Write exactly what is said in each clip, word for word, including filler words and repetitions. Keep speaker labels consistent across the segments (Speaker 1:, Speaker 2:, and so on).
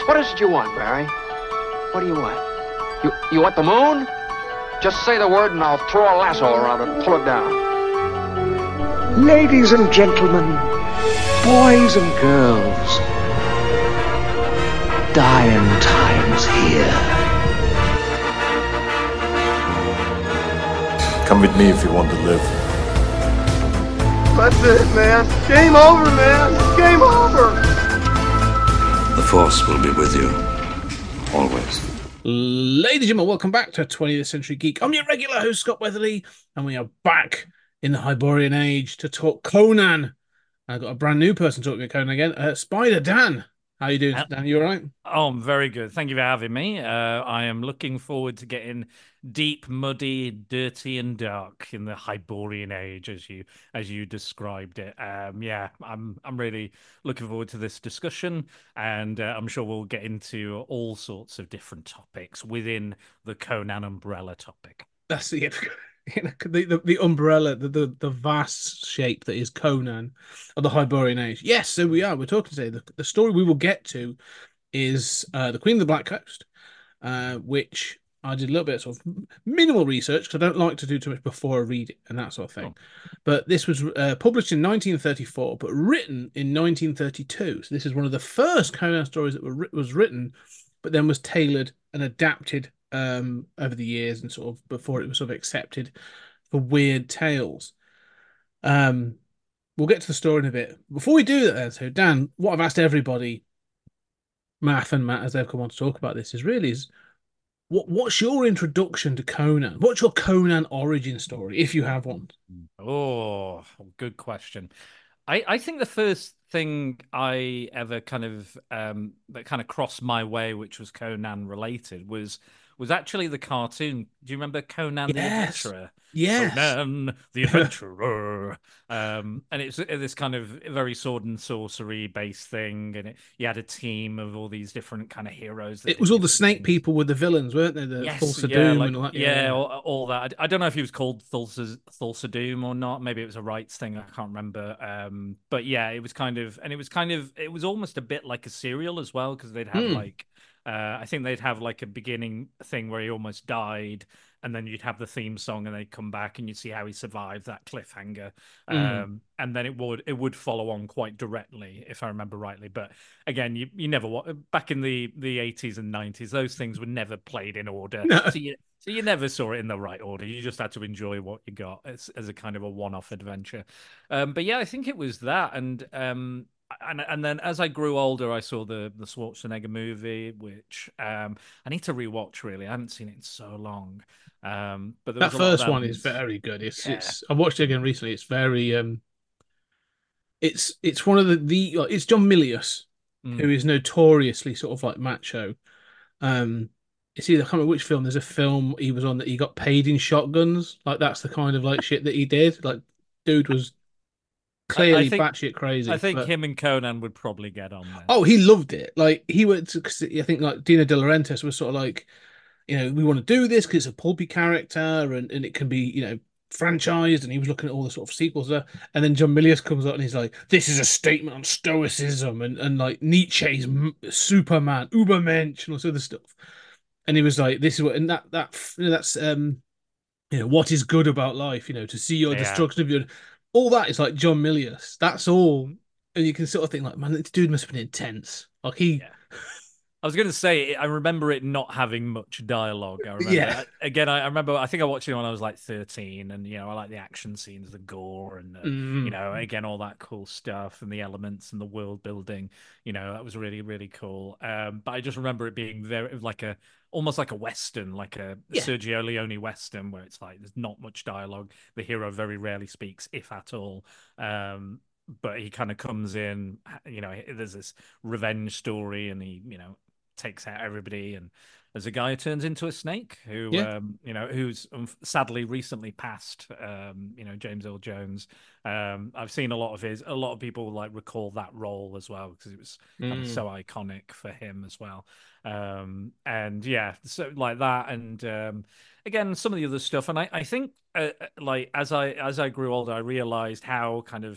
Speaker 1: What is it you want, Barry? What do you want? You you want the moon? Just say the word and I'll throw a lasso around it and pull it down.
Speaker 2: Ladies and gentlemen, boys and girls, dying times here.
Speaker 3: Come with me if you want to live.
Speaker 4: That's it, man. Game over, man. Game over.
Speaker 5: The Force will be with you, always.
Speaker 6: Ladies and gentlemen, welcome back to twentieth Century Geek. I'm your regular host, Scott Weatherly, and we are back in the Hyborian Age to talk Conan. I've got a brand new person talking about Conan again, uh, Spider Dan. How you doing, Dan? You all right?
Speaker 7: Oh, I'm very good. Thank you for having me. Uh, I am looking forward to getting deep, muddy, dirty, and dark in the Hyborian Age, as you as you described it. Um, yeah, I'm I'm really looking forward to this discussion, and uh, I'm sure we'll get into all sorts of different topics within the Conan umbrella topic.
Speaker 6: That's the the, the, the umbrella, the, the the vast shape that is Conan of the Hyborian Age. Yes, so we are. We're talking today. The, the story we will get to is uh, the Queen of the Black Coast, uh, which I did a little bit of sort of minimal research because I don't like to do too much before I read it and that sort of thing. Oh. But this was uh, published in nineteen thirty-four, but written in nineteen thirty-two. So this is one of the first Conan stories that were was written, but then was tailored and adapted um, over the years and sort of before it was sort of accepted for weird tales. Um, we'll get to the story in a bit. Before we do that, then, so Dan, what I've asked everybody, Math and Matt, as they've come on to talk about this, is really is what what's your introduction to Conan? What's your Conan origin story, if you have one?
Speaker 7: Oh, good question. I, I think the first thing I ever kind of um, that kind of crossed my way, which was Conan related, was was actually the cartoon. Do you remember Conan
Speaker 6: yes.
Speaker 7: the Adventurer?
Speaker 6: Yes.
Speaker 7: Conan the Adventurer. um, and it's this kind of very sword and sorcery based thing, and it, you had a team of all these different kind of heroes.
Speaker 6: It was all the snake things. people with the villains, weren't they? The
Speaker 7: yes,
Speaker 6: Thulsa
Speaker 7: yeah,
Speaker 6: Doom
Speaker 7: like,
Speaker 6: and all that.
Speaker 7: Yeah, yeah all, all that. I, I don't know if he was called Thulsa, Thulsa Doom or not. Maybe it was a rights thing. I can't remember. Um, but yeah, it was kind of, and it was kind of, it was almost a bit like a serial as well, because they'd have mm. like, uh, I think they'd have like a beginning thing where he almost died, and then you'd have the theme song, and they'd come back, and you'd see how he survived that cliffhanger. Mm. Um, and then it would it would follow on quite directly, if I remember rightly. But again, you you never back in the the eighties and nineties, those things were never played in order.
Speaker 6: No.
Speaker 7: So you so you never saw it in the right order. You just had to enjoy what you got as as a kind of a one off adventure. Um, but yeah, I think it was that, and um. And and then as I grew older, I saw the the Schwarzenegger movie, which um, I need to rewatch. Really, I haven't seen it in so long. Um, but
Speaker 6: that first one is very good. It's yeah. it's I watched it again recently. It's very um, it's it's one of the the it's John Milius, mm. who is notoriously sort of like macho. Um, it's either I can't remember which film. There's a film he was on that he got paid in shotguns. Like that's the kind of like shit that he did. Like dude was clearly think, batshit crazy.
Speaker 7: I think
Speaker 6: but...
Speaker 7: him and Conan would probably get on there.
Speaker 6: Oh, he loved it. Like he went to, cause I think like Dino De Laurentiis was sort of like, you know, we want to do this because it's a pulpy character and, and it can be, you know, franchised. And he was looking at all the sort of sequels there. And then John Milius comes out and he's like, this is a statement on stoicism and, and like Nietzsche's Superman, Ubermensch and all this other stuff. And he was like, this is what, and that, that, you know, that's, um, you know, what is good about life, you know, to see your yeah. destruction of your, all that is like John Milius. That's all. And you can sort of think like, man, this dude must have been intense. Like he...
Speaker 7: Yeah. I was going to say, I remember it not having much dialogue. I remember,
Speaker 6: yeah.
Speaker 7: again, I remember, I think I watched it when I was like thirteen, and, you know, I like the action scenes, the gore, and, the, mm. you know, again, all that cool stuff, and the elements and the world building, you know, that was really, really cool. Um, but I just remember it being very, like a, almost like a Western, like a yeah. Sergio Leone Western, where it's like, there's not much dialogue. The hero very rarely speaks, if at all. Um, but he kind of comes in, you know, there's this revenge story, and he, you know, takes out everybody, and there's a guy who turns into a snake who yeah. um you know who's um, sadly recently passed, um you know James Earl Jones. um I've seen a lot of his a lot of people like recall that role as well, because it was mm. kind of so iconic for him as well. Um and yeah, so like that, and um again some of the other stuff. And I I think uh, like as I as I grew older, I realized how kind of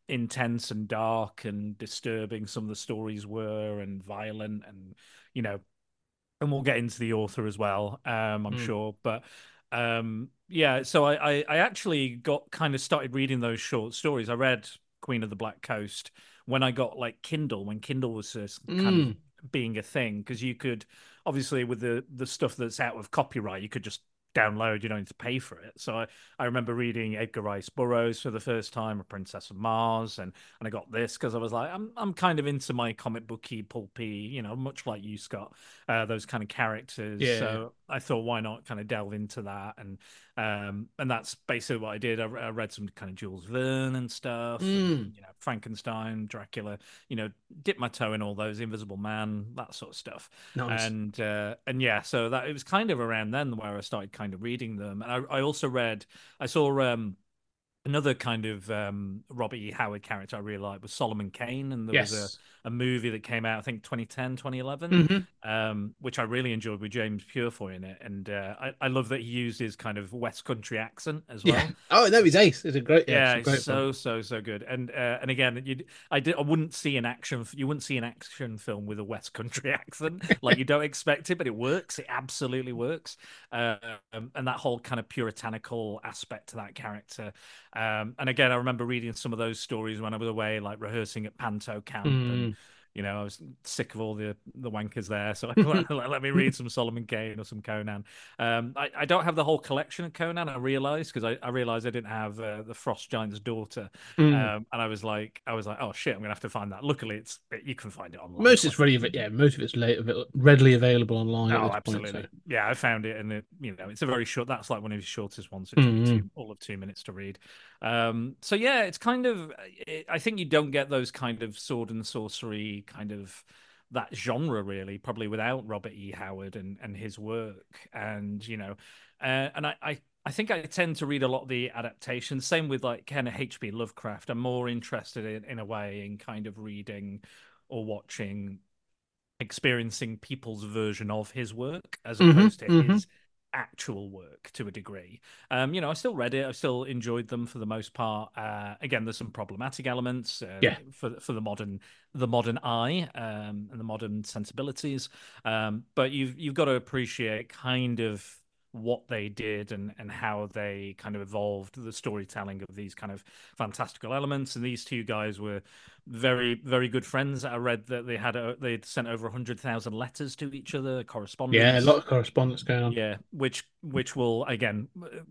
Speaker 7: intense and dark and disturbing some of the stories were, and violent, and you know, and we'll get into the author as well, um, I'm
Speaker 6: Mm.
Speaker 7: sure. But um, yeah, so I, I I actually got kind of started reading those short stories. I read Queen of the Black Coast when I got like Kindle, when Kindle was just kind
Speaker 6: Mm.
Speaker 7: of being a thing, because you could obviously, with the the stuff that's out of copyright, you could just download, you don't need to pay for it. So I, I remember reading Edgar Rice Burroughs for the first time, A Princess of Mars, and and I got this because I was like, I'm I'm kind of into my comic booky, pulpy, you know, much like you, Scott, uh, those kind of characters.
Speaker 6: Yeah.
Speaker 7: So I thought, why not kind of delve into that? And um and that's basically what I did. I, I read some kind of Jules Verne and stuff,
Speaker 6: Mm.
Speaker 7: and, you know, Frankenstein, Dracula, you know, dip my toe in all those, Invisible Man, that sort of stuff.
Speaker 6: Nice.
Speaker 7: And uh, and yeah, so that it was kind of around then where I started kind of reading them. And I, I also read, I saw um, another kind of um, Robert E. Howard character I really liked was Solomon Kane, and there
Speaker 6: Yes.
Speaker 7: was a, a movie that came out, I think twenty ten, twenty eleven,
Speaker 6: Mhm.
Speaker 7: um, which I really enjoyed with James Purefoy in it. And uh, I, I love that he used his kind of West Country accent as well.
Speaker 6: Yeah. Oh no, he's ace. It's a great. Yeah,
Speaker 7: Yeah,
Speaker 6: it's a great
Speaker 7: it's so so so good. And uh, and again, you I did I wouldn't see an action you wouldn't see an action film with a West Country accent, like you don't expect it, but it works. It absolutely works. Uh, um, and that whole kind of puritanical aspect to that character. Um, and again, I remember reading some of those stories when I was away, like rehearsing at Panto Camp,
Speaker 6: Mm.
Speaker 7: and you know, I was sick of all the the wankers there, so let, let me read some Solomon Kane or some Conan. Um, I, I don't have the whole collection of Conan. I realized because I, I realized I didn't have uh, the Frost Giant's Daughter,
Speaker 6: Mm.
Speaker 7: um, and I was like, I was like, oh shit, I'm gonna have to find that. Luckily, it's you can find it online.
Speaker 6: Most it's ready. Yeah, most of it's late, readily available online.
Speaker 7: Oh,
Speaker 6: at this
Speaker 7: absolutely.
Speaker 6: Point, so.
Speaker 7: Yeah, I found it, and it, you know, it's a very short. That's like one of his shortest ones. It took me
Speaker 6: Mhm.
Speaker 7: two, all of two minutes to read. Um, so yeah, it's kind of. It, I think you don't get those kind of sword and sorcery kind of that genre really, probably without Robert E. Howard and and his work, and you know, uh, and I. I I think I tend to read a lot of the adaptations. Same with like kind of H P Lovecraft. I'm more interested in, in a way in kind of reading or watching, experiencing people's version of his work as
Speaker 6: Mhm,
Speaker 7: opposed to
Speaker 6: mhm.
Speaker 7: his actual work to a degree. Um, you know, I still read it. I still enjoyed them for the most part. Uh, again, there's some problematic elements uh,
Speaker 6: Yeah.
Speaker 7: for for the modern the modern eye um, and the modern sensibilities. Um, but you've you've got to appreciate kind of what they did and and how they kind of evolved the storytelling of these kind of fantastical elements. And these two guys were very very good friends. I read that they had a, they'd sent over a hundred thousand letters to each other, correspondence.
Speaker 6: Yeah, a lot of correspondence going on.
Speaker 7: Yeah, which which will again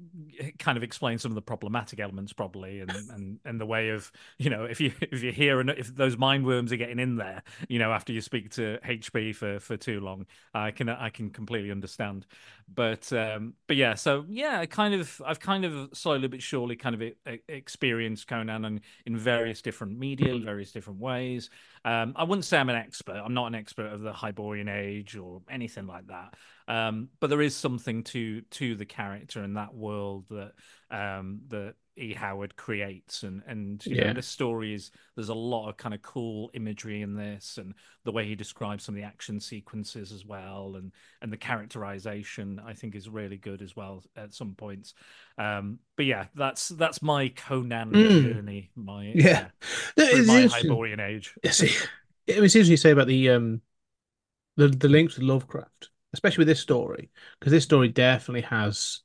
Speaker 7: kind of explain some of the problematic elements probably, and and and the way of, you know, if you if you hear and if those mind worms are getting in there, you know, after you speak to H P for for too long, I can I can completely understand. But um but yeah, so yeah, I kind of I've kind of slowly but surely kind of e- experienced Conan in, in various different media, various different ways. Um, I wouldn't say I'm an expert. I'm not an expert of the Hyborian Age or anything like that. Um, but there is something to to the character and that world that um, that E. Howard creates, and and you
Speaker 6: Yeah.
Speaker 7: know, this story is there's a lot of kind of cool imagery in this, and the way he describes some of the action sequences as well, and and the characterization I think is really good as well at some points. Um, but yeah, that's that's my Conan
Speaker 6: Mm.
Speaker 7: journey. My
Speaker 6: Yeah. No,
Speaker 7: through
Speaker 6: it's
Speaker 7: my
Speaker 6: interesting.
Speaker 7: Hyborian Age.
Speaker 6: See, it was interesting you say about the um the the links with Lovecraft, especially with this story, because this story definitely has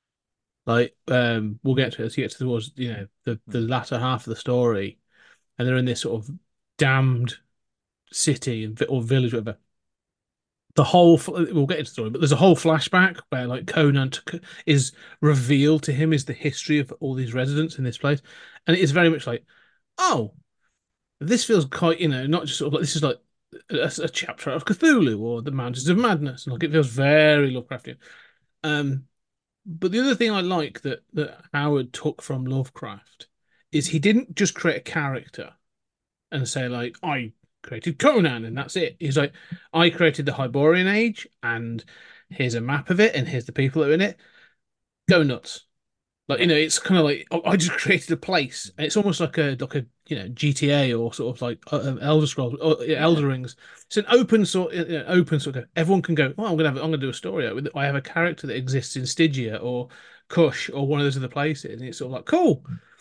Speaker 6: like um we'll get to it as you get towards, you know, the the latter half of the story, and they're in this sort of damned city and vi- or village, whatever. The whole fl- we'll get into the story, but there's a whole flashback where like Conan t- is revealed to him is the history of all these residents in this place, and it is very much like, oh, this feels quite, you know, not just sort of like this is like a, a chapter of Cthulhu or the Mountains of Madness, and like it feels very Lovecraftian. Um, but the other thing I like that that Howard took from Lovecraft is he didn't just create a character and say like I created Conan and that's it. He's like, I created the Hyborian Age and here's a map of it and here's the people that are in it. Go nuts. Like, you know, it's kind of like I just created a place, and it's almost like a like a you know G T A or sort of like uh, Elder Scrolls or yeah, Elder Rings. It's an open sort, you know, open sort of. Everyone can go. Oh, I'm gonna have. I'm gonna do a story out with it. I have a character that exists in Stygia or Kush or one of those other places, and it's sort of like cool.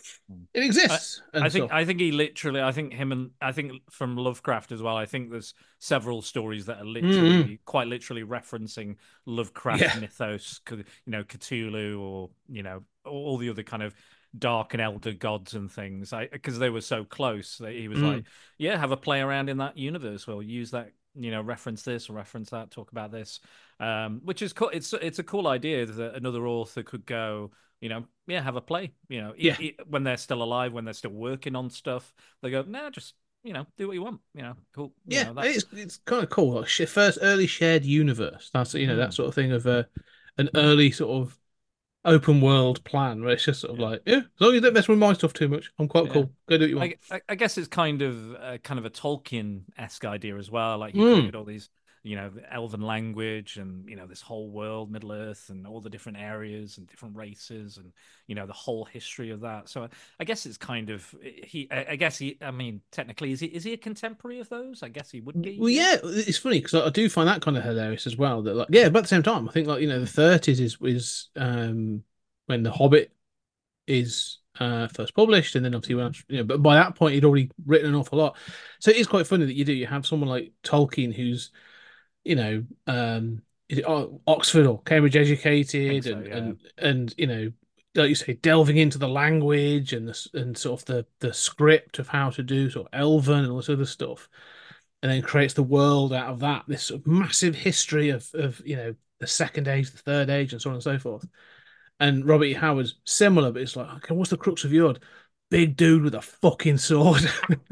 Speaker 6: It
Speaker 7: I,
Speaker 6: exists
Speaker 7: I
Speaker 6: and
Speaker 7: think
Speaker 6: stuff.
Speaker 7: I think he literally I think him and I think from Lovecraft as well. I think there's several stories that are
Speaker 6: Mm-hmm.
Speaker 7: literally quite literally referencing Lovecraft
Speaker 6: Yeah.
Speaker 7: mythos, you know, Cthulhu or you know all the other kind of dark and elder gods and things. I because they were so close that he was
Speaker 6: Mm.
Speaker 7: like, yeah, have a play around in that universe. We'll use that, you know, reference this or reference that, talk about this, um, which is cool. It's it's a cool idea that another author could go, you know, yeah, have a play. You know, e
Speaker 6: Yeah.
Speaker 7: e when they're still alive, when they're still working on stuff, they go, nah, just you know, do what you want. You know, cool. You
Speaker 6: Yeah.
Speaker 7: know, that's
Speaker 6: It's it's kind of cool. Like sh- first early shared universe. That's you know that
Speaker 7: mm,
Speaker 6: sort of thing of uh, an early sort of open world plan where it's just sort of
Speaker 7: yeah,
Speaker 6: like, yeah, as long as you don't mess with my stuff too much, I'm quite
Speaker 7: yeah.
Speaker 6: cool. Go do what you want.
Speaker 7: I, I I guess it's kind of uh, kind of a Tolkien-esque idea as well. Like he
Speaker 6: Mm.
Speaker 7: created all these, you know, the elven language and you know this whole world, Middle Earth, and all the different areas and different races, and you know the whole history of that. So I guess it's kind of he. I, I guess he. I mean, technically, is he is he a contemporary of those? I guess he would be.
Speaker 6: Well,
Speaker 7: Yeah.
Speaker 6: yeah, it's funny because I, I do find that kind of hilarious as well. That like, yeah, but at the same time, I think like you know the thirties is is um when The Hobbit is uh first published, and then obviously when you know, but by that point he'd already written an awful lot. So it is quite funny that you do you have someone like Tolkien who's you know um is it O- Oxford or Cambridge
Speaker 7: I think
Speaker 6: educated,
Speaker 7: so.
Speaker 6: and
Speaker 7: Yeah.
Speaker 6: and and you know like you say delving into the language and the s- and sort of the the script of how to do sort of Elven and all this other stuff, and then creates the world out of that. This sort of massive history of of you know the second age, the third age, and so on and so forth. And Robert E. Howard's similar, but it's like, okay, what's the crux of yours? Big dude with a fucking sword.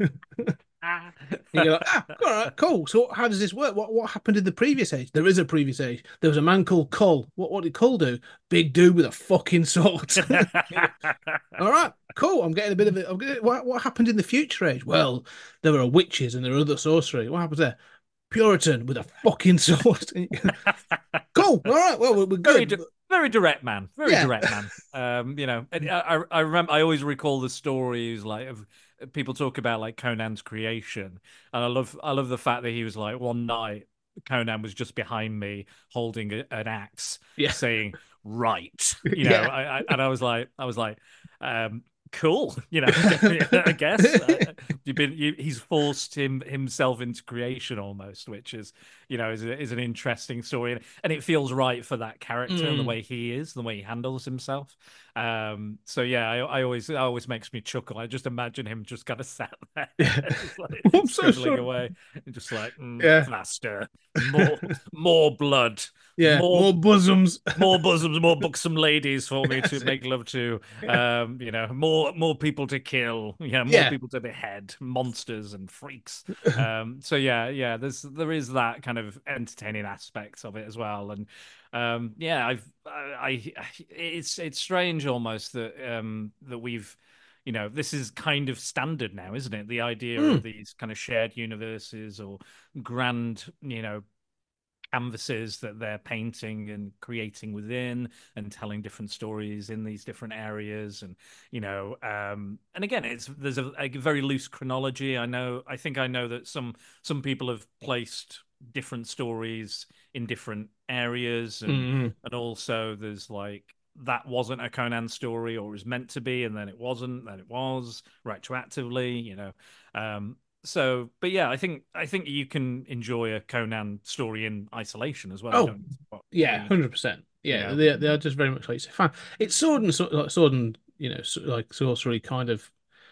Speaker 6: And you're like, ah, all right, cool. So how does this work? What what happened in the previous age? There is a previous age. There was a man called Cull. What what did Cull do? Big dude with a fucking sword. All right, cool. I'm getting a bit of it. I'm getting, what what happened in the future age? Well, there were witches and there were other sorcery. What happens there? Puritan with a fucking sword. Cool. All right. Well, we're, we're
Speaker 7: very
Speaker 6: good.
Speaker 7: di- very direct man, very
Speaker 6: Yeah.
Speaker 7: direct man. Um, you know, and I I I remember I always recall the stories like of people talk about like Conan's creation, and I love I love the fact that he was like one night Conan was just behind me holding a, an axe,
Speaker 6: Yeah.
Speaker 7: saying right, you know,
Speaker 6: Yeah.
Speaker 7: I, I and I was like I was like. Um, cool, you know. I guess uh, you've been you, he's forced him himself into creation almost, which is you know is, is an interesting story, and it feels right for that character and the
Speaker 6: Mm.
Speaker 7: way he is, the way he handles himself. Um, so yeah, I, I always it always makes me chuckle. I just imagine him just kind of sat there,
Speaker 6: Yeah.
Speaker 7: just like
Speaker 6: I'm so
Speaker 7: scribbling
Speaker 6: sorry.
Speaker 7: away, and just like mm,
Speaker 6: Yeah.
Speaker 7: faster, more, more blood,
Speaker 6: Yeah.
Speaker 7: more
Speaker 6: More bosoms.
Speaker 7: more bosoms, more buxom ladies for me to
Speaker 6: That's
Speaker 7: make
Speaker 6: it.
Speaker 7: love to.
Speaker 6: Yeah.
Speaker 7: Um, you know, more more people to kill. Yeah, more
Speaker 6: Yeah.
Speaker 7: people to behead, monsters and freaks. Um, so yeah, yeah, there's there is that kind of entertaining aspects of it as well. And um, yeah, I've I, I it's it's strange almost that um that we've. You know, this is kind of standard now, isn't it? The idea of
Speaker 6: Mm.
Speaker 7: these kind of shared universes or grand, you know, canvases that they're painting and creating within and telling different stories in these different areas, and you know um and again it's there's a, a very loose chronology. I know I think I know that some some people have placed different stories in different areas, and
Speaker 6: Mm.
Speaker 7: and also there's like that wasn't a Conan story, or it was meant to be and then it wasn't, then it was retroactively, you know. um so, but yeah, I think I think you can enjoy a Conan story in isolation as well. You
Speaker 6: Oh,
Speaker 7: don't need to watch
Speaker 6: yeah,
Speaker 7: the,
Speaker 6: hundred percent.
Speaker 7: you
Speaker 6: Yeah,
Speaker 7: know,
Speaker 6: they they are just very much like you say, fan. It's sword and sor- like sword and you know so- like sorcery kind of.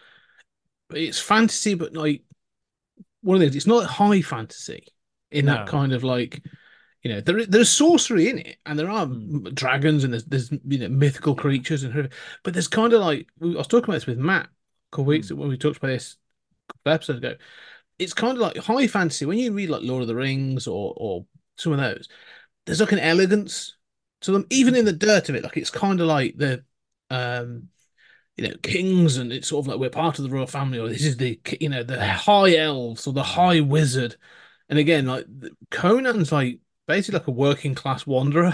Speaker 6: It's fantasy, but like one of the things. It's not high fantasy in that
Speaker 7: no.
Speaker 6: kind of like you know there there's sorcery in it, and there are
Speaker 7: Mm,
Speaker 6: m- dragons and there's there's you know mythical
Speaker 7: yeah.
Speaker 6: creatures and whatever. But there's kind of like I was talking about this with Matt a couple of weeks
Speaker 7: Mm,
Speaker 6: when we talked about this a couple of episodes ago. It's kind of like high fantasy when you read like Lord of the Rings or or some of those. There's like an elegance to them, even in the dirt of it. Like it's kind of like the um you know kings, and it's sort of like we're part of the royal family, or this is the you know the high elves or the
Speaker 7: mm.
Speaker 6: high wizard. And again, like Conan's like basically like a working class wanderer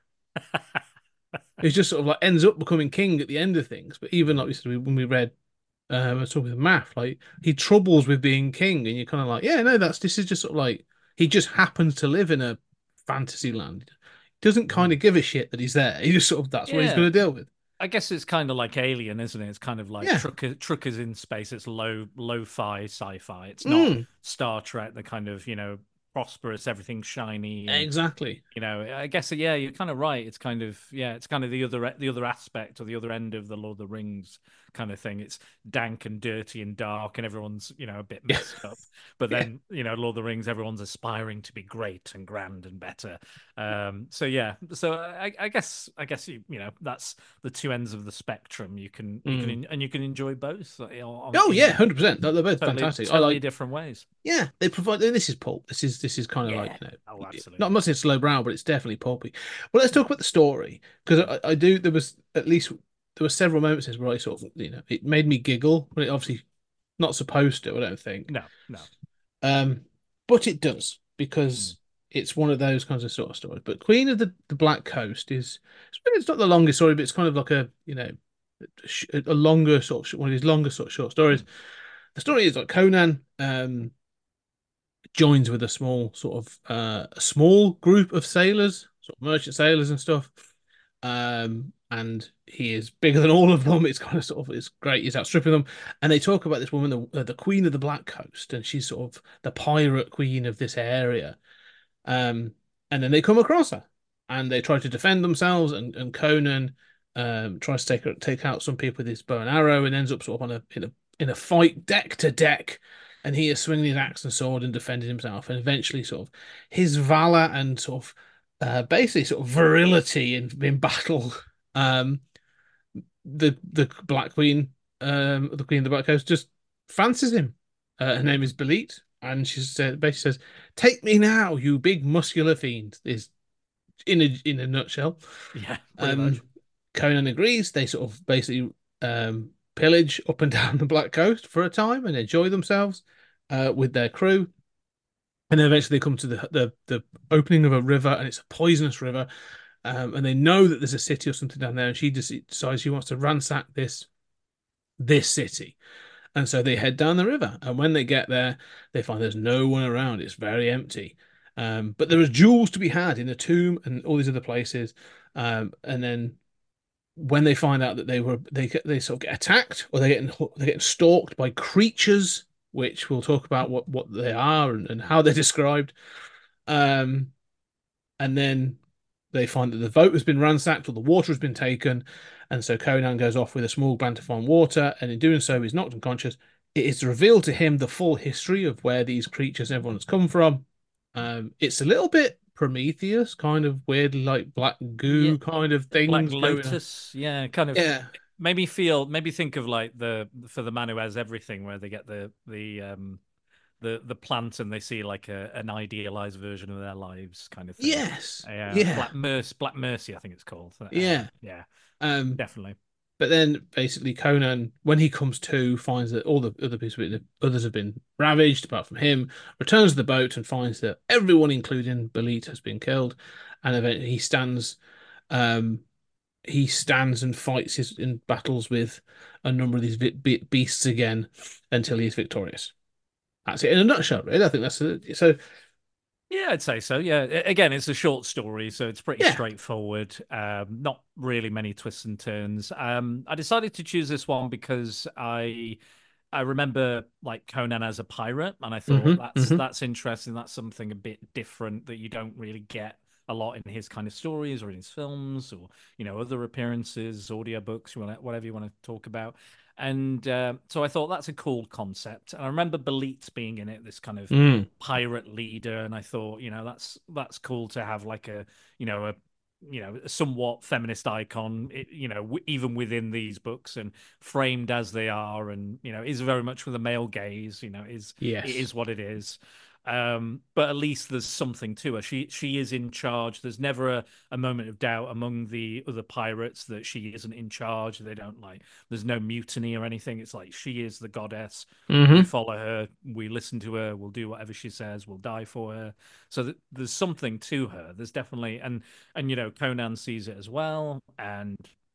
Speaker 6: who just sort of like ends up becoming king at the end of things. But even like we said when we read um, I was talking with Math, like he troubles with being king, and you're kind of like, yeah, no, that's this is just sort of like he just happens to live in a fantasy land. He doesn't kind
Speaker 7: Mm.
Speaker 6: of give a shit that he's there. He just sort of that's what he's
Speaker 7: Yeah.
Speaker 6: going to deal with.
Speaker 7: I guess it's kind of like Alien, isn't it? It's kind of like
Speaker 6: Yeah.
Speaker 7: trucker, truckers in space. It's low, lo-fi sci-fi. It's not
Speaker 6: Mm.
Speaker 7: Star Trek, the kind of, you know, prosperous, everything shiny. And,
Speaker 6: Exactly.
Speaker 7: you know, I guess, yeah, you're kind of right. It's kind of, yeah, it's kind of the other, the other aspect or the other end of the Lord of the Rings kind of thing. It's dank and dirty and dark, and everyone's, you know, a bit messed up. But then, you know, Lord of the Rings, everyone's aspiring to be great and grand and better. Um, so yeah, so I, I guess, I guess you, you know, that's the two ends of the spectrum. You can, you can,
Speaker 6: Mm.
Speaker 7: and you can enjoy both. You know, on,
Speaker 6: Oh
Speaker 7: in
Speaker 6: yeah, hundred percent. They're both
Speaker 7: totally,
Speaker 6: fantastic. I
Speaker 7: totally
Speaker 6: like.
Speaker 7: different ways.
Speaker 6: Yeah, they provide. This is pulp. This is this is kind of
Speaker 7: Yeah.
Speaker 6: like, you know,
Speaker 7: Oh, absolutely.
Speaker 6: not much in slow brow, but it's definitely pulpy. Well, let's talk about the story, because I, I do. There was at least there were several moments where I sort of, you know, it made me giggle, but it obviously not supposed to. I don't think.
Speaker 7: No, no.
Speaker 6: Um, but it does, because it's one of those kinds of sort of stories. But Queen of the, the Black Coast is, it's not the longest story, but it's kind of like a, you know, a, a longer sort of, one of his longer sort of short stories. Mm. The story is like Conan um joins with a small sort of uh a small group of sailors, sort of merchant sailors and stuff. Um, and he is bigger than all of them. It's kind of sort of, it's great. He's outstripping them, and they talk about this woman, the uh, the Queen of the Black Coast, and she's sort of the pirate queen of this area. Um, and then they come across her, and they try to defend themselves, and and Conan um tries to take take out some people with his bow and arrow, and ends up sort of on a in a in a fight deck to deck. And he is swinging his axe and sword and defending himself, and eventually, sort of his valor and sort of uh, basically sort of virility in, in battle. Um, the the Black Queen, um, the Queen of the Black Coast, just fancies him. Uh, her name is Belit, and she said, basically says, "Take me now, you big muscular fiend." Is in a in a nutshell.
Speaker 7: Yeah, pretty
Speaker 6: um,
Speaker 7: much.
Speaker 6: Conan agrees. They sort of basically um, pillage up and down the Black Coast for a time and enjoy themselves uh, with their crew. And then eventually they come to the, the the opening of a river, and it's a poisonous river. Um, and they know that there's a city or something down there, and she just decides she wants to ransack this this city. And so they head down the river, and when they get there, they find there's no one around. It's very empty. Um, but there is jewels to be had in a tomb and all these other places. Um, and then when they find out that they were they they sort of get attacked, or they get they get stalked by creatures, which we'll talk about what what they are and, and how they're described. Um, and then they find that the boat has been ransacked, or the water has been taken, and so Conan goes off with a small band to find water, and in doing so, he's knocked unconscious. It is revealed to him the full history of where these creatures and everyone has come from. Um, it's a little bit Prometheus, kind of weird, like black goo
Speaker 7: Yeah.
Speaker 6: kind of things.
Speaker 7: Black
Speaker 6: going on.
Speaker 7: Lotus, yeah, kind of.
Speaker 6: Yeah.
Speaker 7: Made me feel, maybe think of like the for the man who has everything, where they get the the um the the plant and they see like a an idealized version of their lives, kind of thing.
Speaker 6: Yes.
Speaker 7: Uh,
Speaker 6: Yeah.
Speaker 7: Black Mercy, Black Mercy, I think it's called. Uh,
Speaker 6: Yeah.
Speaker 7: yeah,
Speaker 6: Um,
Speaker 7: definitely.
Speaker 6: But then basically Conan, when he comes to, finds that all the other people, the others have been ravaged apart from him, returns to the boat and finds that everyone, including Belit, has been killed. And eventually he stands um he stands and fights his in battles with a number of these be beasts again until he's victorious. That's it in a nutshell, really. I think that's it. So
Speaker 7: Yeah, I'd say so. Yeah, again, it's a short story, so it's pretty
Speaker 6: yeah.
Speaker 7: straightforward. Um, not really many twists and turns. Um, I decided to choose this one because I I remember like Conan as a pirate, and I thought
Speaker 6: mm-hmm,
Speaker 7: that's
Speaker 6: mm-hmm.
Speaker 7: that's interesting. That's something a bit different that you don't really get a lot in his kind of stories or in his films, or you know, other appearances, audiobooks, whatever you want to talk about. And uh, so I thought that's a cool concept. And I remember Belit being in it, this kind of
Speaker 6: mm.
Speaker 7: pirate leader, and I thought, you know, that's that's cool to have like a, you know, a you know, a somewhat feminist icon, you know, w even within these books and framed as they are, and you know, is very much with a male gaze. You know, is
Speaker 6: yes.
Speaker 7: it is what it is. Um, but at least there's something to her. She she is in charge. There's never a, a moment of doubt among the other pirates that she isn't in charge. They don't like. There's no mutiny or anything. It's like she is the goddess.
Speaker 6: Mm-hmm.
Speaker 7: We follow her. We listen to her. We'll do whatever she says. We'll die for her. So th there's something to her. There's definitely and and you know Conan sees it as well, and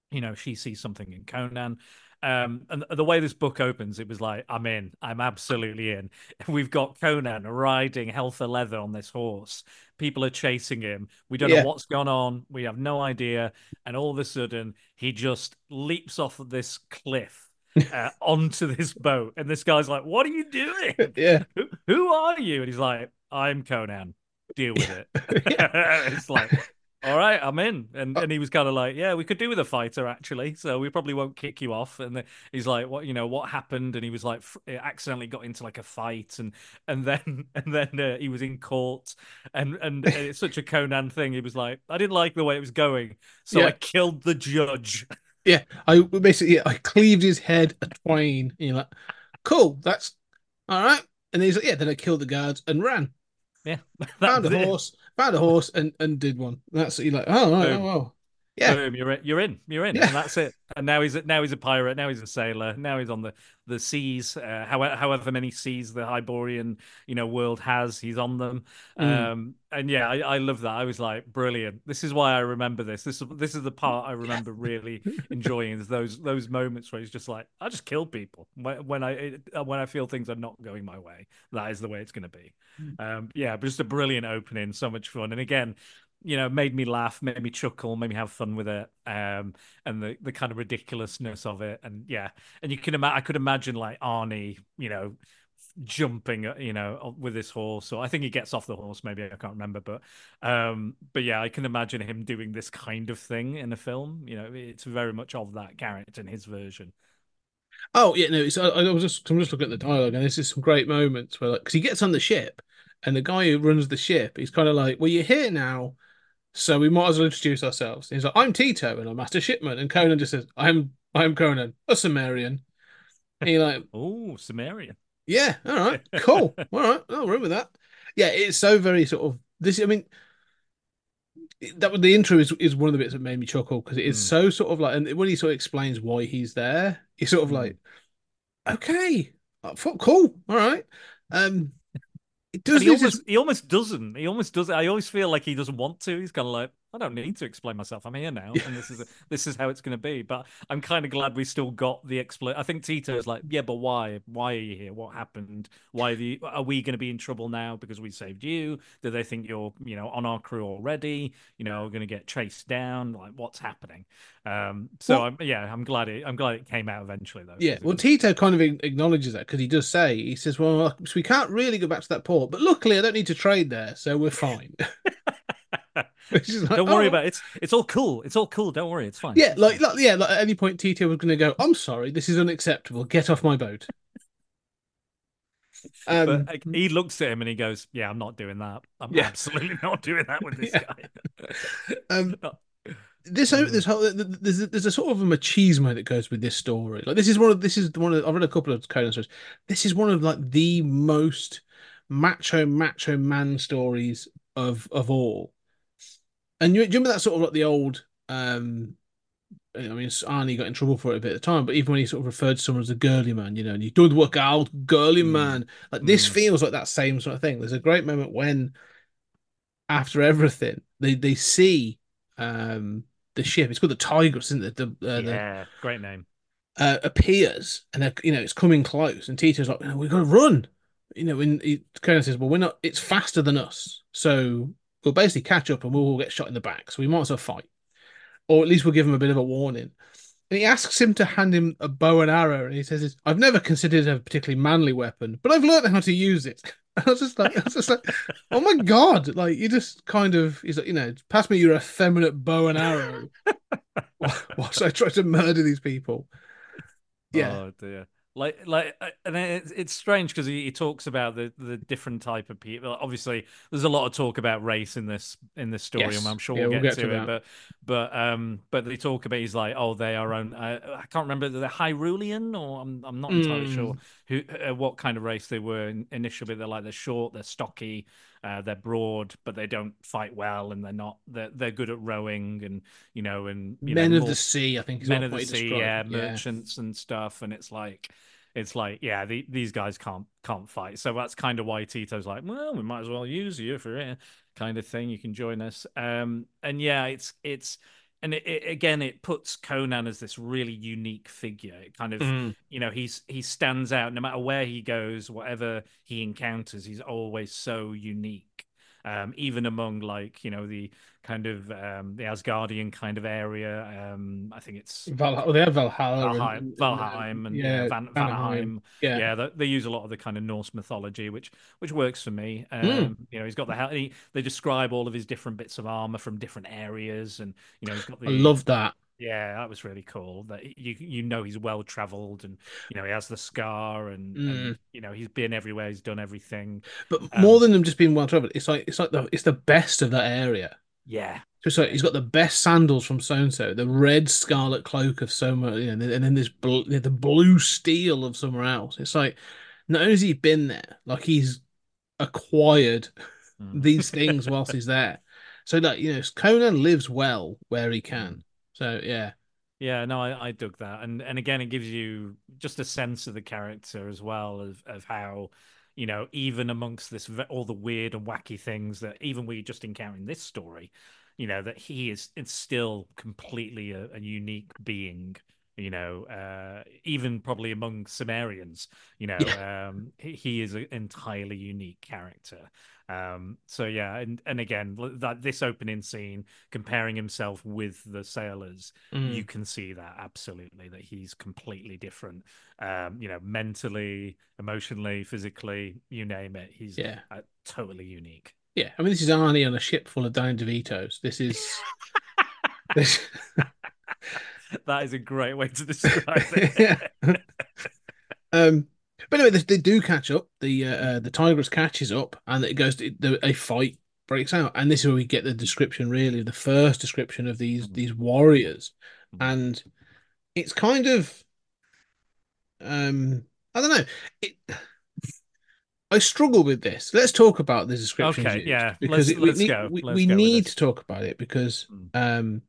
Speaker 7: you know, she sees something in Conan. Um, and the way this book opens, it was like, I'm in. I'm absolutely in. We've got Conan riding hell for leather on this horse. People are chasing him. We don't
Speaker 6: Yeah.
Speaker 7: know what's gone on. We have no idea. And all of a sudden, he just leaps off of this cliff uh, onto this boat. And this guy's like, what are you doing?
Speaker 6: Yeah.
Speaker 7: Who, who are you? And he's like, I'm Conan. Deal with it. It's like, all right, I'm in. And and he was kind of like, yeah, we could do with a fighter, actually. So we probably won't kick you off. And he's like, what, you know, what happened? And he was like, accidentally got into like a fight. And and then and then uh, he was in court. And, and it's such a Conan thing. He was like, I didn't like the way it was going. So
Speaker 6: Yeah.
Speaker 7: I killed the judge.
Speaker 6: Yeah. I basically, yeah, I cleaved his head a twain. And you're like, cool, that's all right. And he's like, yeah, then I killed the guards and ran.
Speaker 7: Yeah.
Speaker 6: Found a horse, found a horse, and and did one. That's you're like, oh, right, oh, well, yeah,
Speaker 7: Boom, you're in, you're in, you're in,
Speaker 6: Yeah.
Speaker 7: and that's it. And now he's now he's a pirate. Now he's a sailor. Now he's on the the seas. Uh, however, however many seas the Hyborian you know world has, he's on them.
Speaker 6: Mm.
Speaker 7: Um, and yeah, I, I love that. I was like, brilliant. This is why I remember this. This this is the part I remember really enjoying. Is those those moments where he's just like, I just kill people when, when I when I feel things are not going my way. That is the way it's going to be. Um, yeah, but just a brilliant opening, so much fun. And again, you know, made me laugh, made me chuckle, made me have fun with it, um, and the the kind of ridiculousness of it, and yeah, and you can imagine, I could imagine like Arnie, you know, jumping, you know, with this horse, or I think he gets off the horse, maybe I can't remember, but um, but yeah, I can imagine him doing this kind of thing in a film. You know, it's very much of that character in his version.
Speaker 6: Oh yeah, no, it's I, I was just I'm just looking at the dialogue, and there's just some great moments where, like, because he gets on the ship, and the guy who runs the ship, he's kind of like, well, you're here now. So we might as well introduce ourselves. And he's like, I'm Tito, and I'm Master Shipman. And Conan just says, I'm I'm Conan, a Sumerian. And you're like,
Speaker 7: oh, Sumerian.
Speaker 6: Yeah, all right, cool. All right, I'll run with that. Yeah, it's so very sort of this. I mean, that the intro is, is one of the bits that made me chuckle because it is
Speaker 7: Mm.
Speaker 6: so sort of like, and when he sort of explains why he's there, he's sort of
Speaker 7: Mm.
Speaker 6: like, okay, cool, all right. Um, it does.
Speaker 7: And he
Speaker 6: lose
Speaker 7: almost
Speaker 6: his-
Speaker 7: he almost doesn't. He almost does it. I always feel like he doesn't want to. He's kind of like, I don't need to explain myself. I'm here now, and this is this is how it's going to be. But I'm kind of glad we still got the explanation. I think Tito's like, yeah, but why? Why are you here? What happened? Why are, the, are we going to be in trouble now because we saved you? Do they think you're, you know, on our crew already? You know, going to get chased down? Like, what's happening? Um, so
Speaker 6: Well-
Speaker 7: I'm, yeah, I'm glad it. I'm glad it came out eventually, though.
Speaker 6: Yeah,
Speaker 7: 'cause it
Speaker 6: well,
Speaker 7: was-
Speaker 6: Tito kind of acknowledges that because he does say, he says, well, so we can't really go back to that port, but luckily I don't need to trade there, so we're fine. Which is like,
Speaker 7: Don't worry
Speaker 6: oh.
Speaker 7: about it. It's it's all cool. It's all cool. Don't worry. It's fine.
Speaker 6: Yeah,
Speaker 7: It's
Speaker 6: like,
Speaker 7: fine.
Speaker 6: like yeah, like at any point Tito was going to go, I'm sorry, this is unacceptable. Get off my boat. Um,
Speaker 7: But like, he looks at him and he goes, "Yeah, I'm not doing that. I'm
Speaker 6: Yeah.
Speaker 7: absolutely not doing that with this
Speaker 6: Yeah.
Speaker 7: guy."
Speaker 6: um,
Speaker 7: No.
Speaker 6: this this whole there's a, there's a sort of a machismo that goes with this story. Like this is one of this is one of I've read a couple of Conan stories. This is one of like the most macho macho man stories of of all. And you, do you remember that sort of like the old um I mean Arnie got in trouble for it a bit at the time, but even when he sort of referred to someone as a girly man, you know, and he does work out girly
Speaker 7: Mm.
Speaker 6: man. Like this
Speaker 7: Mm.
Speaker 6: feels like that same sort of thing. There's a great moment when after everything, they they see um the ship. It's called the Tigris, isn't it? The, uh, the
Speaker 7: Yeah, great name.
Speaker 6: uh, appears, and they're, you know it's coming close. And Tito's like, "We've got to run." You know, and he Conan says, "Well, we're not. It's faster than us, so we'll basically catch up, and we'll all get shot in the back. So we might as well fight, or at least we'll give him a bit of a warning." And he asks him to hand him a bow and arrow, and he says, "I've never considered it a particularly manly weapon, but I've learned how to use it." I was just like, I was just like, "Oh my god!" Like you just kind of, he's like, you know, pass me your effeminate bow and arrow, whilst I try to murder these people. Yeah,
Speaker 7: Oh dear. Like, like, uh, and it's it's strange because he, he talks about the, the different type of people. Obviously, there's a lot of talk about race in this in this story,
Speaker 6: Yes.
Speaker 7: and I'm sure
Speaker 6: Yeah,
Speaker 7: we'll,
Speaker 6: we'll
Speaker 7: get,
Speaker 6: get
Speaker 7: to,
Speaker 6: to
Speaker 7: it.
Speaker 6: that.
Speaker 7: But but um, but they talk about he's like, oh, they are own. Uh, I can't remember the Hyrulean, or I'm I'm not entirely
Speaker 6: Mm.
Speaker 7: sure who uh, what kind of race they were in, initially. They're like they're short, they're stocky, uh, they're broad, but they don't fight well, and they're not they're they're good at rowing, and you know, and you
Speaker 6: Men
Speaker 7: know,
Speaker 6: of
Speaker 7: more-
Speaker 6: the Sea, I think, is
Speaker 7: men
Speaker 6: what
Speaker 7: of the
Speaker 6: they
Speaker 7: sea,
Speaker 6: describe
Speaker 7: yeah,
Speaker 6: it.
Speaker 7: merchants and stuff, and it's like, it's like, yeah, the, these guys can't can't fight, so that's kind of why Tito's like, well, we might as well use you for it, kind of thing. You can join us, um, and yeah, it's it's and it, it, again, it puts Conan as this really unique figure. It kind of,
Speaker 6: Mm.
Speaker 7: you know, he's he stands out no matter where he goes, whatever he encounters, he's always so unique. Um, even among like you know the kind of um, the Asgardian kind of area. Um, I think it's
Speaker 6: Valhalla, well, they have Valhalla
Speaker 7: Valheim,
Speaker 6: and, and,
Speaker 7: Valheim, and yeah,
Speaker 6: yeah,
Speaker 7: Van,
Speaker 6: Vanaheim.
Speaker 7: Vanaheim.
Speaker 6: Yeah.
Speaker 7: Yeah, they, they use a lot of the kind of Norse mythology, which which works for me.
Speaker 6: Mm.
Speaker 7: Um, you know, he's got the hel- he, they describe all of his different bits of armor from different areas, and you know, he's got the.
Speaker 6: I love that.
Speaker 7: Yeah, that was really cool. That you you know he's well traveled, and you know he has the scar, and
Speaker 6: Mm.
Speaker 7: and you know he's been everywhere, he's done everything.
Speaker 6: But
Speaker 7: Um,
Speaker 6: more than them just being well traveled, it's like it's like the it's the best of that area.
Speaker 7: yeah,
Speaker 6: So it's like he's got the best sandals from so and so, the red scarlet cloak of somewhere, you know, and then this bl the blue steel of somewhere else. It's like not only has he been there, like he's acquired
Speaker 7: Mm.
Speaker 6: these things whilst he's there. So like you know, Conan lives well where he can. So yeah.
Speaker 7: Yeah, no, I, I dug that, and and again, it gives you just a sense of the character as well of of how, you know, even amongst this all the weird and wacky things that even we just encounter in this story, you know, that he is it's still completely a, a unique being. You know, uh, even probably among Sumerians, you know,
Speaker 6: Yeah.
Speaker 7: um, he, he is an entirely unique character. Um, so yeah, and and again, that this opening scene comparing himself with the sailors,
Speaker 6: Mm.
Speaker 7: you can see that absolutely that he's completely different. Um, you know, mentally, emotionally, physically, you name it, he's
Speaker 6: Yeah.
Speaker 7: uh, totally unique.
Speaker 6: Yeah. I mean, this is Arnie on a ship full of Danny DeVitos. This is this.
Speaker 7: That is a great way to describe it.
Speaker 6: Yeah. Um, but anyway, they, they do catch up. The uh, uh, the Tigress catches up, and it goes. To, the, a fight breaks out, and this is where we get the description, really, the first description of these
Speaker 7: Mhm.
Speaker 6: these warriors,
Speaker 7: Mhm.
Speaker 6: and it's kind of, um, I don't know. It, I struggle with this. Let's talk about the descriptions
Speaker 7: Okay,
Speaker 6: used
Speaker 7: yeah,
Speaker 6: because
Speaker 7: let's
Speaker 6: it, we
Speaker 7: let's
Speaker 6: need
Speaker 7: go.
Speaker 6: we,
Speaker 7: Let's
Speaker 6: we
Speaker 7: go with
Speaker 6: need
Speaker 7: this.
Speaker 6: to talk about it because
Speaker 7: Mm.
Speaker 6: um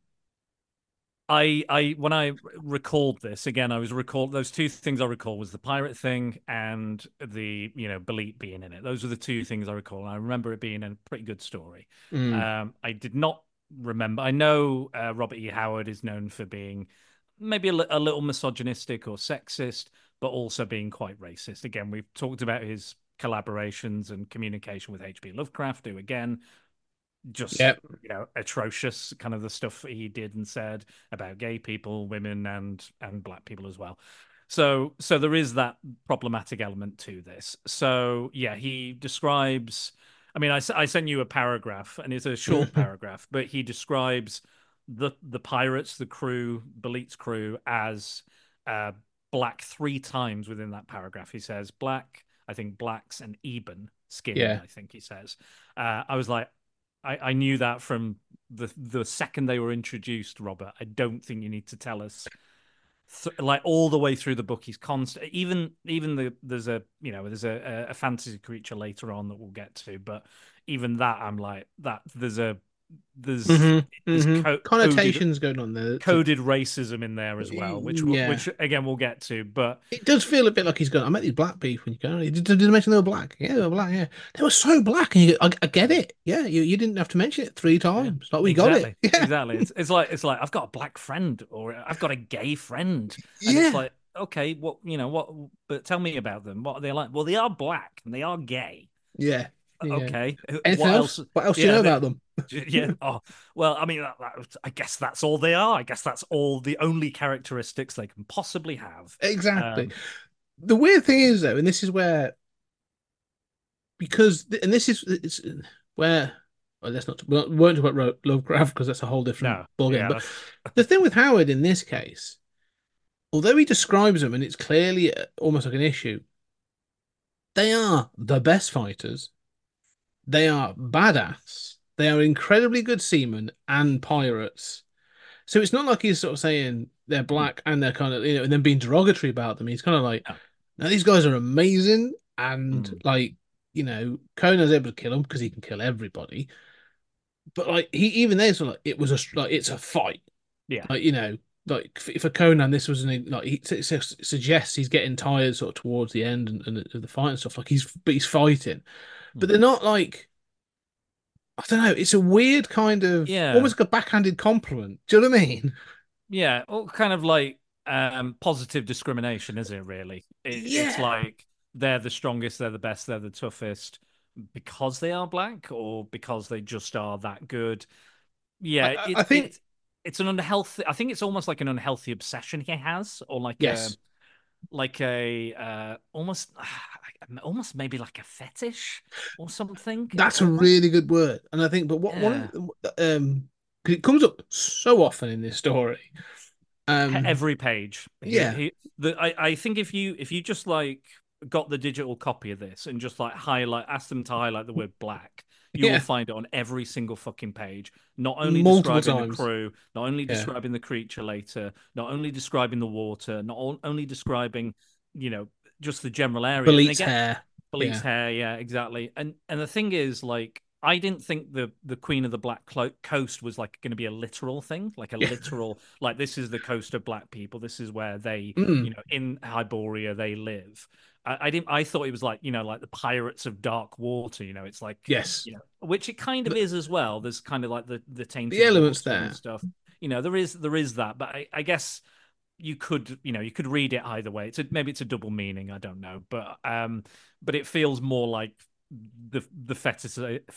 Speaker 7: I, I, when I recalled this again, I was recalled those two things I recall was the pirate thing and the you know Belit being in it. Those are the two things I recall, and I remember it being a pretty good story.
Speaker 6: mm,
Speaker 7: Um, I did not remember. I know uh, Robert E. Howard is known for being maybe a, li- a little misogynistic or sexist, but also being quite racist. Again, we've talked about his collaborations and communication with H P. Lovecraft, who again just
Speaker 6: yeah,
Speaker 7: you know atrocious kind of the stuff he did and said about gay people, women, and and black people as well. So so there is that problematic element to this. So yeah, he describes. I mean, I, s- I sent you a paragraph, and it's a short paragraph, but he describes the the pirates, the crew, Belit's crew, as uh, black three times within that paragraph. He says black, I think blacks and ebon skinned.
Speaker 6: yeah,
Speaker 7: I think he says. Uh, I was like, I, I knew that from the the second they were introduced, Robert. I don't think you need to tell us, th- like all the way through the book. He's constant. Even even the there's a you know there's a a fantasy creature later on that we'll get to, but even that I'm like that. There's a there's
Speaker 6: hmm
Speaker 7: there's
Speaker 6: hmm
Speaker 7: co- coded
Speaker 6: connotations going on there. to-
Speaker 7: coded racism in there as well, which w-
Speaker 6: yeah,
Speaker 7: which again we'll get to. But
Speaker 6: it does feel a bit like he's going. I met these black people. And you go, did, did they mention they were black? Yeah, they were black. Yeah, they were so black, and you, I, I get it. Yeah, you, you didn't have to mention it three
Speaker 7: yeah,
Speaker 6: times. Like we
Speaker 7: exactly,
Speaker 6: got it. Yeah,
Speaker 7: exactly. It's it's like it's like I've got a black friend or I've got a gay friend, and it's
Speaker 6: yeah,
Speaker 7: like okay, what you know what? But tell me about them. What are they like? Well, they are black and they are gay.
Speaker 6: yeah, yeah.
Speaker 7: Okay,
Speaker 6: Anything
Speaker 7: what
Speaker 6: else?
Speaker 7: else?
Speaker 6: What else do you
Speaker 7: Yeah,
Speaker 6: know
Speaker 7: they-
Speaker 6: about them?
Speaker 7: yeah. Oh, well, I mean, that, that, I guess that's all they are. I guess that's all the only characteristics they can possibly have.
Speaker 6: Exactly.
Speaker 7: Um,
Speaker 6: The weird thing is though, and this is where because and this is it's where well, let's not we won't talk about Lovecraft because that's a whole different
Speaker 7: no,
Speaker 6: ballgame.
Speaker 7: yeah,
Speaker 6: But
Speaker 7: that's-
Speaker 6: the thing with Howard in this case, although he describes them and it's clearly uh, almost like an issue, they are the best fighters. They are badass. They are incredibly good seamen and pirates. So it's not like he's sort of saying they're black and they're kind of you know and then being derogatory about them. He's kind of like,
Speaker 7: no.
Speaker 6: no, these guys are amazing and
Speaker 7: Mm.
Speaker 6: like you know Conan's able to kill them because he can kill everybody. But like he even then sort of like it was a like it's a fight.
Speaker 7: Yeah.
Speaker 6: Like you know like for, for Conan this was an like he it suggests he's getting tired sort of towards the end and, and the, the fight and stuff like he's but he's fighting. But
Speaker 7: Mm.
Speaker 6: they're not like I don't know. It's a weird kind of
Speaker 7: Yeah,
Speaker 6: almost like a backhanded compliment. Do you know what I mean?
Speaker 7: yeah, all kind of like um positive discrimination, isn't it? Really, it, it's
Speaker 6: Yeah.
Speaker 7: like they're the strongest, they're the best, they're the toughest because they are black, or because they just are that good.
Speaker 6: I,
Speaker 7: Yeah,
Speaker 6: I I
Speaker 7: it
Speaker 6: think
Speaker 7: it it's an unhealthy. I think it's almost like an unhealthy obsession he has, or like a
Speaker 6: yes,
Speaker 7: like a uh almost almost maybe like a fetish or something.
Speaker 6: that's a
Speaker 7: Almost.
Speaker 6: really good word. And I think, but what one
Speaker 7: Yeah.
Speaker 6: of the, um, 'cause it comes up so often in this story. Um,
Speaker 7: Every page. He,
Speaker 6: yeah,
Speaker 7: he, the, I, I think if you if you just like got the digital copy of this and just like highlight, ask them to highlight the word black, you will
Speaker 6: yeah,
Speaker 7: find it on every single fucking page. Not only
Speaker 6: multiple
Speaker 7: describing the
Speaker 6: times.
Speaker 7: crew, not only
Speaker 6: Yeah,
Speaker 7: describing the creature later, not only describing the water, not on, only describing, you know, just the general area. And
Speaker 6: Belit's
Speaker 7: again,
Speaker 6: hair.
Speaker 7: Bleach's
Speaker 6: Yeah,
Speaker 7: hair, yeah, exactly. And and the thing is, like, I didn't think the the Queen of the Black Clo- Coast was like going to be a literal thing, like a
Speaker 6: yeah.
Speaker 7: literal, like this is the coast of black people. This is where they, you
Speaker 6: Mm,
Speaker 7: know, in Hyboria they live. I, I didn't. I thought it was like, you know, like the Pirates of Dark Water. You know, it's like,
Speaker 6: yes,
Speaker 7: you know, which it kind of
Speaker 6: the,
Speaker 7: is as well. There's kind of like the the
Speaker 6: the
Speaker 7: tainted
Speaker 6: elements
Speaker 7: water and
Speaker 6: there.
Speaker 7: stuff. You know, there is there is that, but I, I guess you could, you know, you could read it either way. It's a, maybe it's a double meaning. I don't know, but um, but it feels more like the the fetish,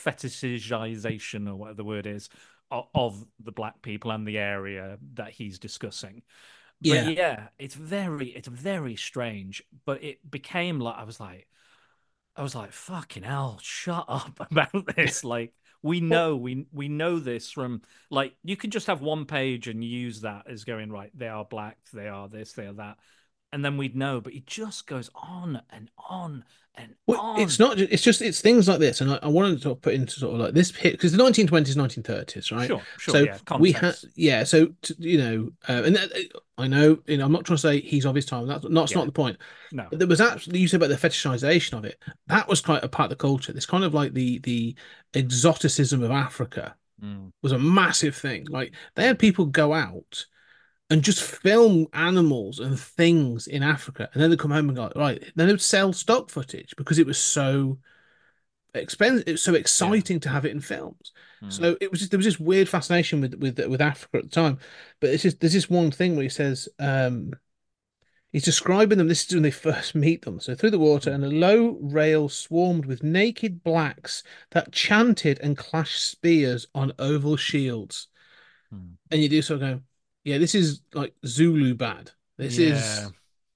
Speaker 7: fetishization or whatever the word is of, of the black people and the area that he's discussing. But
Speaker 6: Yeah.
Speaker 7: yeah, it's very it's very strange. But it became like I was like I was like fucking hell, shut up about this. Like we
Speaker 6: Well,
Speaker 7: know we we know this from like you can just have one page and use that as going right. They are black. They are this. They are that. And then we'd know. But it just goes on and on and
Speaker 6: well, it's
Speaker 7: on.
Speaker 6: not. Just, it's just it's things like this, and I, I wanted to sort of put into sort of like this hit because the nineteen twenties, nineteen thirties, right?
Speaker 7: Sure, sure,
Speaker 6: So
Speaker 7: yeah.
Speaker 6: we had,
Speaker 7: Context.
Speaker 6: yeah. So t you know, uh, and that, I know, you know, I'm not trying to say he's of his time. That's that's not
Speaker 7: Yeah.
Speaker 6: the point.
Speaker 7: No.
Speaker 6: But there was actually you said about the fetishization of it. That was quite a part of the culture. This kind of like the the exoticism of Africa
Speaker 7: Mm,
Speaker 6: was a massive thing. Like they had people go out and just film animals and things in Africa, and then they come home and go, right. Then they would sell stock footage because it was so expensive. It was so
Speaker 7: yeah.
Speaker 6: exciting to have it in films.
Speaker 7: Mm,
Speaker 6: So it was just there was this weird fascination with with with Africa at the time. But it's just there's this one thing where he says um he's describing them. This is when they first meet them. So through the water,
Speaker 7: mm,
Speaker 6: and a low rail swarmed with naked blacks that chanted and clashed spears on oval shields.
Speaker 7: mm.
Speaker 6: And you do sort of go, yeah, this is like Zulu bad. This
Speaker 7: Yeah.
Speaker 6: is,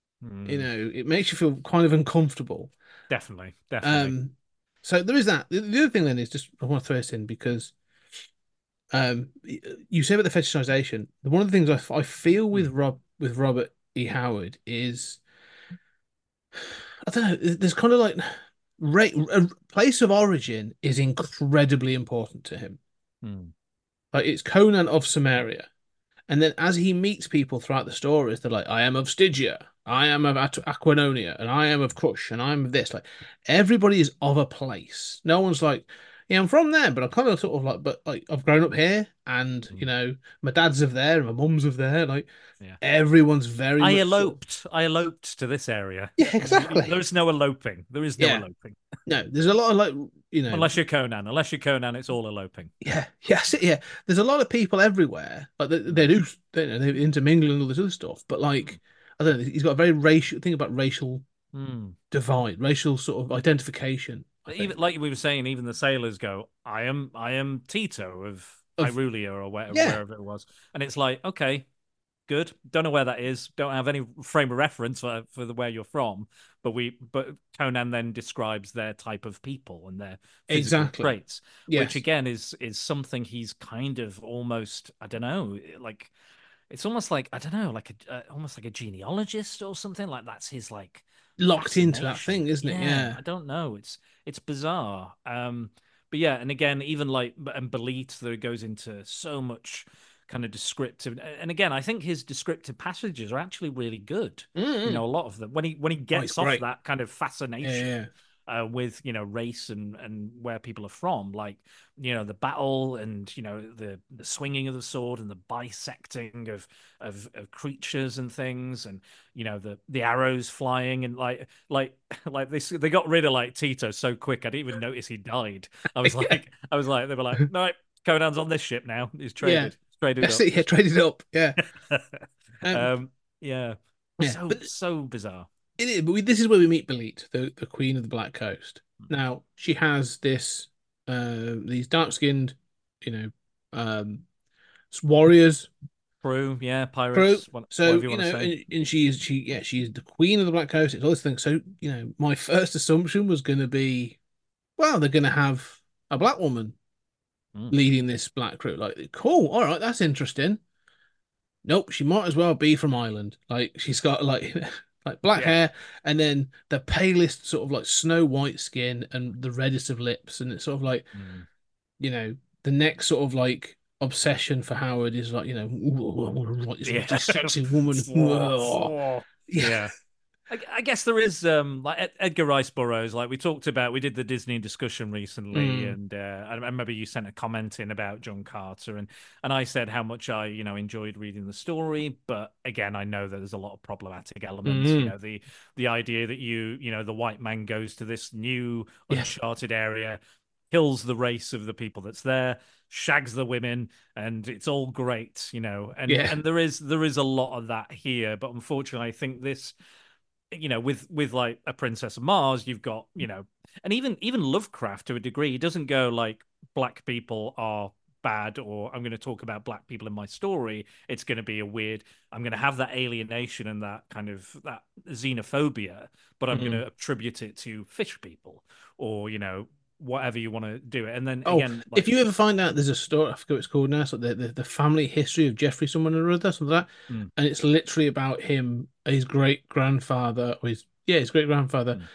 Speaker 6: you
Speaker 7: Mm,
Speaker 6: know, it makes you feel kind of uncomfortable.
Speaker 7: definitely. Definitely.
Speaker 6: Um, so there is that. The, the other thing then is just I want to throw this in because um, you say about the fetishization. One of the things I, I feel with
Speaker 7: Mm,
Speaker 6: Rob with Robert E. Howard is I don't know. There's kind of like ra a place of origin is incredibly important to him.
Speaker 7: mm,
Speaker 6: Like it's Conan of Samaria. And then as he meets people throughout the stories, they're like, I am of Stygia, I am of At- Aquinonia, and I am of Kush, and I'm of this. Like everybody is of a place. No one's like, yeah, I'm from there, but I'm kind of sort of like, but like I've grown up here, and you
Speaker 7: mm.
Speaker 6: know, my dad's of there, and my mum's of there. Like
Speaker 7: Yeah.
Speaker 6: everyone's very
Speaker 7: I
Speaker 6: much sort of,
Speaker 7: eloped. I eloped to this area.
Speaker 6: yeah, exactly.
Speaker 7: There's no eloping. There is no
Speaker 6: Yeah.
Speaker 7: eloping.
Speaker 6: No, there's a lot of like, you know,
Speaker 7: Unless you're Conan. Unless you're Conan, it's all eloping.
Speaker 6: yeah, yes, yeah. There's a lot of people everywhere. Like they, they do, they, you know, they intermingle and all this other stuff. But like, I don't know. He's got a very racial thing about racial
Speaker 7: Mm.
Speaker 6: divide, racial sort of identification. I
Speaker 7: Even
Speaker 6: think.
Speaker 7: like we were saying, even the sailors go, "I am, I am Tito of
Speaker 6: Of
Speaker 7: Hyrulia or where,
Speaker 6: yeah,
Speaker 7: wherever it was," and it's like, okay, good. Don't know where that is. Don't have any frame of reference for for the where you're from. But we, but Conan then describes their type of people and their physical
Speaker 6: exactly.
Speaker 7: traits, which
Speaker 6: Yes,
Speaker 7: again is is something he's kind of almost, I don't know, like it's almost like I don't know, like a uh, almost like a genealogist or something. Like that's his like
Speaker 6: locked into that
Speaker 7: fascination.
Speaker 6: thing, isn't it?
Speaker 7: Yeah,
Speaker 6: Yeah,
Speaker 7: I don't know. It's it's bizarre. Um, but yeah, and again, even like and Belit, that goes into so much kind of descriptive. And again, I think his descriptive passages are actually really good. You
Speaker 6: mm-hmm.
Speaker 7: know, a lot of them when he when he
Speaker 6: Oh, it's
Speaker 7: gets off
Speaker 6: great.
Speaker 7: that kind of
Speaker 6: Yeah,
Speaker 7: fascination.
Speaker 6: yeah.
Speaker 7: uh, with you know race and and where people are from, like you know the battle and you know the the swinging of the sword and the bisecting of of, of creatures and things, and you know the the arrows flying and like like like they they got rid of like Tito so quick I didn't even notice he died. I was like
Speaker 6: Yeah.
Speaker 7: I was like they were like no, Conan's on this ship now. He's
Speaker 6: Yeah.
Speaker 7: traded traded
Speaker 6: That's
Speaker 7: up.
Speaker 6: it. Yeah, traded up. Yeah. Um,
Speaker 7: um, yeah,
Speaker 6: yeah.
Speaker 7: so
Speaker 6: But
Speaker 7: so bizarre.
Speaker 6: it is, but we, this is where we meet Belit, the, the queen of the Black Coast. Now she has this, uh, these dark skinned, you know, um, warriors
Speaker 7: Crew, yeah,
Speaker 6: crew.
Speaker 7: pirates, what,
Speaker 6: So
Speaker 7: whatever you
Speaker 6: you
Speaker 7: want to
Speaker 6: know,
Speaker 7: say.
Speaker 6: and, and she is she yeah she's the queen of the Black Coast. It's all this thing. So you know, my first assumption was going to be, well, they're going to have a black woman
Speaker 7: Mm.
Speaker 6: leading this black crew. Like, cool, all right, that's interesting. Nope, she might as well be from Ireland. Like she's got like like black
Speaker 7: Yeah.
Speaker 6: hair and then the palest sort of like snow white skin and the reddest of lips, and it's sort of like,
Speaker 7: Mm.
Speaker 6: you know, the next sort of like obsession for Howard is like, you know, like this
Speaker 7: Yeah.
Speaker 6: really sexy woman. Yeah.
Speaker 7: Yeah. I, I guess there is um like Ed- Edgar Rice Burroughs, like we talked about. We did the Disney discussion recently,
Speaker 6: Mm.
Speaker 7: and uh, I remember you sent a comment in about John Carter, and and I said how much I you know enjoyed reading the story, but again I know that there's a lot of problematic elements. You
Speaker 6: Mm.
Speaker 7: know the the idea that you you know the white man goes to this new
Speaker 6: Yeah.
Speaker 7: uncharted area, kills the race of the people that's there, shags the women, and it's all great, you know. And
Speaker 6: Yeah.
Speaker 7: and there is there is a lot of that here, but unfortunately, I think this, you know, with with like a Princess of Mars, you've got, you know, and even even Lovecraft to a degree, he doesn't go like black people are bad or I'm going to talk about black people in my story. It's going to be a weird, I'm going to have that alienation and that kind of that xenophobia, but I'm going
Speaker 6: Mm.
Speaker 7: to attribute it to fish people or, you know, whatever you want to do it. And then
Speaker 6: Oh,
Speaker 7: again, like,
Speaker 6: if you ever find out there's a story, I forget what it's called now, so the, the, the family history of Jeffrey someone or other, something like that,
Speaker 7: Mm.
Speaker 6: and it's literally about him, his great grandfather, or his yeah, his great grandfather,
Speaker 7: Mm.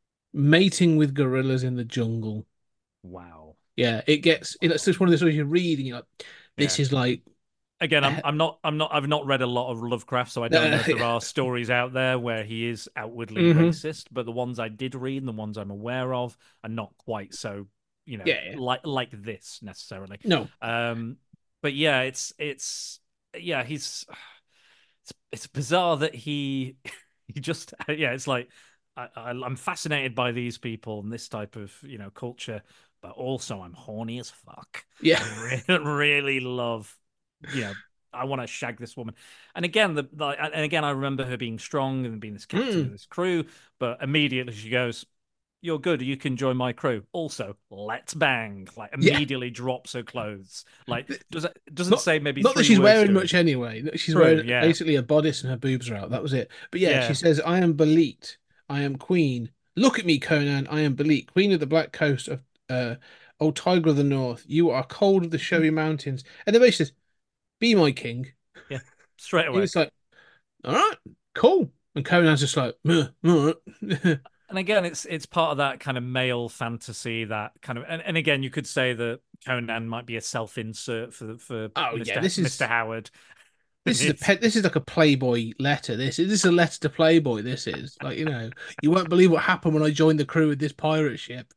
Speaker 6: mating with gorillas in the jungle.
Speaker 7: wow.
Speaker 6: Yeah, it gets it's just one of those stories you read and you're like, this
Speaker 7: Yeah.
Speaker 6: is like
Speaker 7: Again, I'm I'm not I'm not I've not read a lot of Lovecraft, so I don't know if there are stories out there where he is outwardly
Speaker 6: Mhm.
Speaker 7: racist. But the ones I did read and the ones I'm aware of are not quite so, you know,
Speaker 6: Yeah, yeah.
Speaker 7: like like this necessarily.
Speaker 6: no.
Speaker 7: Um, but yeah, it's it's yeah, he's it's it's bizarre that he he just yeah, it's like I, I I'm fascinated by these people and this type of you know culture, but also I'm horny as fuck.
Speaker 6: Yeah.
Speaker 7: I really, really love, you know, I want to shag this woman. And again, the, the and again, I remember her being strong and being this captain
Speaker 6: Mm.
Speaker 7: of this crew, but immediately she goes, "You're good. You can join my crew. Also, let's bang!" Like
Speaker 6: Yeah.
Speaker 7: immediately drops her clothes. Like does it doesn't
Speaker 6: Not-
Speaker 7: say maybe
Speaker 6: Not that
Speaker 7: three
Speaker 6: she's
Speaker 7: words
Speaker 6: wearing
Speaker 7: to
Speaker 6: much
Speaker 7: it.
Speaker 6: anyway. She's
Speaker 7: True,
Speaker 6: wearing
Speaker 7: yeah.
Speaker 6: basically a bodice and her boobs are out. That was it. But yeah,
Speaker 7: Yeah.
Speaker 6: she says, I am Belit. I am queen. Look at me, Conan. I am Belit, queen of the Black Coast of uh O Tiger of the North. You are cold of the showy mountains. And then basically says, be my king.
Speaker 7: Yeah, straight
Speaker 6: He
Speaker 7: away.
Speaker 6: was like, all right, cool. And Conan's just like, "Meh, all right."
Speaker 7: And again, it's it's part of that kind of male fantasy, that kind of, and, and again, you could say that Conan might be a self-insert for for
Speaker 6: Oh,
Speaker 7: Mister
Speaker 6: yeah, this is-
Speaker 7: Mister Howard.
Speaker 6: This is a
Speaker 7: It's-
Speaker 6: pet. This is like a Playboy letter. This is this is a letter to Playboy. This is like, you know, you won't believe what happened when I joined the crew with this pirate ship.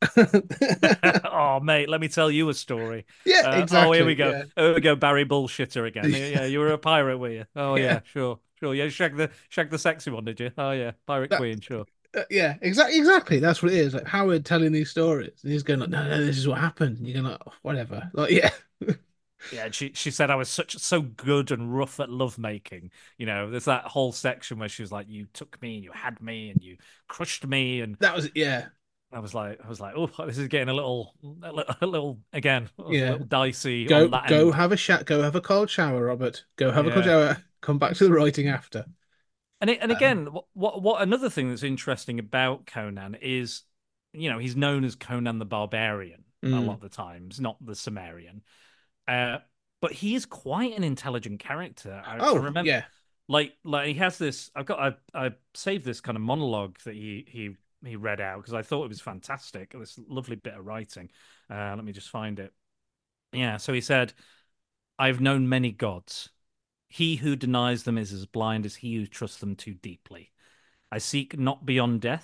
Speaker 7: oh, mate, let me tell you a story.
Speaker 6: Yeah,
Speaker 7: Uh,
Speaker 6: exactly.
Speaker 7: Oh, here we go.
Speaker 6: yeah.
Speaker 7: Here we go, Barry Bullshitter again. Yeah, yeah, you were a pirate, were you? Oh, yeah,
Speaker 6: Yeah.
Speaker 7: sure, sure. Yeah, shag the shag the sexy one, did you? Oh, yeah, pirate
Speaker 6: That-
Speaker 7: queen, sure.
Speaker 6: Uh, yeah, exactly. Exactly. That's what it is. Like Howard telling these stories, and he's going like, "No, no, this is what happened." And you're going like, oh, "Whatever." Like, yeah,
Speaker 7: Yeah, and she she said I was such so good and rough at lovemaking. You know, there's that whole section where she was like, "You took me, and you had me, and you crushed me," and
Speaker 6: that was yeah,
Speaker 7: I was like, I was like, "Oh, this is getting a little, a little, a little again, a
Speaker 6: Yeah.
Speaker 7: little dicey
Speaker 6: go
Speaker 7: on that
Speaker 6: go
Speaker 7: end."
Speaker 6: have a shat, go have a cold shower, Robert. Go have a cold
Speaker 7: Yeah.
Speaker 6: shower. Come back to the writing after.
Speaker 7: And it, and
Speaker 6: Um,
Speaker 7: again, what, what what another thing that's interesting about Conan is, you know, he's known as Conan the Barbarian a
Speaker 6: Mm.
Speaker 7: lot of the times, not the Cimmerian. Uh, but he is quite an intelligent character. I,
Speaker 6: Oh,
Speaker 7: I remember,
Speaker 6: yeah,
Speaker 7: like, like he has this. I've got, I, I saved this kind of monologue that he he he read out because I thought it was fantastic. This lovely bit of writing. Uh, let me just find it. Yeah, so he said, "I've known many gods. He who denies them is as blind as he who trusts them too deeply. I seek not beyond death.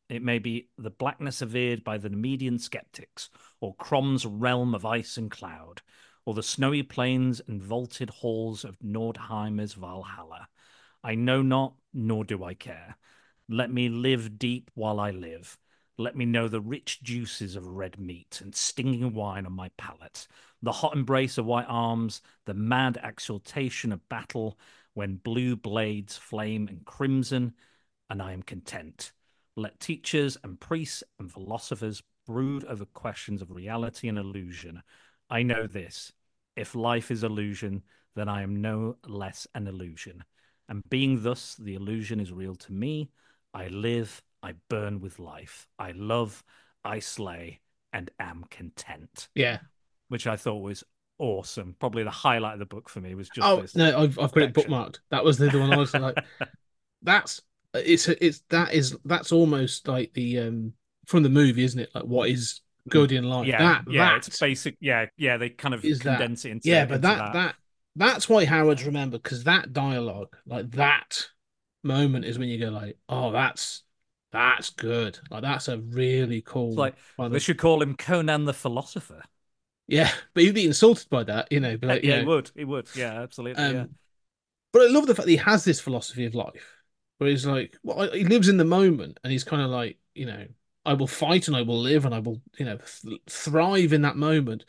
Speaker 7: It may be the blackness averred by the Nemedian skeptics, or Crom's realm of ice and cloud, or the snowy plains and vaulted halls of Nordheimer's Valhalla. I know not, nor do I care. Let me live deep while I live. Let me know the rich juices of red meat and stinging wine on my palate, the hot embrace of white arms, the mad exultation of battle, when blue blades flame and crimson, and I am content. Let teachers and priests and philosophers brood over questions of reality and illusion. I know this. If life is illusion, then I am no less an illusion. And being thus, the illusion is real to me. I live, I burn with life. I love, I slay, and am content.
Speaker 6: Yeah.
Speaker 7: Which I thought was awesome. Probably the highlight of the book for me was just
Speaker 6: oh
Speaker 7: this.
Speaker 6: no, I've I've got it bookmarked. That was the, the one I was like, that's it's it's that is that's almost like the um from the movie, isn't it? Like what is good in life?
Speaker 7: Yeah,
Speaker 6: that
Speaker 7: yeah,
Speaker 6: that
Speaker 7: it's basic. Yeah, yeah, they kind of condense
Speaker 6: that,
Speaker 7: it into
Speaker 6: yeah, but
Speaker 7: into
Speaker 6: that,
Speaker 7: that
Speaker 6: that that's why Howard's remembered, because that dialogue, like that moment, is when you go like, oh, that's that's good. Like that's a really cool.
Speaker 7: It's like
Speaker 6: they
Speaker 7: of... should call him Conan the Philosopher.
Speaker 6: Yeah, but he'd be insulted by that, you know. But like,
Speaker 7: yeah,
Speaker 6: you
Speaker 7: he
Speaker 6: know,
Speaker 7: would. He would. Yeah, absolutely. Um, yeah.
Speaker 6: But I love the fact that he has this philosophy of life, where he's like, well, he lives in the moment, and he's kind of like, you know, I will fight and I will live and I will, you know, th- thrive in that moment.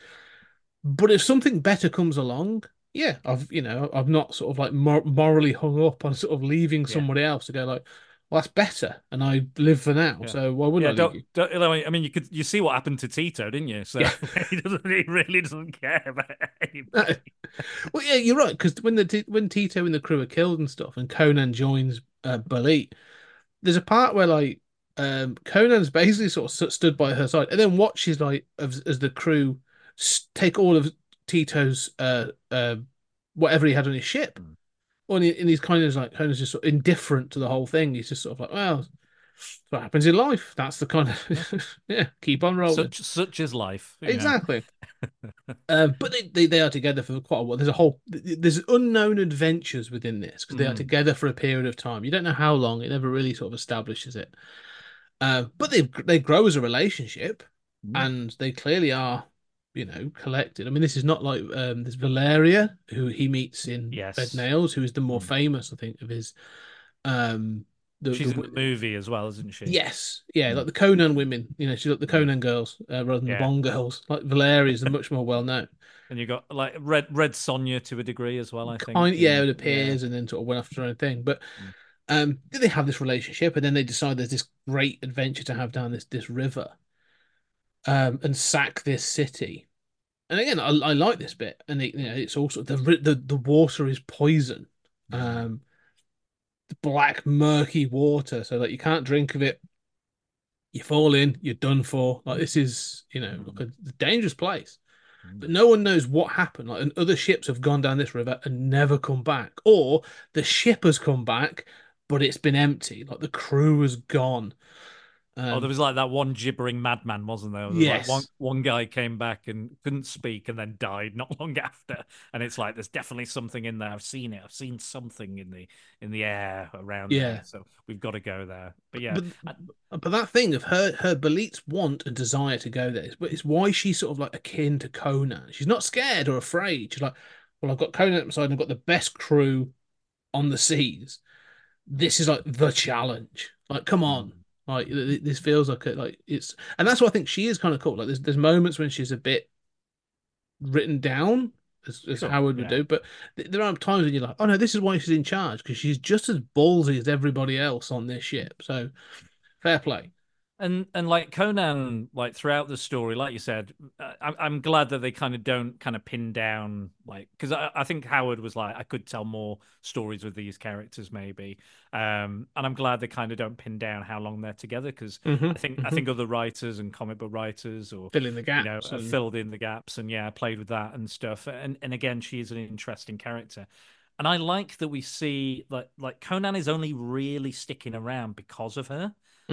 Speaker 6: But if something better comes along, yeah, I've, you know, I've not sort of like mor- morally hung up on sort of leaving yeah. somebody else to go like, well, that's better, and I live for now. Yeah. So why wouldn't
Speaker 7: yeah,
Speaker 6: I leave you?
Speaker 7: Don't, I mean, you could you see what happened to Tito, didn't you? So yeah. he doesn't. He really doesn't care about anybody.
Speaker 6: Well, yeah, you're right, because when the when Tito and the crew are killed and stuff, and Conan joins uh, Belit, there's a part where like um, Conan's basically sort of stood by her side, and then watches like as, as the crew take all of Tito's uh, uh, whatever he had on his ship. Mm. Well, and, he, and he's kind of like Conan's just sort of indifferent to the whole thing. He's just sort of like, well, that's what happens in life. That's the kind of yeah, keep on rolling.
Speaker 7: Such such is life.
Speaker 6: Exactly. uh, but they, they they are together for quite a while. There's a whole there's unknown adventures within this because they mm. are together for a period of time. You don't know how long. It never really sort of establishes it. Uh, but they they grow as a relationship, mm. and they clearly are, you know, collected. I mean, this is not like um, there's Valeria, who he meets in
Speaker 7: yes.
Speaker 6: Bed Nails, who is the more mm. famous, I think, of his. Um, the,
Speaker 7: she's
Speaker 6: the,
Speaker 7: in the movie as well, isn't she?
Speaker 6: Yes, yeah, mm. like the Conan women. You know, she's like the Conan girls uh, rather than yeah. the Bond girls. Like Valeria is much more well known.
Speaker 7: And you got like Red Red Sonja to a degree as well, I think.
Speaker 6: Kind, yeah, it appears yeah. and then sort of went off her own thing. But mm. um, they have this relationship, and then they decide there's this great adventure to have down this this river, um, and sack this city. And again, I, I like this bit, and it, you know, it's also the the the water is poison, um, the black murky water, so that you can't drink of it. You fall in, you're done for. Like this is, you know, like a dangerous place, but no one knows what happened. Like, and other ships have gone down this river and never come back, or the ship has come back, but it's been empty. Like the crew has gone.
Speaker 7: Um, oh, there was like that one gibbering madman, wasn't there? there was
Speaker 6: yes.
Speaker 7: Like one, one guy came back and couldn't speak and then died not long after. And it's like, there's definitely something in there. I've seen it. I've seen something in the in the air around
Speaker 6: yeah.
Speaker 7: there. So we've got to go there. But yeah.
Speaker 6: But, I, but that thing of her, her Belit's want and desire to go there, but it's why she's sort of like akin to Conan. She's not scared or afraid. She's like, well, I've got Conan at my side and I've got the best crew on the seas. This is like the challenge. Like, come on. Like this feels like it, like it's, and that's why I think she is kind of cool. Like there's there's moments when she's a bit written down, as, as sure, Howard would yeah. do, but th- there are times when you're like, oh no, this is why she's in charge, because she's just as ballsy as everybody else on this ship. So fair play.
Speaker 7: And and like Conan, like throughout the story, like you said, I, I'm glad that they kind of don't kind of pin down, like, because I, I think Howard was like, I could tell more stories with these characters maybe, um, and I'm glad they kind of don't pin down how long they're together, because mm-hmm, I think mm-hmm. I think other writers and comic book writers or
Speaker 6: fill in the gaps,
Speaker 7: you know,
Speaker 6: and...
Speaker 7: filled in the gaps, and yeah, played with that and stuff, and and again, she is an interesting character. And I like that we see like like Conan is only really sticking around because of her. Mm. Like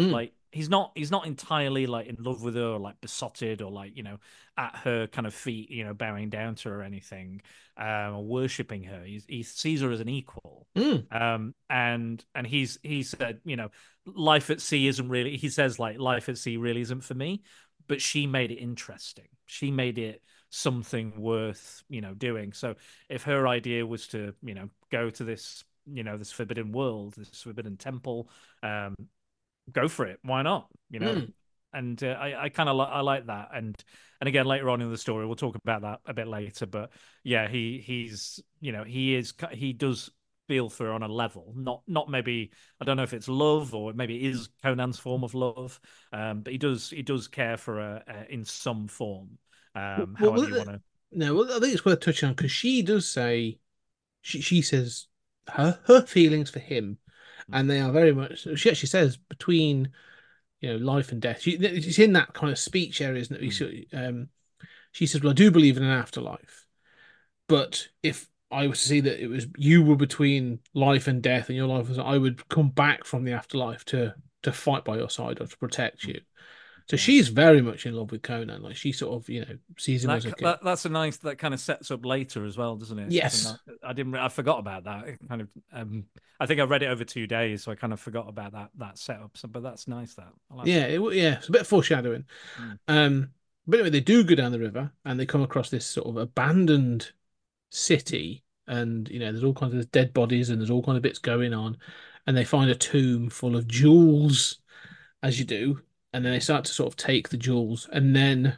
Speaker 7: he's not he's not entirely like in love with her or like besotted or like, you know, at her kind of feet, you know, bowing down to her or anything, um, or worshipping her. He's, he sees her as an equal.
Speaker 6: Mm.
Speaker 7: Um, and and he's he said, you know, life at sea isn't really. He says like life at sea really isn't for me, but she made it interesting. She made it something worth, you know, doing. So if her idea was to, you know, go to this, you know, this forbidden world, this forbidden temple, um, go for it. Why not? You know,
Speaker 6: Mm.
Speaker 7: and uh, I, I kind of like I like that. And and again, later on in the story, we'll talk about that a bit later. But yeah, he he's you know he is he does feel for her on a level, not not maybe I don't know if it's love or maybe it is Conan's form of love, um, but he does he does care for her uh, in some form. Um,
Speaker 6: Well,
Speaker 7: however
Speaker 6: well,
Speaker 7: you want to.
Speaker 6: no, well, I think it's worth touching on because she does say she she says her her feelings for him, and they are very much. She actually says between you know life and death. She, she's in that kind of speech area, isn't it? Mm. Um, she says, "Well, I do believe in an afterlife, but if I was to see that it was you were between life and death, and your life was, I would come back from the afterlife to to fight by your side or to protect you." So yeah. She's very much in love with Conan. Like she sort of, you know, sees him
Speaker 7: that,
Speaker 6: as a kid.
Speaker 7: That, that's a nice. That kind of sets up later as well, doesn't it?
Speaker 6: Yes.
Speaker 7: I didn't. I forgot about that. It kind of. Um, I think I read it over two days, so I kind of forgot about that that setup. So, but that's nice. That. I like
Speaker 6: yeah.
Speaker 7: that.
Speaker 6: It, yeah. It's a bit of foreshadowing. Mm. Um. But anyway, they do go down the river and they come across this sort of abandoned city, and you know, there's all kinds of dead bodies and there's all kinds of bits going on, and they find a tomb full of jewels, as you do. And then they start to sort of take the jewels, and then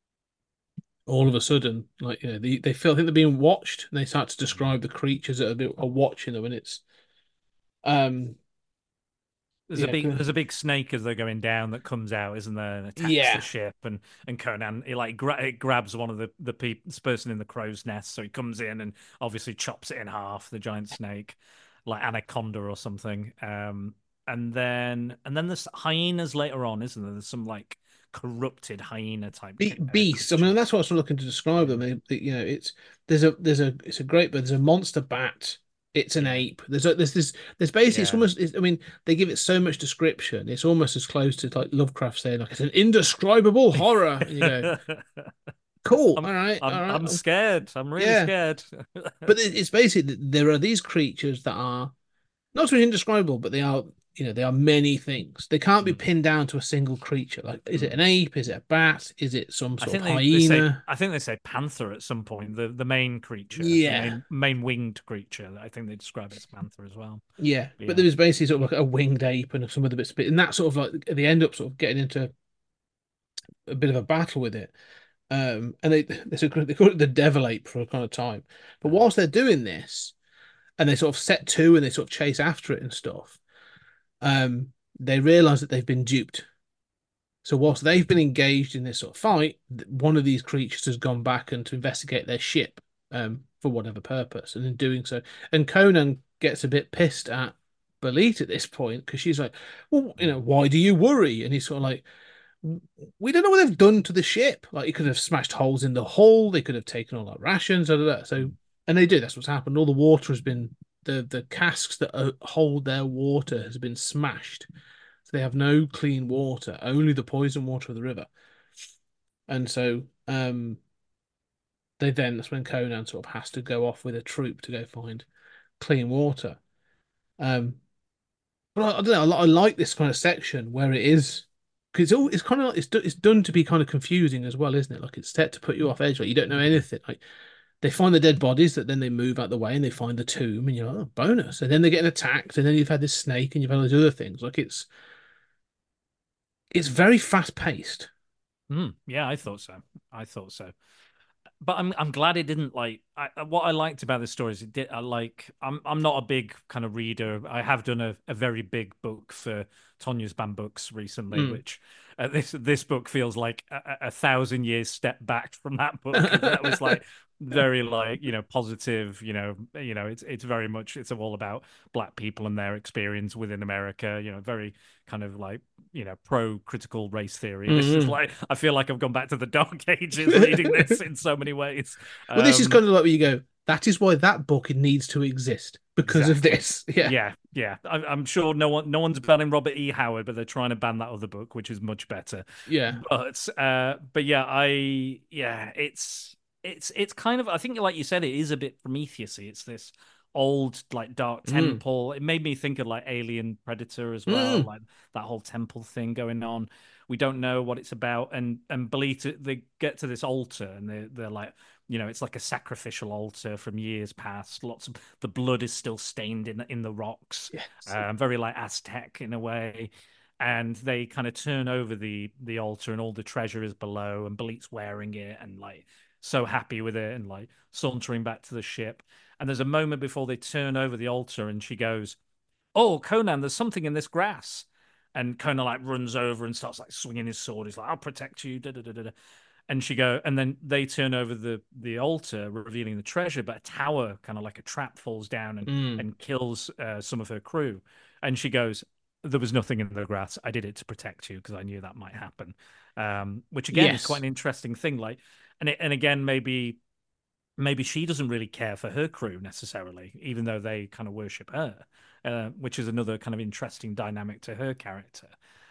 Speaker 6: all of a sudden, like you know, they, they feel I think they're being watched, and they start to describe the creatures that are, are watching them, and it's um.
Speaker 7: There's yeah, a big there's a big snake as they're going down that comes out, isn't there, and attacks
Speaker 6: yeah.
Speaker 7: the ship, and and Conan he like gra- it grabs one of the the pe- person in the crow's nest, so he comes in and obviously chops it in half, the giant snake, like anaconda or something. Um. And then, and then there's hyenas later on, isn't there? There's some like corrupted hyena type
Speaker 6: Be- beasts. I mean, that's what I was looking to describe them. They, they, you know, it's there's a there's a it's a great, but there's a monster bat. It's an yeah. ape. There's a, there's this there's basically yeah. it's almost. It's, I mean, they give it so much description. It's almost as close to like Lovecraft saying like it's an indescribable horror. And you go, cool.
Speaker 7: I'm,
Speaker 6: all right.
Speaker 7: I'm,
Speaker 6: all right.
Speaker 7: I'm scared. I'm really yeah. scared.
Speaker 6: But it's basically there are these creatures that are not so indescribable, but they are. You know, there are many things. They can't be pinned down to a single creature. Like, is it an ape? Is it a bat? Is it some sort
Speaker 7: I think
Speaker 6: of
Speaker 7: they,
Speaker 6: hyena?
Speaker 7: They say, I think they say panther at some point. The the main creature,
Speaker 6: yeah,
Speaker 7: the main, main winged creature. I think they describe it as panther as well.
Speaker 6: Yeah, yeah. But there was basically sort of like a winged ape and some of the bits, and that sort of like they end up sort of getting into a bit of a battle with it. Um, and they they, sort of, they call it the devil ape for a kind of time. But whilst they're doing this, and they sort of set to and they sort of chase after it and stuff. Um, they realize that they've been duped. So whilst they've been engaged in this sort of fight, one of these creatures has gone back and to investigate their ship um, for whatever purpose. And in doing so, and Conan gets a bit pissed at Belit at this point because she's like, well, you know, why do you worry? And he's sort of like, we don't know what they've done to the ship. Like, he could have smashed holes in the hull. They could have taken all our rations. Blah, blah, blah. So, and they do. That's what's happened. All the water has been the the casks that hold their water has been smashed, so they have no clean water, only the poison water of the river. And so um they then that's when Conan sort of has to go off with a troop to go find clean water. Um but I, I don't know, I, I like this kind of section where it is because it's all it's kind of like, it's, it's done to be kind of confusing as well, isn't it? Like it's set to put you off edge, like you don't know anything. Like they find the dead bodies that then they move out the way and they find the tomb and you're like, oh, bonus. And then they're getting attacked and then you've had this snake and you've had all these other things. Like it's it's very fast paced.
Speaker 7: Mm, yeah, I thought so. I thought so. But I'm I'm glad it didn't like I, what I liked about this story is it did I like I'm I'm not a big kind of reader. I have done a, a very big book for Tonya's Banned Books recently, mm. which uh, this this book feels like a, a thousand years step back from that book. That was like very like you know positive. You know you know it's it's very much it's all about Black people and their experience within America. You know very kind of like you know pro critical race theory. Mm-hmm. This is like I feel like I've gone back to the dark ages reading this in so many ways.
Speaker 6: Well, um, this is kind of like where you go. That is why that book needs to exist because exactly. of this. Yeah,
Speaker 7: yeah, Yeah, I, I'm sure no one no one's banning Robert E. Howard, but they're trying to ban that other book, which is much better.
Speaker 6: Yeah.
Speaker 7: But uh, but yeah, I yeah, it's it's it's kind of I think like you said, it is a bit Prometheus-y. It's this old like dark
Speaker 6: Mm.
Speaker 7: temple. It made me think of like Alien Predator as well,
Speaker 6: Mm.
Speaker 7: like that whole temple thing going on. We don't know what it's about, and and Belita they get to this altar, and they they're like, you know, it's like a sacrificial altar from years past. Lots of the blood is still stained in in the rocks,
Speaker 6: Yes.
Speaker 7: um, very like Aztec in a way. And they kind of turn over the the altar, and all the treasure is below, and Belit's wearing it, and like so happy with it, and like sauntering back to the ship. And there's a moment before they turn over the altar, and she goes, "Oh, Conan, there's something in this grass." And Conan like runs over and starts like swinging his sword. He's like, "I'll protect you." Da, da, da, da, da. And she go, and then they turn over the the altar, revealing the treasure. But a tower, kind of like a trap, falls down and
Speaker 6: Mm.
Speaker 7: and kills uh, some of her crew. And she goes, "There was nothing in the grass. I did it to protect you because I knew that might happen." Um, which again is quite
Speaker 6: Yes.
Speaker 7: an interesting thing. Like, and it, and again maybe maybe she doesn't really care for her crew necessarily, even though they kind of worship her, uh, which is another kind of interesting dynamic to her character.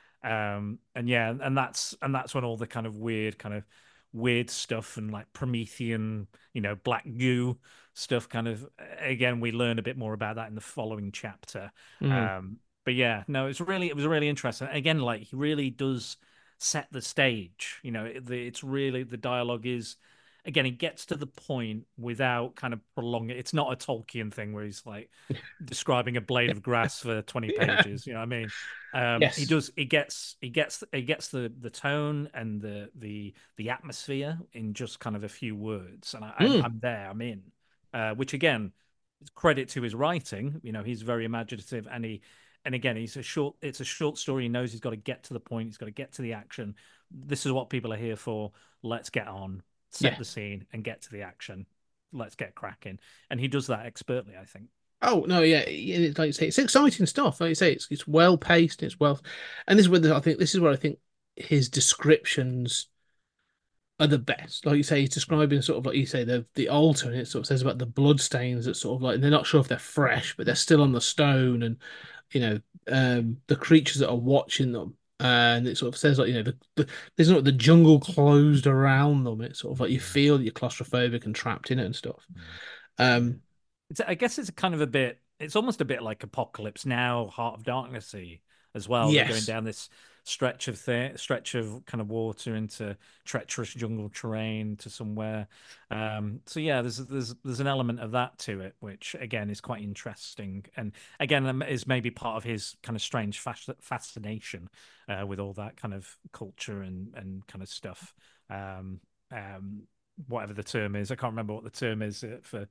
Speaker 7: Um, and yeah, and that's and that's when all the kind of weird, kind of weird stuff and like Promethean, you know, black goo stuff kind of again we learn a bit more about that in the following chapter.
Speaker 6: Mm.
Speaker 7: Um, but yeah, no, it's really it was really interesting. Again, like he really does set the stage. You know, it, the, it's really the dialogue is again, it gets to the point without kind of prolonging it. It's not a Tolkien thing where he's like describing a blade of grass for twenty
Speaker 6: Yeah.
Speaker 7: pages. You know what I mean? Um, he
Speaker 6: Yes.
Speaker 7: does. He gets. He gets. He gets the the tone and the the the atmosphere in just kind of a few words, and I, I'm
Speaker 6: Mm.
Speaker 7: I'm there. I'm in. Uh, which again, is credit to his writing. You know, he's very imaginative, and he and again, he's a short. It's a short story. He knows he's got to get to the point. He's got to get to the action. This is what people are here for. Let's get on, set
Speaker 6: Yeah.
Speaker 7: the scene, and get to the action. Let's get cracking. And he does that expertly, I think.
Speaker 6: Oh no, yeah, it's like you say, it's exciting stuff. Like you say, it's it's well paced, it's well, and this is where the- I think this is where I think his descriptions are the best. Like you say, he's describing sort of like you say the the altar, and it sort of says about the blood stains that sort of like and they're not sure if they're fresh, but they're still on the stone, and you know, um, the creatures that are watching them. And it sort of says like you know the, the there's not the jungle closed around them. It's sort of like you feel that you're claustrophobic and trapped in it and stuff. Um,
Speaker 7: It's, I guess it's kind of a bit, it's almost a bit like Apocalypse Now, Heart of Darknessy as well. They're going
Speaker 6: yes,
Speaker 7: down this stretch of th stretch of kind of water into treacherous jungle terrain to somewhere. Um, so yeah, there's there's there's an element of that to it, which again is quite interesting, and again um, is maybe part of his kind of strange fas fascination uh, with all that kind of culture and and kind of stuff. Um, um, whatever the term is, I can't remember what the term is uh, for.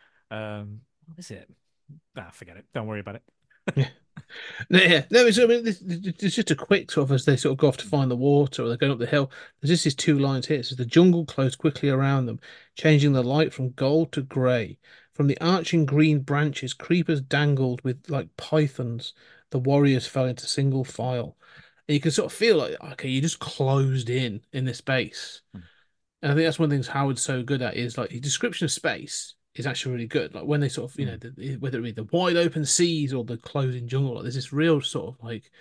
Speaker 7: Um, what is it? Ah, forget it. Don't worry about it.
Speaker 6: yeah. No, yeah, no, it's, I mean, this, it's just a quick sort of as they sort of go off to find the water or they're going up the hill. There's just these two lines here. It says the jungle closed quickly around them, changing the light from gold to grey. From the arching green branches, creepers dangled with like pythons. The warriors fell into single file. And you can sort of feel like, okay, you're just closed in in this space. And I think that's one of the things Howard's so good at is like his description of space is actually really good. Like when they sort of, you know,
Speaker 7: Mm.
Speaker 6: the, whether it be the wide open seas or the closing jungle, like there's this real sort of like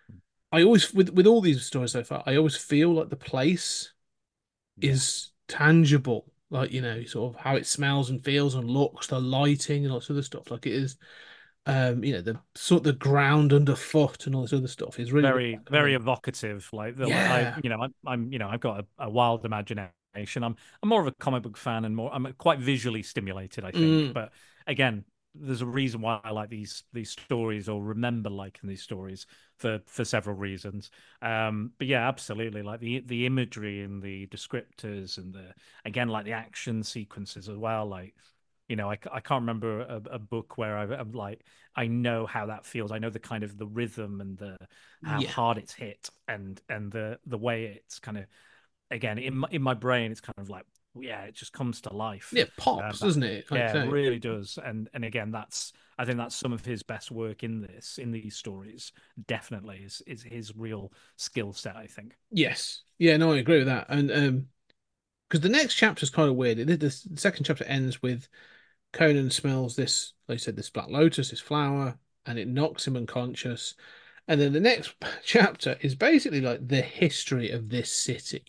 Speaker 6: I always with with all these stories so far, I always feel like the place
Speaker 7: Yeah.
Speaker 6: is tangible. Like, you know, sort of how it smells and feels and looks, the lighting and all this other stuff. Like it is um, you know, the sort of the ground underfoot and all this other stuff is really,
Speaker 7: Very,
Speaker 6: really
Speaker 7: very
Speaker 6: um,
Speaker 7: evocative. Like the, like, I,
Speaker 6: yeah.
Speaker 7: you know, I'm, I'm, you know, I've got a, a wild imagination. I'm, I'm more of a comic book fan and more, I'm quite visually stimulated, I think.
Speaker 6: Mm,
Speaker 7: But again, there's a reason why I like these these stories or remember liking these stories for for several reasons. Um, but yeah, absolutely, like the the imagery and the descriptors and the again like the action sequences as well. Like you know, I, I can't remember a, a book where I, I'm like I know how that feels. I know the kind of the rhythm and the how
Speaker 6: yeah.
Speaker 7: hard it's hit and and the the way it's kind of again in my, in my brain it's kind of like yeah it just comes to life.
Speaker 6: Yeah, it
Speaker 7: Uh,
Speaker 6: pops,
Speaker 7: that,
Speaker 6: doesn't it? Like I
Speaker 7: yeah, it
Speaker 6: say.
Speaker 7: really does. And and again that's I think that's some of his best work in this in these stories. Definitely is is his real skill set. I think.
Speaker 6: Yes. Yeah, no, I agree with that. And um because the next chapter is kind of weird. It, the second chapter ends with Conan smells this, like you said, this black lotus, this flower, and it knocks him unconscious. And then the next chapter is basically like the history of this city,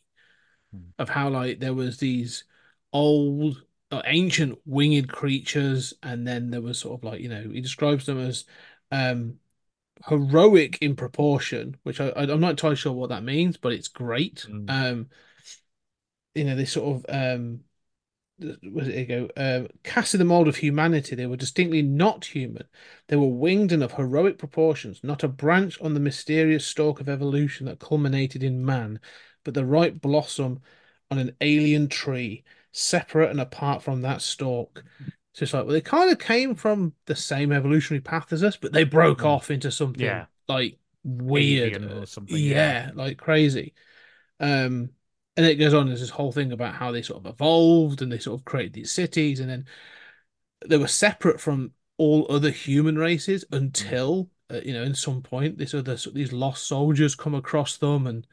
Speaker 6: of how like there was these old, uh, ancient winged creatures, and then there was sort of like, you know, he describes them as um heroic in proportion, which I, I'm not entirely sure what that means, but it's great.
Speaker 7: Mm.
Speaker 6: Um, you know, this sort of um, where did it go? Uh, cast in the mold of humanity, they were distinctly not human. They were winged and of heroic proportions, not a branch on the mysterious stalk of evolution that culminated in man, but the ripe blossom on an alien tree, separate and apart from that stalk. So it's like, well, they kind of came from the same evolutionary path as us, but they broke
Speaker 7: Mm.
Speaker 6: off into something
Speaker 7: Yeah.
Speaker 6: like weird
Speaker 7: Alien or something.
Speaker 6: yeah,
Speaker 7: Yeah.
Speaker 6: like crazy. Um, and it goes on. There's this whole thing about how they sort of evolved and they sort of created these cities, and then they were separate from all other human races until uh, you know, in some point, this other these lost soldiers come across them, and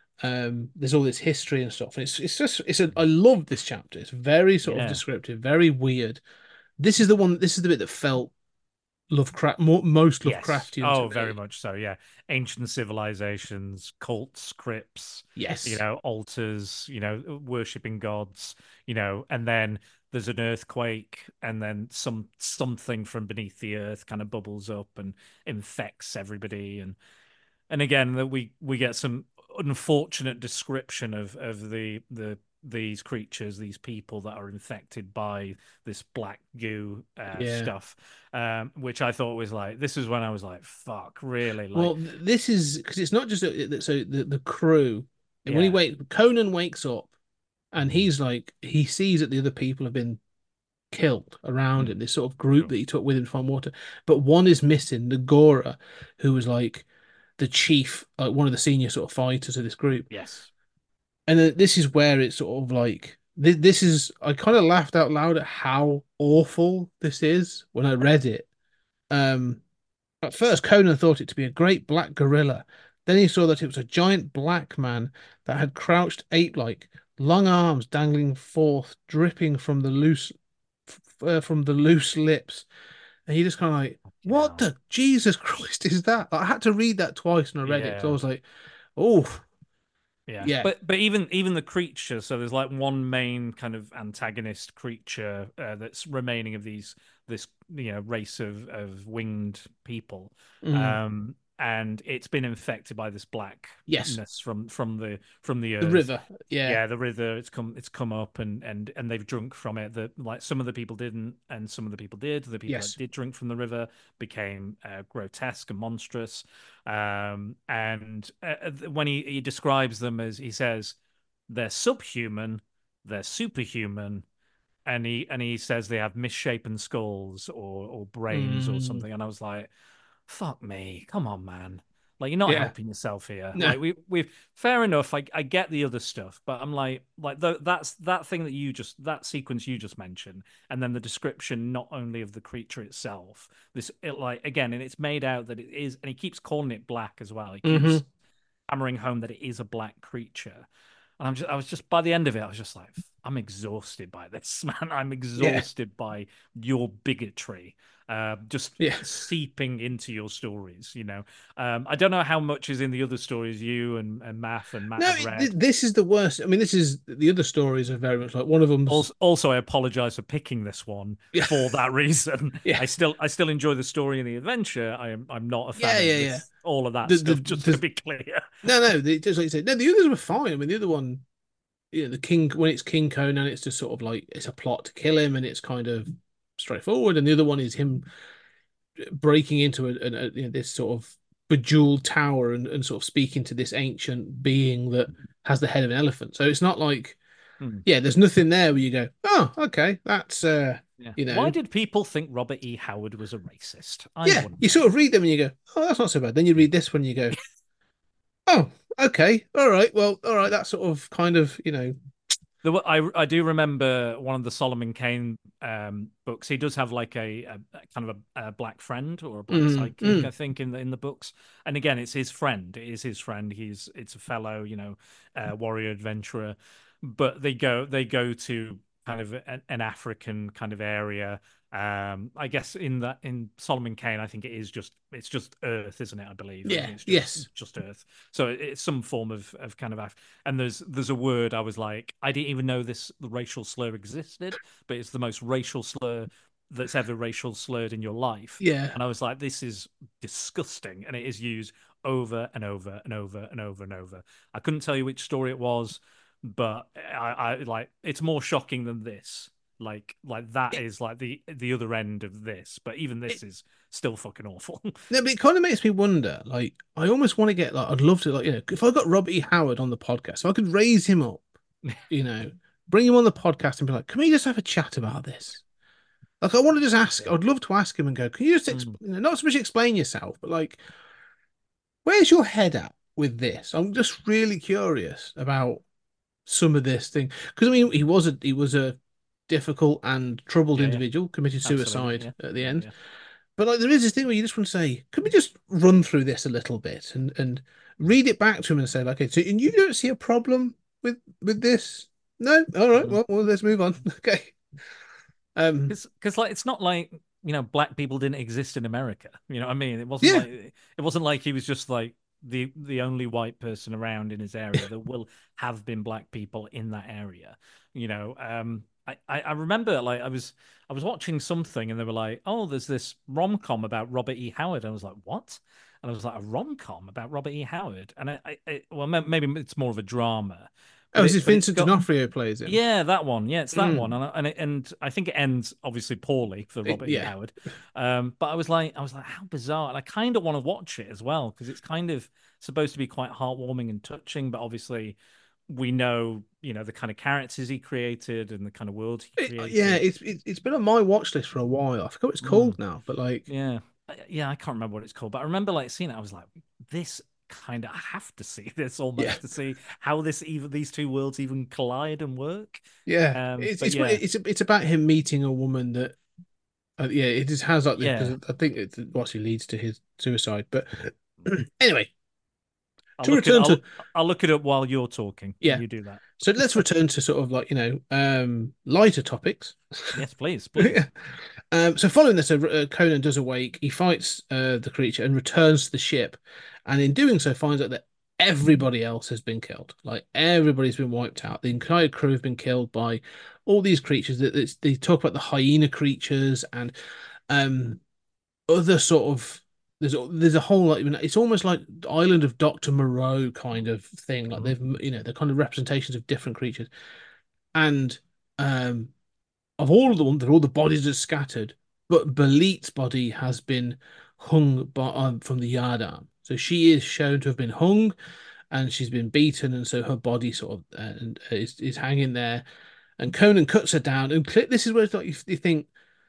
Speaker 6: um, there's all this history and stuff. And it's it's just it's a I love this chapter. It's very sort of
Speaker 7: Yeah.
Speaker 6: descriptive, very weird. This is the one. This is the bit that felt Lovecraft more, most
Speaker 7: Yes.
Speaker 6: Lovecraftian.
Speaker 7: Oh,
Speaker 6: to
Speaker 7: very
Speaker 6: me.
Speaker 7: much so. Yeah. Ancient civilizations, cults, crypts,
Speaker 6: Yes.
Speaker 7: you know, altars, you know, worshipping gods, you know, and then there's an earthquake, and then some something from beneath the earth kind of bubbles up and infects everybody, and and again that we we get some unfortunate description of of the the these creatures, these people that are infected by this black goo uh,
Speaker 6: Yeah.
Speaker 7: stuff, um, which I thought was like, this is when I was like, fuck, really? Like,
Speaker 6: Well, th- this is because it's not just a, that- so the the crew. When he
Speaker 7: Yeah.
Speaker 6: wake, Conan wakes up, and
Speaker 7: Mhm.
Speaker 6: he's like, he sees that the other people have been killed around
Speaker 7: Mm.
Speaker 6: him. This sort of group
Speaker 7: Sure.
Speaker 6: that he took with him from water, but one is missing, the Gora, who was like the chief, like one of the senior sort of fighters of this group.
Speaker 7: Yes.
Speaker 6: And then this is where it's sort of like this, this is I kind of laughed out loud at how awful this is when I read it. Um, at first, Conan thought it to be a great black gorilla. Then he saw that it was a giant black man that had crouched ape-like, long arms dangling forth, dripping from the loose uh, from the loose lips. And he just kind of like, what the Jesus Christ is that? I had to read that twice when I read it because I
Speaker 7: Yeah.
Speaker 6: was like, oh,
Speaker 7: Yeah.
Speaker 6: Yeah.
Speaker 7: But but even even the creature, so there's like one main kind of antagonist creature uh, that's remaining of these this you know race of of winged people.
Speaker 6: Mm.
Speaker 7: Um and it's been infected by this blackness
Speaker 6: Yes.
Speaker 7: from from the from the
Speaker 6: the
Speaker 7: earth.
Speaker 6: river. Yeah.
Speaker 7: Yeah, the river. It's come. It's come up, and and and they've drunk from it. That like some of the people didn't, and some of the people did. The people
Speaker 6: Yes.
Speaker 7: that did drink from the river became uh, grotesque and monstrous. Um, and uh, when he he describes them as he says, they're subhuman, they're superhuman, and he and he says they have misshapen skulls or or brains or
Speaker 6: Mm.
Speaker 7: something. And I was like, fuck me, come on, man. Like, you're not
Speaker 6: Yeah.
Speaker 7: helping yourself here.
Speaker 6: No.
Speaker 7: Like we we fair enough. I I get the other stuff, but I'm like like the, that's that thing that you just that sequence you just mentioned, and then the description not only of the creature itself. This it like again, and it's made out that it is, and he keeps calling it black as well. He keeps
Speaker 6: Mhm.
Speaker 7: hammering home that it is a black creature. And I'm just I was just by the end of it, I was just like, I'm exhausted by this, man. I'm exhausted by your bigotry. Uh, just
Speaker 6: Yeah.
Speaker 7: seeping into your stories, you know. Um, I don't know how much is in the other stories you and, and Math and Matt
Speaker 6: No,
Speaker 7: have read.
Speaker 6: th- this is the worst. I mean, this is the other stories are very much like one of them.
Speaker 7: Also, also, I apologize for picking this one
Speaker 6: Yeah.
Speaker 7: for that reason.
Speaker 6: Yeah.
Speaker 7: I still, I still enjoy the story and the adventure. I am, I'm not a fan
Speaker 6: Yeah,
Speaker 7: of
Speaker 6: yeah,
Speaker 7: this,
Speaker 6: yeah.
Speaker 7: all of that
Speaker 6: The-
Speaker 7: stuff.
Speaker 6: the-
Speaker 7: just
Speaker 6: the-
Speaker 7: to be clear.
Speaker 6: No, no, the, just like you said, no, the others were fine. I mean, the other one, you know, the King when it's King Conan, it's just sort of like it's a plot to kill him, and it's kind of straightforward. And the other one is him breaking into a, a, a you know, this sort of bejeweled tower and, and sort of speaking to this ancient being that has the head of an elephant. So it's not like,
Speaker 7: Hmm.
Speaker 6: yeah, there's nothing there where you go, oh, okay, that's uh,
Speaker 7: Yeah.
Speaker 6: you know,
Speaker 7: Why did people think Robert E. Howard was a racist? I
Speaker 6: yeah,
Speaker 7: wonder.
Speaker 6: you sort of read them and you go, oh, that's not so bad. Then you read this one, and you go, oh, okay, all right, well, all right, that's sort of kind of, you know,
Speaker 7: There were, I I do remember one of the Solomon Kane um, books. He does have like a, a a kind of a, a black friend or a black
Speaker 6: Mm,
Speaker 7: sidekick,
Speaker 6: mm.
Speaker 7: I think, in the in the books. And again, it's his friend. It is his friend. He's it's a fellow, you know, uh, warrior adventurer. But they go they go to kind of an, an African kind of area. Um, I guess in that in Solomon Kane, I think it is just it's just Earth, isn't it? I believe. I
Speaker 6: Yeah.
Speaker 7: think it's just,
Speaker 6: Yes.
Speaker 7: just Earth. So it's some form of of kind of Af- and there's there's a word I was like I didn't even know this the racial slur existed, but it's the most racial slur that's ever racial slurred in your life.
Speaker 6: Yeah.
Speaker 7: And I was like, this is disgusting, and it is used over and over and over and over and over. I couldn't tell you which story it was, but I, I like it's more shocking than this. Like, like that
Speaker 6: it,
Speaker 7: is like the the other end of this, but even this it, is still fucking awful.
Speaker 6: No, but it kind of makes me wonder. Like, I almost want to get like, I'd love to, like, you know, if I got Robert E. Howard on the podcast, so I could raise him up, you know, bring him on the podcast and be like, can we just have a chat about this? Like, I want to just ask. I'd love to ask him and go, can you just, exp- you know, not so much explain yourself, but like, where's your head at with this? I'm just really curious about some of this thing because I mean, he was a he was a difficult and troubled
Speaker 7: yeah,
Speaker 6: individual,
Speaker 7: yeah.
Speaker 6: committed suicide
Speaker 7: yeah.
Speaker 6: at the
Speaker 7: yeah,
Speaker 6: end.
Speaker 7: Yeah.
Speaker 6: But like, there is this thing where you just want to say, can we just run through this a little bit and and read it back to him and say, like, okay, so and you don't see a problem with with this? No, all right, well, well let's move on. Okay. Um,
Speaker 7: because like it's not like you know black people didn't exist in America. You know what I mean? It wasn't
Speaker 6: yeah.
Speaker 7: like it wasn't like he was just like the the only white person around in his area. There will have been black people in that area. You know, um, I, I I remember like I was I was watching something and they were like, oh, there's this rom com about Robert E. Howard. And I was like, what? And I was like, a rom com about Robert E. Howard? And I, I, I well maybe it's more of a drama.
Speaker 6: Oh, is it
Speaker 7: it,
Speaker 6: Vincent
Speaker 7: got,
Speaker 6: D'Onofrio plays it?
Speaker 7: Yeah, that one. Yeah, it's that
Speaker 6: Mm.
Speaker 7: one, and and it, and I think it ends obviously poorly for Robert
Speaker 6: It, yeah.
Speaker 7: E. Howard. Um, but I was like, I was like, how bizarre, and I kind of want to watch it as well because it's kind of supposed to be quite heartwarming and touching. But obviously, we know you know the kind of characters he created and the kind of world he created.
Speaker 6: It, yeah, it's it, it's been on my watch list for a while. I forgot what it's called mm. now, but like,
Speaker 7: yeah, yeah, I can't remember what it's called, but I remember like seeing it. I was like, this. Kind of have to see this almost yeah. to see how this even these two worlds even collide and work.
Speaker 6: Yeah, um, it's it's, yeah. it's it's about him meeting a woman that, uh, yeah, it just has like this because yeah. I think it actually leads to his suicide. But anyway,
Speaker 7: I'll to return it, to, I'll, I'll look it up while you're talking.
Speaker 6: Yeah,
Speaker 7: you do that.
Speaker 6: So let's return to sort of like you know um, lighter topics.
Speaker 7: Yes, please, please.
Speaker 6: yeah. um, so following this, uh, Conan does awake. He fights uh, the creature and returns to the ship. And in doing so, finds out that everybody else has been killed. Like everybody's been wiped out. The entire crew have been killed by all these creatures. That they talk about the hyena creatures and um, other sort of. There's there's a whole like it's almost like Island of Doctor Moreau kind of thing. Like they've you know they're kind of representations of different creatures, and um, of all of them, they're all the bodies are scattered. But Belit's body has been hung by um, from the yardarm. So she is shown to have been hung, and she's been beaten, and so her body sort of uh, is is hanging there. And Conan cuts her down, and this is where it's like you, you think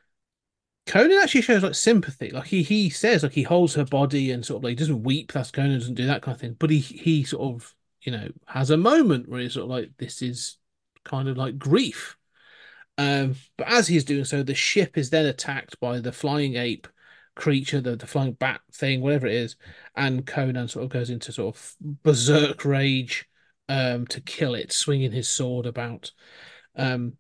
Speaker 6: Conan actually shows like sympathy. Like he he says like he holds her body and sort of like he doesn't weep. That's Conan doesn't do that kind of thing. But he he sort of you know has a moment where he's sort of like this is kind of like grief. Um, but as he's doing so, the ship is then attacked by the flying ape creature, the, the flying bat thing, whatever it is, and Conan sort of goes into sort of berserk rage um, to kill it, swinging his sword about. Um,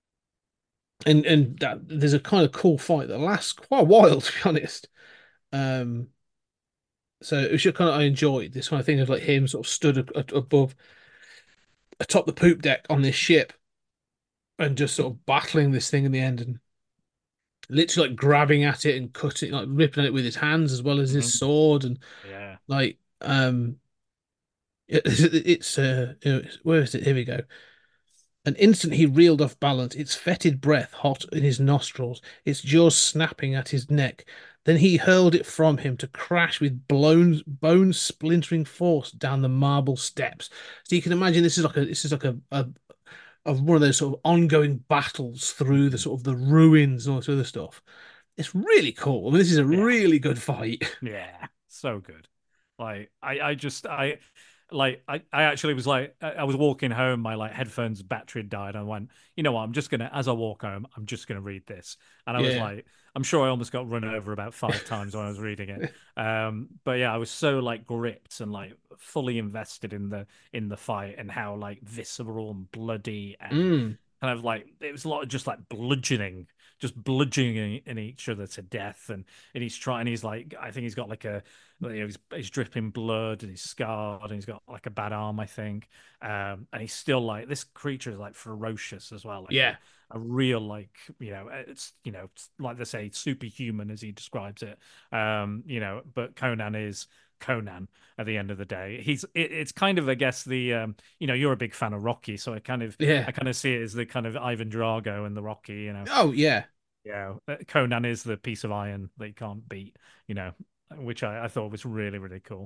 Speaker 6: and and that, there's a kind of cool fight that lasts quite a while, to be honest. Um, so it was just kind of I enjoyed this kind of thing of like him sort of stood a, a, above, atop the poop deck on this ship, and just sort of battling this thing in the end and. Literally like grabbing at it and cutting, like ripping at it with his hands as well as his mm-hmm. sword, and
Speaker 7: yeah,
Speaker 6: like um, it, it's uh, where is it? Here we go. An instant he reeled off balance, its fetid breath hot in his nostrils, its jaws snapping at his neck. Then he hurled it from him to crash with blown, bone splintering force down the marble steps. So you can imagine this is like a this is like a, a of one of those sort of ongoing battles through the sort of the ruins and all this other stuff. It's really cool. I mean, this is a yeah. really good fight.
Speaker 7: Yeah, so good. Like, I, I just, I, like, I, I actually was like, I was walking home, my like headphones battery died. I went, you know what, I'm just gonna, as I walk home, I'm just gonna read this. And I yeah. was like, I'm sure I almost got run over about five times when I was reading it. Um, but yeah, I was so like gripped and like fully invested in the in the fight and how like visceral and bloody and
Speaker 6: mm.
Speaker 7: kind of like it was a lot of just like bludgeoning, just bludgeoning in each other to death, and and he's trying. He's like, I think he's got like a, you know, he's, he's dripping blood and he's scarred and he's got like a bad arm, I think. Um, and he's still like this creature is like ferocious as well, like
Speaker 6: Yeah.
Speaker 7: a, a real like you know it's you know it's like they say superhuman as he describes it. Um, you know, but Conan is Conan at the end of the day. He's it, it's kind of I guess the um you know you're a big fan of Rocky, so I kind of
Speaker 6: Yeah.
Speaker 7: I kind of see it as the kind of Ivan Drago and the Rocky, you know.
Speaker 6: Oh yeah.
Speaker 7: Yeah, uh, Conan is the piece of iron that you can't beat, you know, which I, I thought was really really cool.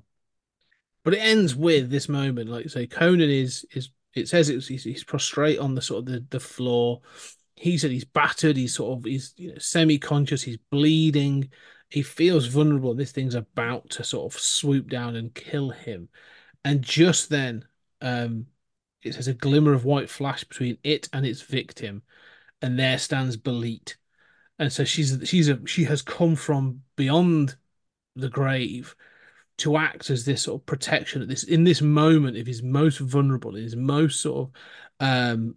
Speaker 6: But it ends with this moment, like you say, Conan is is it says it's he's, he's prostrate on the sort of the, the floor. He said he's battered, he's sort of he's you know semi-conscious, he's bleeding, he feels vulnerable, and this thing's about to sort of swoop down and kill him. And just then, um, it says a glimmer of white flash between it and its victim, and there stands Belit. And so she's she's a she has come from beyond the grave to act as this sort of protection at this in this moment if he's most vulnerable, is most sort of um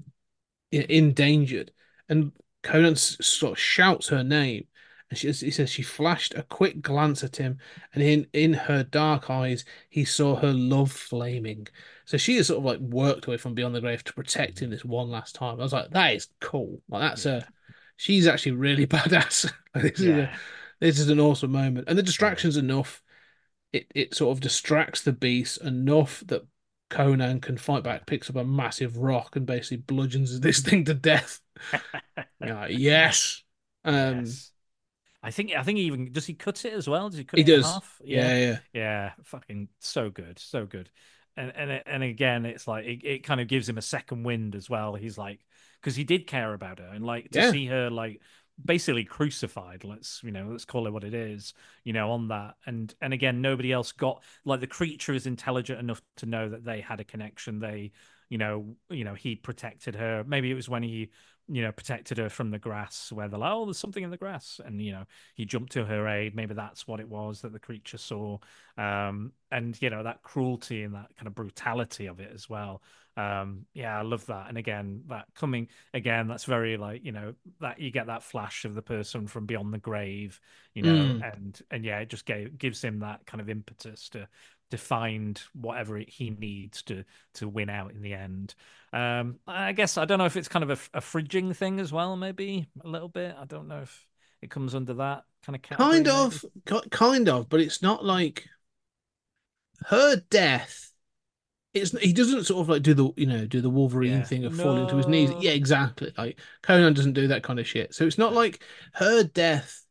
Speaker 6: endangered. And Conan sort of shouts her name, and she he says she flashed a quick glance at him, and in in her dark eyes he saw her love flaming. So she has sort of like worked away from beyond the grave to protect him this one last time. I was like, that is cool. Like that's
Speaker 7: Yeah.
Speaker 6: a she's actually really badass. Like, this is a,
Speaker 7: Yeah.
Speaker 6: this is an awesome moment, and the distraction's enough. It it sort of distracts the beast enough that Conan can fight back, picks up a massive rock, and basically bludgeons this thing to death. You're like, yes. Um,
Speaker 7: Yes. I think I think he even does he cut it as well? Does he cut
Speaker 6: he
Speaker 7: it in
Speaker 6: does.
Speaker 7: half?
Speaker 6: Yeah, yeah.
Speaker 7: Yeah, fucking so good, so good. And and and again, it's like it, it kind of gives him a second wind as well. He's like, because he did care about her, and like to
Speaker 6: Yeah.
Speaker 7: see her like basically crucified. Let's you know, let's call it what it is. You know, on that, and and again, nobody else got like the creature is intelligent enough to know that they had a connection. They, you know, you know, he protected her. Maybe it was when he you know, protected her from the grass where they're like, oh, there's something in the grass. And, you know, he jumped to her aid. Maybe that's what it was that the creature saw. Um, and, you know, that cruelty and that kind of brutality of it as well. Um, yeah, I love that. And again, that coming again, that's very like, you know, that you get that flash of the person from beyond the grave, you know,
Speaker 6: Mm.
Speaker 7: and, and yeah, it just gave, gives him that kind of impetus to, to find whatever he needs to to win out in the end. Um, I guess I don't know if it's kind of a, a fridging thing as well, maybe a little bit. I don't know if it comes under that kind of category.
Speaker 6: Kind
Speaker 7: maybe.
Speaker 6: of, ki- kind of, but it's not like her death. It's he doesn't sort of like do the you know do the Wolverine
Speaker 7: Yeah.
Speaker 6: thing of falling to his knees.
Speaker 7: No.
Speaker 6: Yeah, exactly. Like Conan doesn't do that kind of shit. So it's not like her death.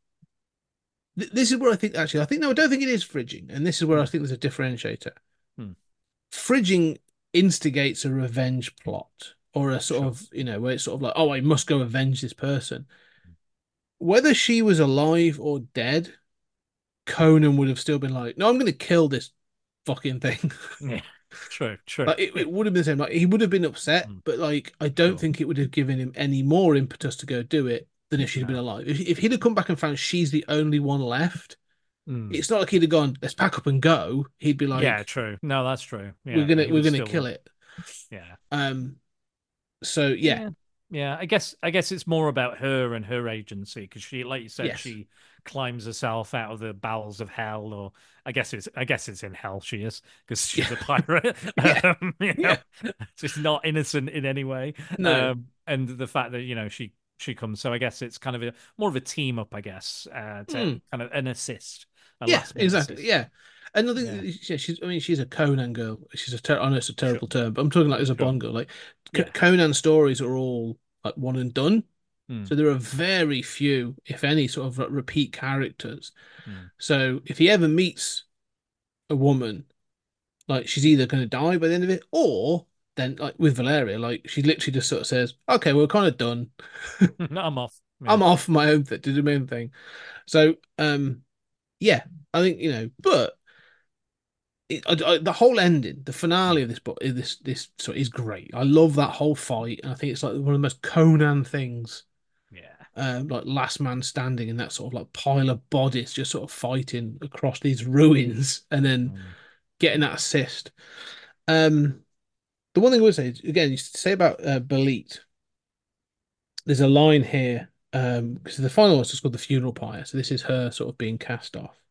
Speaker 6: Th- This is where I think actually I think no, I don't think it is fridging, and this is where I think there's a differentiator.
Speaker 7: Hmm.
Speaker 6: Fridging instigates a revenge plot or a sort
Speaker 7: Sure.
Speaker 6: of you know where it's sort of like oh I must go avenge this person. Whether she was alive or dead, Conan would have still been like, no, I'm going to kill this fucking thing.
Speaker 7: Yeah, true, true.
Speaker 6: Like it, it would have been the same. Like he would have been upset,
Speaker 7: Mm.
Speaker 6: but like I don't
Speaker 7: Sure.
Speaker 6: think it would have given him any more impetus to go do it than if she'd have been
Speaker 7: No.
Speaker 6: alive. If, if he'd have come back and found she's the only one left,
Speaker 7: Mm.
Speaker 6: it's not like he'd have gone, let's pack up and go. He'd be like,
Speaker 7: yeah, true. No, that's true. Yeah,
Speaker 6: we're gonna
Speaker 7: he
Speaker 6: we're
Speaker 7: was
Speaker 6: gonna
Speaker 7: still-
Speaker 6: kill it.
Speaker 7: Yeah.
Speaker 6: Um, so yeah,
Speaker 7: Yeah. Yeah, I guess I guess it's more about her and her agency because she, like you said,
Speaker 6: Yes.
Speaker 7: she climbs herself out of the bowels of hell, or I guess it's I guess it's in hell she is because she's
Speaker 6: Yeah.
Speaker 7: a pirate.
Speaker 6: Yeah.
Speaker 7: um, you know, she's not innocent in any way.
Speaker 6: No.
Speaker 7: um, and the fact that you know she she comes, so I guess it's kind of a more of a team up, I guess, uh, to
Speaker 6: Mm.
Speaker 7: kind of an assist. A
Speaker 6: yeah,
Speaker 7: last minute
Speaker 6: exactly,
Speaker 7: assist.
Speaker 6: yeah. And I think
Speaker 7: Yeah.
Speaker 6: yeah, she's. I mean, she's a Conan girl. She's a. Ter- I know it's a terrible term, but I'm talking like as a
Speaker 7: Sure.
Speaker 6: Bond girl. Like C-
Speaker 7: Yeah.
Speaker 6: Conan stories are all like one and done.
Speaker 7: Mm.
Speaker 6: So there are very few, if any, sort of like, repeat characters.
Speaker 7: Mm.
Speaker 6: So if he ever meets a woman, like she's either going to die by the end of it, or then like with Valeria, like she literally just sort of says, "Okay, we're kind of done.
Speaker 7: No, I'm off. Yeah.
Speaker 6: I'm off my own thing to do my own thing." So um, yeah, I think you know, but. It, I, I, the whole ending, the finale of this book, this this so is great. I love that whole fight, and I think it's like one of the most Conan things.
Speaker 7: Yeah.
Speaker 6: Um, like last man standing in that sort of like pile of bodies, just sort of fighting across these ruins, and then
Speaker 7: Mm.
Speaker 6: getting that assist. Um, the one thing I would say is, again, you say about uh, Belit. there's a line here um because the final one's just called the funeral pyre. So this is her sort of being cast off.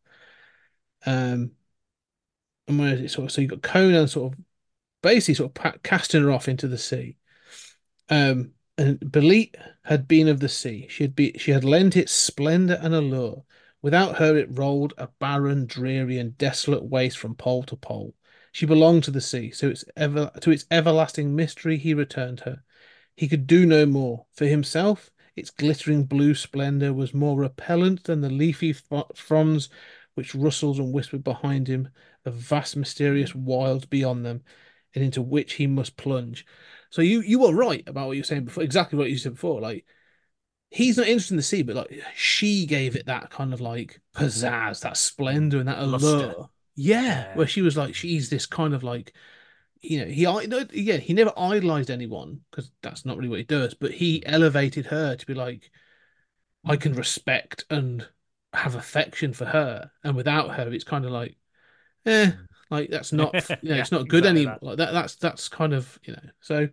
Speaker 6: Um, and where is it sort of so you got Conan sort of basically sort of pa- casting her off into the sea. Um, and Belit had been of the sea. She had be she had lent it splendor and allure. Without her, it rolled a barren, dreary, and desolate waste from pole to pole. She belonged to the sea, so its ever to its everlasting mystery he returned her. He could do no more. For himself, its glittering blue splendor was more repellent than the leafy fronds which rustled and whispered behind him, the vast, mysterious wilds beyond them, and into which he must plunge. So you you were right about what you were saying before, exactly what you said before. Like he's not interested in the sea, but like she gave it that kind of like pizzazz, that splendor, and that
Speaker 7: Luster.
Speaker 6: allure. Yeah,
Speaker 7: Yeah.
Speaker 6: where she was like, she's this kind of like, you know, he no, yeah, he never idolized anyone because that's not really what he does, but he elevated her to be like, I can respect and have affection for her, and without her, it's kind of like, eh, like that's not, you know,
Speaker 7: Yeah,
Speaker 6: it's not good
Speaker 7: exactly
Speaker 6: anymore.
Speaker 7: that.
Speaker 6: Like that, that's that's kind of, you know, so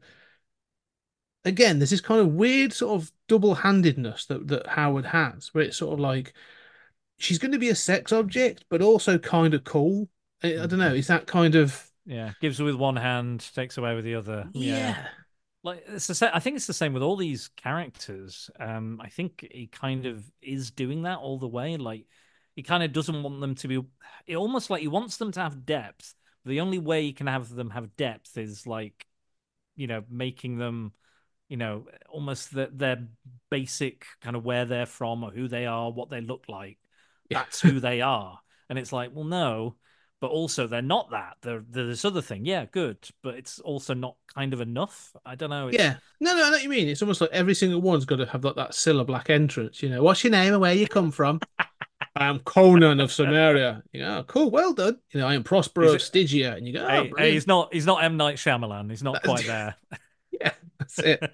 Speaker 6: again, there's this kind of weird sort of double-handedness that that Howard has, where it's sort of like she's going to be a sex object, but also kind of cool. I, I don't know. Is that kind of
Speaker 7: Yeah, gives with one hand, takes away with the other. Yeah,
Speaker 6: yeah,
Speaker 7: like it's the same. I think it's the same with all these characters. Um, I think he kind of is doing that all the way. Like he kind of doesn't want them to be. It almost like he wants them to have depth. The only way he can have them have depth is like, you know, making them, you know, almost the, their basic kind of where they're from or who they are, what they look like.
Speaker 6: yeah,
Speaker 7: That's who they are. And it's like, well, no, but also they're not that. They're, they're this other thing. Yeah, good, but it's also not kind of enough. I don't know. It's
Speaker 6: yeah. No, no, I know what you mean. It's almost like every single one's got to have like that Cilla Black entrance. You know, what's your name and where you come from? I am Conan of Samaria. You go, oh, cool, well done. You know, I am Prospero
Speaker 7: is
Speaker 6: of
Speaker 7: it.
Speaker 6: Stygia, and you go, oh,
Speaker 7: Hey, hey, he's
Speaker 6: brilliant.
Speaker 7: not. He's not M Night Shyamalan. He's not
Speaker 6: That's,
Speaker 7: quite there.
Speaker 6: yeah, that's it.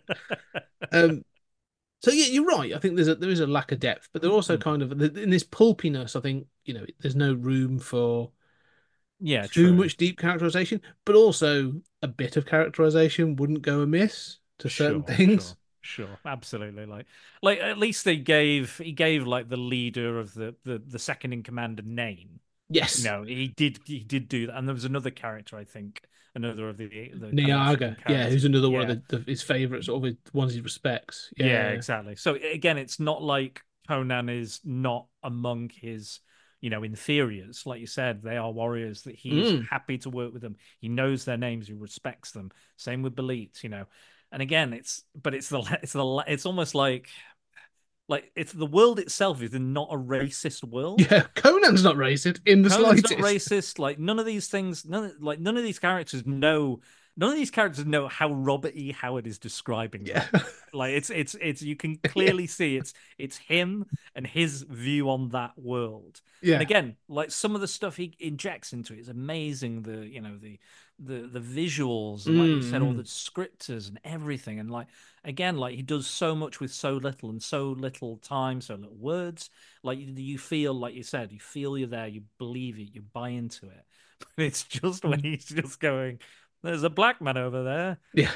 Speaker 6: Um, so yeah, you're right. I think there's a there is a lack of depth, but they're also kind of in this pulpiness. I think you know, there's no room for
Speaker 7: Yeah,
Speaker 6: too
Speaker 7: true.
Speaker 6: much deep characterization, but also a bit of characterization wouldn't go amiss to certain
Speaker 7: Sure,
Speaker 6: things.
Speaker 7: sure, sure, absolutely. Like, like at least they gave he gave like the leader of the the the second in command a name. You
Speaker 6: Yes,
Speaker 7: know, he did he did do that, and there was another character, I think, another of the the kind of African
Speaker 6: Niaga, yeah,
Speaker 7: characters.
Speaker 6: who's another one of
Speaker 7: Yeah,
Speaker 6: the, the his favorites, sort of the ones he respects. Yeah,
Speaker 7: yeah,
Speaker 6: yeah, yeah.
Speaker 7: exactly. So again, it's not like Conan is not among his, you know, inferiors. Like you said, they are warriors that he is
Speaker 6: Mm.
Speaker 7: happy to work with them. He knows their names, he respects them. Same with Belit, you know. And again, it's but it's the it's the it's almost like like it's the world itself is not a racist world.
Speaker 6: Yeah, Conan's not racist in the
Speaker 7: Conan's not
Speaker 6: slightest.
Speaker 7: racist. Like none of these things, none of, like none of these characters know. None of these characters know how Robert E. Howard is describing
Speaker 6: Yeah,
Speaker 7: them. Like it's it's it's you can
Speaker 6: yeah,
Speaker 7: clearly see it's it's him and his view on that world. And
Speaker 6: yeah.
Speaker 7: again, like some of the stuff he injects into it is amazing. The you know the the the visuals and like you said, all
Speaker 6: Mm,
Speaker 7: the scripters and everything. And like again, like he does so much with so little and so little time, so little words. Like you, you feel, like you said, you feel you're there, you believe it, you buy into it. But it's just when
Speaker 6: mm.
Speaker 7: he's just going, "There's a black man over there."
Speaker 6: Yeah.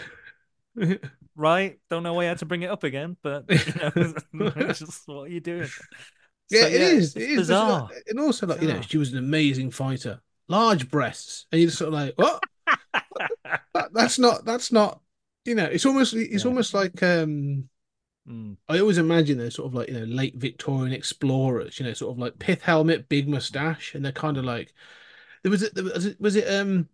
Speaker 7: Right? Don't know why I had to bring it up again, but you know, it's just what are you doing?
Speaker 6: Yeah,
Speaker 7: So
Speaker 6: it
Speaker 7: yeah,
Speaker 6: is. It
Speaker 7: it's
Speaker 6: is. But she-
Speaker 7: bizarre.
Speaker 6: and also, like, you know,
Speaker 7: Bizarre.
Speaker 6: she was an amazing fighter, large breasts, and you're just sort of like, what? That, that's not. That's not. You know, it's almost. It's
Speaker 7: Yeah.
Speaker 6: almost like. um
Speaker 7: Mm.
Speaker 6: I always imagine they're sort of like, you know, late Victorian explorers. You know, sort of like pith helmet, big mustache, and they're kind of like. There was it. Was it? Was it um.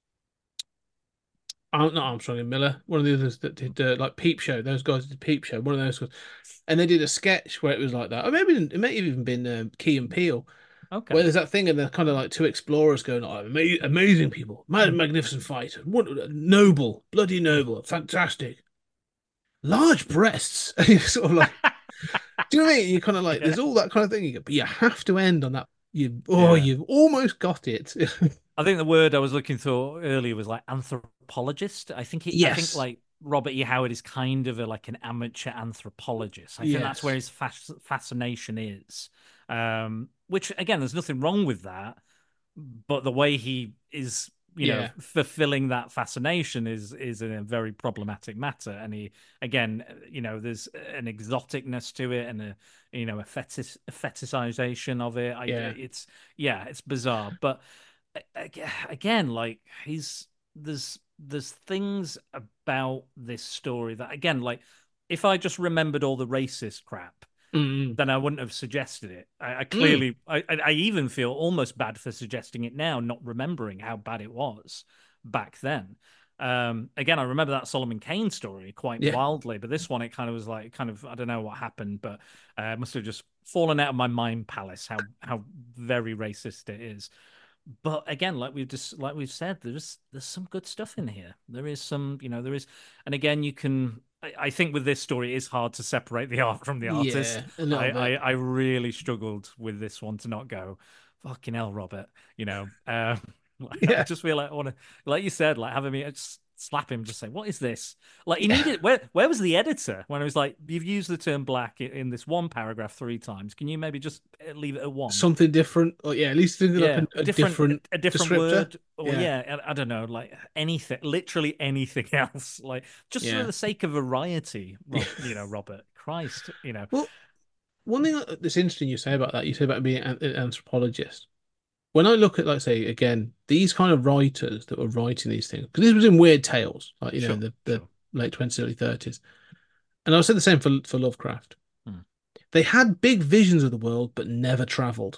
Speaker 6: Ar- Not Armstrong and Miller, one of the others that did uh, like Peep Show. Those guys did Peep Show. One of those guys, and they did a sketch where it was like that. Or maybe it may have even been um, Key and Peele, where
Speaker 7: Okay.
Speaker 6: there's that thing, and they're kind of like two explorers going, "Oh, ama- amazing people, mad, magnificent fighter, what, noble, bloody noble, fantastic, large breasts." And you're sort of like, do you know what I mean? You're kind of like,
Speaker 7: Yeah.
Speaker 6: there's all that kind of thing, you go, but you have to end on that. You, oh,
Speaker 7: Yeah.
Speaker 6: you've almost got it.
Speaker 7: I think the word I was looking for earlier was like anthropologist. I think he, I think
Speaker 6: Yes,
Speaker 7: like Robert E. Howard is kind of a, like an amateur anthropologist. I think that's where
Speaker 6: yes,
Speaker 7: his fas- fascination is. Um, which again, there's nothing wrong with that, but the way he is you know,
Speaker 6: Yeah.
Speaker 7: fulfilling that fascination is is a very problematic matter. And he, again, you know, there's an exoticness to it and a, you know, a fetish a fetishization of it. I,
Speaker 6: Yeah.
Speaker 7: it's yeah, it's bizarre. But again, like he's there's there's things about this story that, again, like if I just remembered all the racist crap,
Speaker 6: Mm.
Speaker 7: then I wouldn't have suggested it. I, I
Speaker 6: Mm.
Speaker 7: clearly, I, I even feel almost bad for suggesting it now, not remembering how bad it was back then. Um, again, I remember that Solomon Kane story quite
Speaker 6: Yeah.
Speaker 7: wildly, but this one, it kind of was like, kind of, I don't know what happened, but uh, it must have just fallen out of my mind palace how how very racist it is. But again, like we've just like we've said, there's there's some good stuff in here. There is some, you know, there is, and again, you can. I, I think with this story, it is hard to separate the art from the artist.
Speaker 6: Yeah, a little
Speaker 7: I,
Speaker 6: bit.
Speaker 7: I I really struggled with this one to not go, fucking hell, Robert. You know, um, I
Speaker 6: Yeah.
Speaker 7: just feel like I want to, like you said, like having me just slap him, just say, what is this? Like he
Speaker 6: Yeah.
Speaker 7: needed. Where where was the editor when I was like, you've used the term black i- in this one paragraph three times. Can you maybe just uh, leave it at one?
Speaker 6: Something different. Or yeah, at least think
Speaker 7: Yeah,
Speaker 6: like a,
Speaker 7: a
Speaker 6: a
Speaker 7: different,
Speaker 6: different,
Speaker 7: a, a different
Speaker 6: descriptor.
Speaker 7: word, or
Speaker 6: Yeah.
Speaker 7: yeah, I, I don't know, like anything, literally anything else, like just
Speaker 6: Yeah.
Speaker 7: for the sake of variety, Rob, you know, Robert, Christ, you know,
Speaker 6: Well, one thing that's interesting you say about that, you say about being an, an anthropologist. When I look at, like, say, again, these kind of writers that were writing these things, because this was in Weird Tales, like, you know,
Speaker 7: Sure,
Speaker 6: in the, the
Speaker 7: sure.
Speaker 6: late twenties, early thirties. And I would say the same for, for Lovecraft.
Speaker 7: Hmm.
Speaker 6: They had big visions of the world, but never traveled.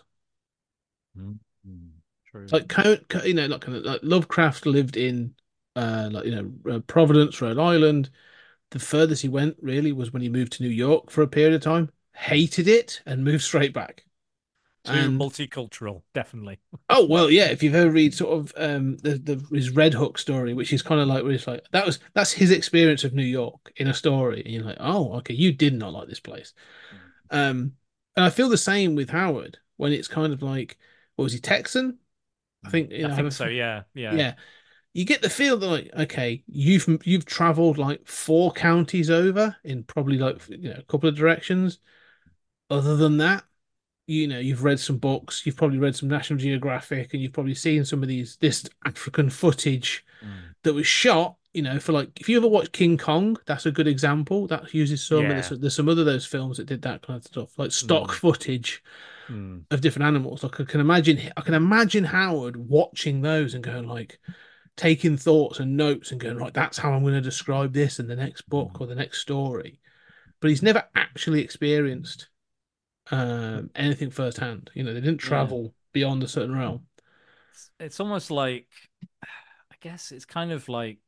Speaker 7: Mm, mm, true.
Speaker 6: Like, Co- Co- you know, like, kind of, like Lovecraft lived in, uh, like, you know, uh, Providence, Rhode Island. The furthest he went really was when he moved to New York for a period of time, hated it, and moved straight back.
Speaker 7: Too
Speaker 6: And
Speaker 7: multicultural, definitely.
Speaker 6: oh well, yeah. If you've ever read sort of um the, the his Red Hook story, which is kind of like where it's like that was that's his experience of New York in a story, and you're like, oh, okay, you did not like this place. Um, and I feel the same with Howard when it's kind of like, what was he, Texan? I think you know,
Speaker 7: I
Speaker 6: have
Speaker 7: think
Speaker 6: a-
Speaker 7: so. Yeah, yeah,
Speaker 6: yeah. You get the feel that like, okay, you've you've traveled like four counties over in probably like you know a couple of directions. Other than that, you know, you've read some books, you've probably read some National Geographic, and you've probably seen some of these this African footage
Speaker 7: Mm.
Speaker 6: that was shot. You know, for like if you ever watched King Kong, that's a good example. That uses some, and
Speaker 7: Yeah.
Speaker 6: there's, there's some other those films that did that kind of stuff, like stock
Speaker 7: Mm.
Speaker 6: footage
Speaker 7: Mm.
Speaker 6: of different animals. Like I can imagine, I can imagine Howard watching those and going like, taking thoughts and notes and going, right, that's how I'm going to describe this in the next book or the next story. But he's never actually experienced um, anything firsthand. You know, they didn't
Speaker 7: Yeah.
Speaker 6: travel beyond a certain realm.
Speaker 7: It's, it's almost like, I guess it's kind of like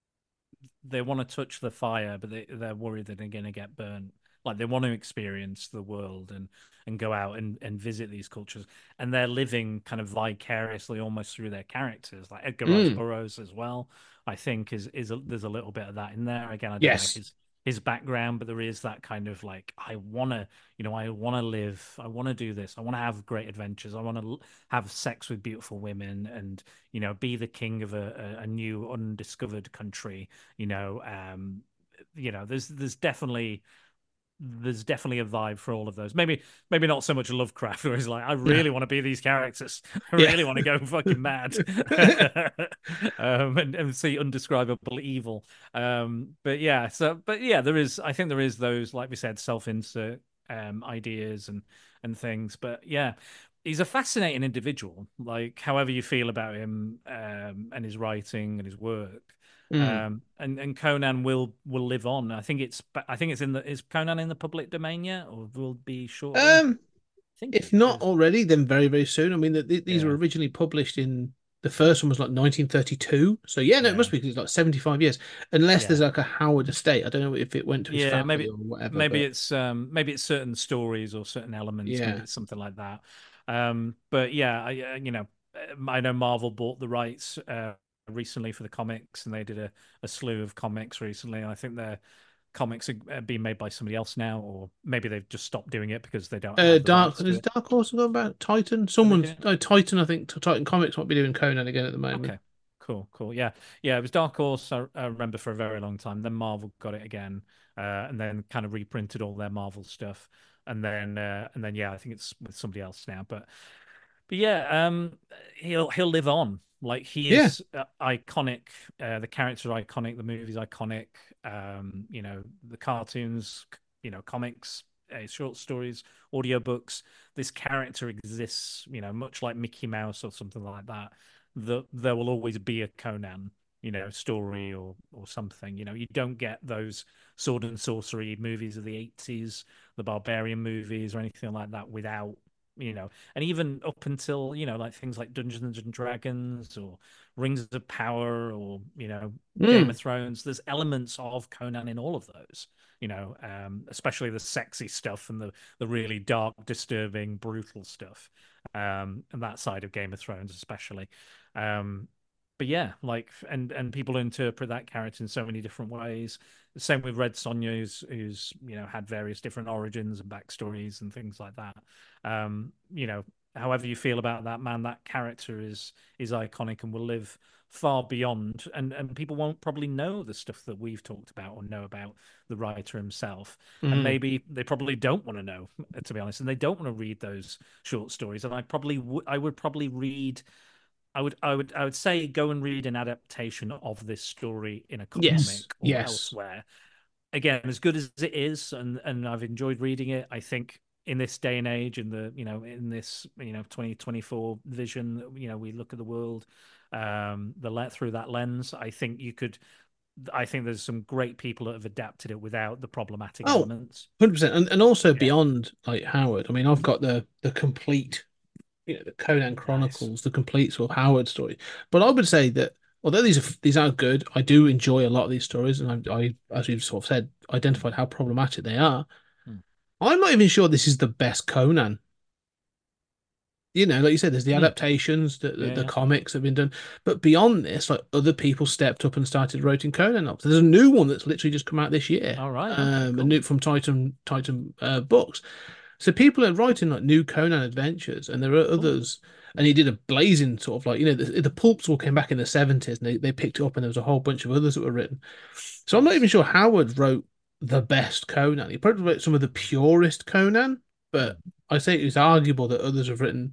Speaker 7: they want to touch the fire, but they, they're worried that they're going to get burnt. Like they want to experience the world and and go out and, and visit these cultures, and they're living kind of vicariously almost through their characters. Like Edgar Rice
Speaker 6: Mm.
Speaker 7: Burroughs as well, I think is is a, there's a little bit of that in there. Again, I don't
Speaker 6: Yes.
Speaker 7: know his his background, but there is that kind of like, I want to, you know, I want to live, I want to do this, I want to have great adventures, I want to have sex with beautiful women, and you know, be the king of a, a, a new undiscovered country. You know, um, you know, there's there's definitely there's definitely a vibe for all of those. Maybe maybe not so much Lovecraft, where he's like, I really want to be these characters. I
Speaker 6: Yeah.
Speaker 7: really want to go fucking mad. um, and, and see undescribable evil. Um, but yeah, so but yeah, there is, I think there is those, like we said, self-insert um ideas and and things. But yeah, he's a fascinating individual. Like, however you feel about him, um, and his writing and his work.
Speaker 6: Mm.
Speaker 7: Um, and and Conan will will live on. I think it's I think it's in the is Conan in the public domain yet, or will be shortly?
Speaker 6: Um,
Speaker 7: I think
Speaker 6: if
Speaker 7: it
Speaker 6: not
Speaker 7: is.
Speaker 6: already, then very, very soon. I mean, the, the, these
Speaker 7: Yeah.
Speaker 6: were originally published in the first one was like nineteen thirty-two. So yeah, no, it
Speaker 7: Yeah.
Speaker 6: must be because it's like seventy-five years, unless
Speaker 7: Yeah.
Speaker 6: there's like a Howard estate. I don't know if it went to his
Speaker 7: Yeah,
Speaker 6: family
Speaker 7: maybe
Speaker 6: or whatever.
Speaker 7: maybe
Speaker 6: but-
Speaker 7: it's um maybe it's certain stories or certain elements.
Speaker 6: Yeah.
Speaker 7: Maybe it's something like that. Um, but yeah, I uh, you know, I know Marvel bought the rights uh recently for the comics, and they did a, a slew of comics recently. I think their comics are being made by somebody else now, or maybe they've just stopped doing it because they don't.
Speaker 6: Uh,
Speaker 7: have the
Speaker 6: Dark
Speaker 7: rights to
Speaker 6: is
Speaker 7: it.
Speaker 6: Dark Horse about about Titan? Someone's
Speaker 7: it?
Speaker 6: uh, Titan, I think. Titan Comics might be doing Conan again at the moment.
Speaker 7: Okay, cool, cool. Yeah, yeah. It was Dark Horse. I, I remember for a very long time. Then Marvel got it again, uh, and then kind of reprinted all their Marvel stuff, and then uh, and then yeah, I think it's with somebody else now. But but yeah, um, he'll he'll live on. Like he
Speaker 6: Yeah.
Speaker 7: is uh, iconic. Uh, the character is iconic. The movie's iconic. Um, you know, the cartoons, you know, comics, uh, short stories, audiobooks. This character exists, you know, much like Mickey Mouse or something like that. The, there will always be a Conan, you know, story or or something. You know, you don't get those sword and sorcery movies of the eighties, the barbarian movies or anything like that without, you know, and even up until, you know, like things like Dungeons and Dragons or Rings of Power or, you know, Game of
Speaker 6: Mm.
Speaker 7: Thrones, there's elements of Conan in all of those, you know, um, especially the sexy stuff and the, the really dark, disturbing, brutal stuff, um, and that side of Game of Thrones, especially. Um, but yeah, like, and and people interpret that character in so many different ways. Same with Red Sonja, who's, who's you know had various different origins and backstories and things like that. Um, you know, however you feel about that man, that character is is iconic and will live far beyond. And and people won't probably know the stuff that we've talked about or know about the writer himself. And
Speaker 6: Mm.
Speaker 7: maybe they probably don't want to know, to be honest, and they don't want to read those short stories. And I probably would, I would probably read. I would, I would, I would say go and read an adaptation of this story in a comic
Speaker 6: Yes.
Speaker 7: or
Speaker 6: Yes.
Speaker 7: elsewhere. Again, as good as it is, and and I've enjoyed reading it. I think in this day and age, in the you know, in this you know twenty twenty-four vision, you know, we look at the world, um, the let through that lens. I think you could. I think there's some great people that have adapted it without the problematic
Speaker 6: Oh,
Speaker 7: elements.
Speaker 6: one hundred percent. And and also
Speaker 7: Yeah.
Speaker 6: beyond like Howard. I mean, I've got the the complete, you know, the Conan
Speaker 7: Nice.
Speaker 6: Chronicles, the complete sort of Howard story. But I would say that although these are these are good, I do enjoy a lot of these stories, and I, I as you've sort of said, identified how problematic they are.
Speaker 7: Hmm.
Speaker 6: I'm not even sure this is the best Conan. You know, like you said, there's the
Speaker 7: Hmm.
Speaker 6: adaptations, the, the,
Speaker 7: Yeah,
Speaker 6: the
Speaker 7: yeah.
Speaker 6: comics have been done, but beyond this, like other people stepped up and started writing Conan up. There's a new one that's literally just come out this year.
Speaker 7: All right. Okay,
Speaker 6: um, a
Speaker 7: cool.
Speaker 6: new from Titan Titan uh, Books. So people are writing like new Conan adventures, and there are others. And he did a blazing sort of like, you know, the, the pulps all came back in the seventies, and they, they picked it up, and there was a whole bunch of others that were written. So I'm not even sure Howard wrote the best Conan. He probably wrote some of the purest Conan, but I say it's arguable that others have written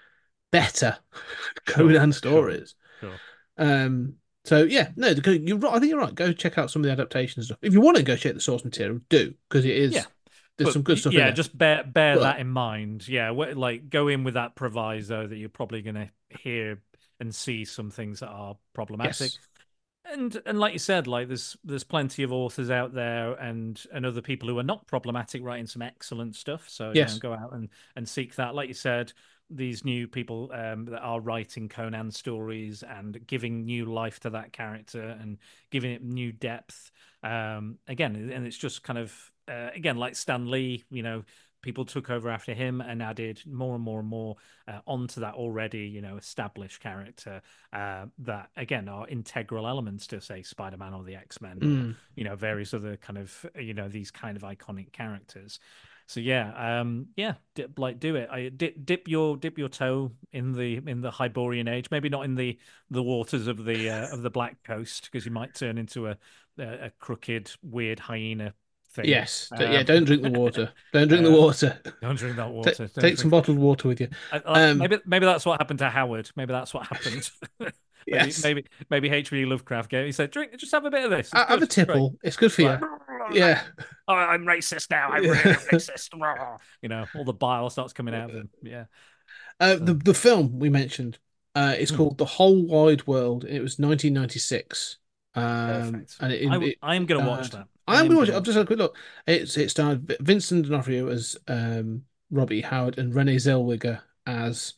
Speaker 6: better Conan
Speaker 7: Sure,
Speaker 6: stories.
Speaker 7: Sure.
Speaker 6: Um, so yeah, no, the- you're right. I think you're right. Go check out some of the adaptations stuff. If you want to go check the source material, do, because it is
Speaker 7: Yeah.
Speaker 6: there's
Speaker 7: But,
Speaker 6: some good stuff
Speaker 7: yeah,
Speaker 6: in there.
Speaker 7: just bear bear
Speaker 6: But-
Speaker 7: that in mind. Yeah, wh- like go in with that proviso that you're probably going to hear and see some things that are problematic.
Speaker 6: Yes.
Speaker 7: And and like you said, like there's there's plenty of authors out there and and other people who are not problematic writing some excellent stuff. So
Speaker 6: Yes.
Speaker 7: you know, go out and and seek that. Like you said, these new people um, that are writing Conan stories and giving new life to that character and giving it new depth. Um, again, and it's just kind of uh, again like Stan Lee, you know. People took over after him and added more and more and more uh, onto that already, you know, established character uh, that, again, are integral elements to, say, Spider-Man or the X-Men,
Speaker 6: Mm.
Speaker 7: or, you know, various other kind of, you know, these kind of iconic characters. So yeah, um, yeah, dip, like do it. I dip, dip your dip your toe in the in the Hyborian age. Maybe not in the the waters of the uh, of the Black Coast, because you might turn into a a, a crooked, weird hyena thing.
Speaker 6: Yes.
Speaker 7: Um,
Speaker 6: Yeah. Don't drink the water. Don't drink the
Speaker 7: uh,
Speaker 6: water.
Speaker 7: Don't drink that
Speaker 6: Ta-
Speaker 7: water.
Speaker 6: take
Speaker 7: Don't
Speaker 6: some
Speaker 7: drink-
Speaker 6: bottled water with you.
Speaker 7: I- I-
Speaker 6: um,
Speaker 7: maybe maybe that's what happened to Howard. Maybe that's what happened. maybe,
Speaker 6: Yes.
Speaker 7: maybe maybe H P Lovecraft gave. He said, "Drink, just have a bit of this. It's
Speaker 6: I- Have a
Speaker 7: good, it's great."
Speaker 6: tipple. It's good for you.
Speaker 7: Like,
Speaker 6: Yeah.
Speaker 7: Oh, I'm racist now. I'm
Speaker 6: Yeah.
Speaker 7: really racist. You know, all the bile starts coming out of him. Yeah.
Speaker 6: Uh, the the film we mentioned, uh, it's
Speaker 7: Hmm.
Speaker 6: called The Whole Wide World. It was nineteen ninety-six. Um,
Speaker 7: Perfect.
Speaker 6: and it,
Speaker 7: I, w-
Speaker 6: it
Speaker 7: I am going to watch
Speaker 6: starred-
Speaker 7: that.
Speaker 6: I am going to watch it.
Speaker 7: gonna
Speaker 6: I've just had a quick look. It's it starred V- Vincent D'Onofrio as um, Robbie Howard and Renee Zellweger as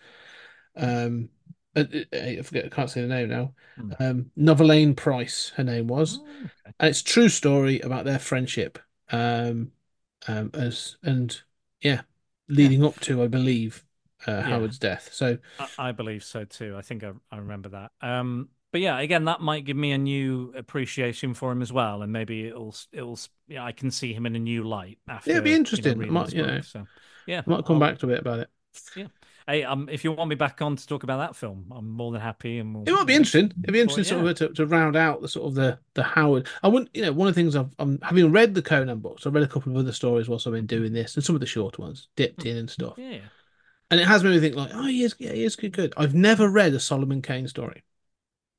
Speaker 6: um, uh, uh, I forget. I can't say the name now.
Speaker 7: Hmm.
Speaker 6: Um, Novelane Price. Her name was,
Speaker 7: Oh, okay.
Speaker 6: and it's a true story about their friendship. Um, um, as and yeah, leading up to, I believe, uh, Howard's death. So
Speaker 7: I, I believe so too. I think I, I remember that. Um, but yeah, again, that might give me a new appreciation for him as well, and maybe it'll it'll yeah, I can see him in a new light after.
Speaker 6: Yeah, it'd be
Speaker 7: you know,
Speaker 6: interesting.
Speaker 7: reading
Speaker 6: Might-
Speaker 7: this
Speaker 6: you
Speaker 7: book.
Speaker 6: know,
Speaker 7: So yeah,
Speaker 6: I might come
Speaker 7: I'll-
Speaker 6: back to a bit about it.
Speaker 7: Yeah. Hey, um, if you want me back on to talk about that film, I'm more than happy. And we'll,
Speaker 6: It might be interesting. It'd be interesting
Speaker 7: Well,
Speaker 6: sort of to, to round out the sort of the the Howard. I wouldn't, you know, one of the things I've I'm having read the Conan books. I've read a couple of other stories whilst I've been doing this, and some of the short ones dipped in and stuff.
Speaker 7: Yeah.
Speaker 6: And it has made me think like, oh, he is, yeah, he is good, good. I've never read a Solomon Kane story.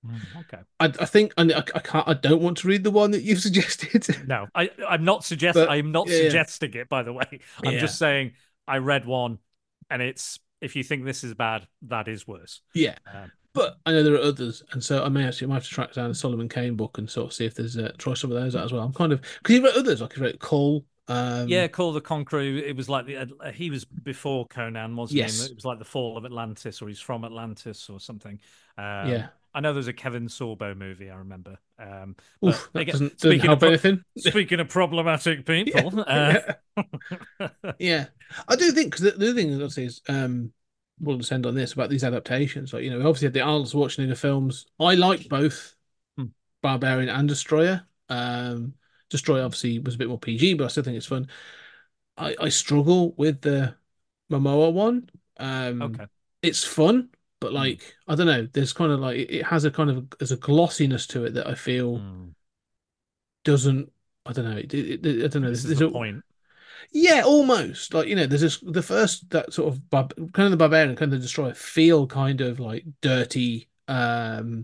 Speaker 7: Mm, okay.
Speaker 6: I, I think, and I, I can't, I don't want to read the one that you've suggested.
Speaker 7: No, I, I'm not suggest
Speaker 6: But
Speaker 7: I'm not
Speaker 6: yeah, yeah,
Speaker 7: suggesting it, by the way. I'm
Speaker 6: yeah,
Speaker 7: just saying I read one and it's if you think this is bad, that is worse.
Speaker 6: yeah.
Speaker 7: Um,
Speaker 6: But I know there are others, and so I may actually I might have to track down the Solomon Kane book and sort of see if there's uh, try some of those out as well. I'm kind of because he wrote others, like he wrote Cull.
Speaker 7: yeah,
Speaker 6: Um,
Speaker 7: Call the Conqueror. It was like the uh, he was before Conan, wasn't he? And
Speaker 6: yes,
Speaker 7: it was like the fall of Atlantis, or he's from Atlantis, or something. Um,
Speaker 6: yeah.
Speaker 7: I know there's a Kevin Sorbo movie. I remember. Um, but
Speaker 6: Oof, that
Speaker 7: again,
Speaker 6: doesn't doesn't
Speaker 7: speaking of
Speaker 6: help
Speaker 7: pro-
Speaker 6: anything.
Speaker 7: speaking of problematic
Speaker 6: Yeah,
Speaker 7: people, uh,
Speaker 6: yeah, yeah. I do think because the, the other thing that I say is um, we'll just end on this about these adaptations. Like you know, we obviously had the Arnold Schwarzenegger films. I like both
Speaker 7: Hmm.
Speaker 6: Barbarian and Destroyer. Um, Destroyer obviously was a bit more P G, but I still think it's fun. I, I struggle with the Momoa one. Um,
Speaker 7: okay.
Speaker 6: it's fun, but
Speaker 7: Hmm.
Speaker 6: like I don't know, there's kind of like it has a kind of there's a glossiness to it that I feel
Speaker 7: Hmm.
Speaker 6: doesn't. I don't know. It, it, it- I don't know. There's,
Speaker 7: Misses
Speaker 6: there's
Speaker 7: the
Speaker 6: a
Speaker 7: point.
Speaker 6: yeah, almost like you know. There's this the first that sort of bar, kind of the barbarian, kind of the destroyer feel kind of like dirty um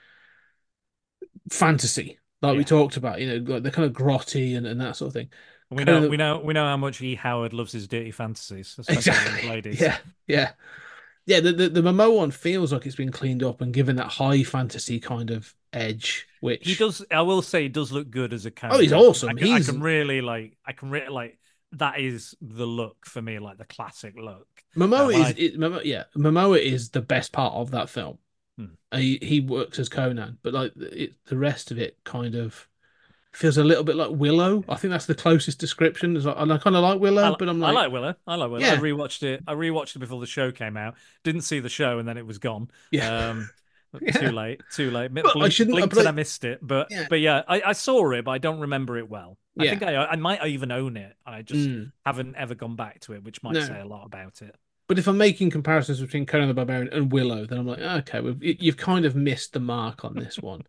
Speaker 6: fantasy, like we
Speaker 7: Yeah.
Speaker 6: talked about. You know, like they're kind of grotty and, and that sort of thing.
Speaker 7: We
Speaker 6: Kind
Speaker 7: know,
Speaker 6: of
Speaker 7: we know, we know how much E. Howard loves his dirty fantasies, especially with
Speaker 6: exactly.
Speaker 7: ladies.
Speaker 6: Yeah, yeah. Yeah, the, the the Momoa one feels like it's been cleaned up and given that high fantasy kind of edge,
Speaker 7: He
Speaker 6: which
Speaker 7: does. I will say, he does look good as a
Speaker 6: oh, he's
Speaker 7: Conan. I can, I
Speaker 6: awesome.
Speaker 7: can, I
Speaker 6: He's
Speaker 7: can really like. I can really like. That is the look for me, like the classic look. Uh,
Speaker 6: Momoa
Speaker 7: when
Speaker 6: is
Speaker 7: I,
Speaker 6: it, Momoa, yeah, Momoa is the best part of that film.
Speaker 7: hmm.
Speaker 6: He he works as Conan, but like it, the rest of it kind of feels a little bit like Willow. I think that's the closest description. It's like, and I kind of like Willow,
Speaker 7: I,
Speaker 6: but I'm
Speaker 7: I
Speaker 6: like,
Speaker 7: like Willow. I like Willow. I
Speaker 6: yeah,
Speaker 7: rewatched it. I rewatched it before the show came out. Didn't see the show, and then it was gone.
Speaker 6: yeah,
Speaker 7: Um, too
Speaker 6: yeah.
Speaker 7: late. Too late.
Speaker 6: But I
Speaker 7: Blink,
Speaker 6: shouldn't.
Speaker 7: blinked
Speaker 6: But
Speaker 7: and I
Speaker 6: I,
Speaker 7: missed it. But
Speaker 6: yeah,
Speaker 7: but yeah, I, I saw it, but I don't remember it well. I
Speaker 6: yeah.
Speaker 7: think I I might even own it. I just
Speaker 6: Mm,
Speaker 7: haven't ever gone back to it, which might
Speaker 6: no.
Speaker 7: say a lot about it.
Speaker 6: But if I'm making comparisons between Conan the Barbarian and Willow, then I'm like, okay, we've, you've kind of missed the mark on this one.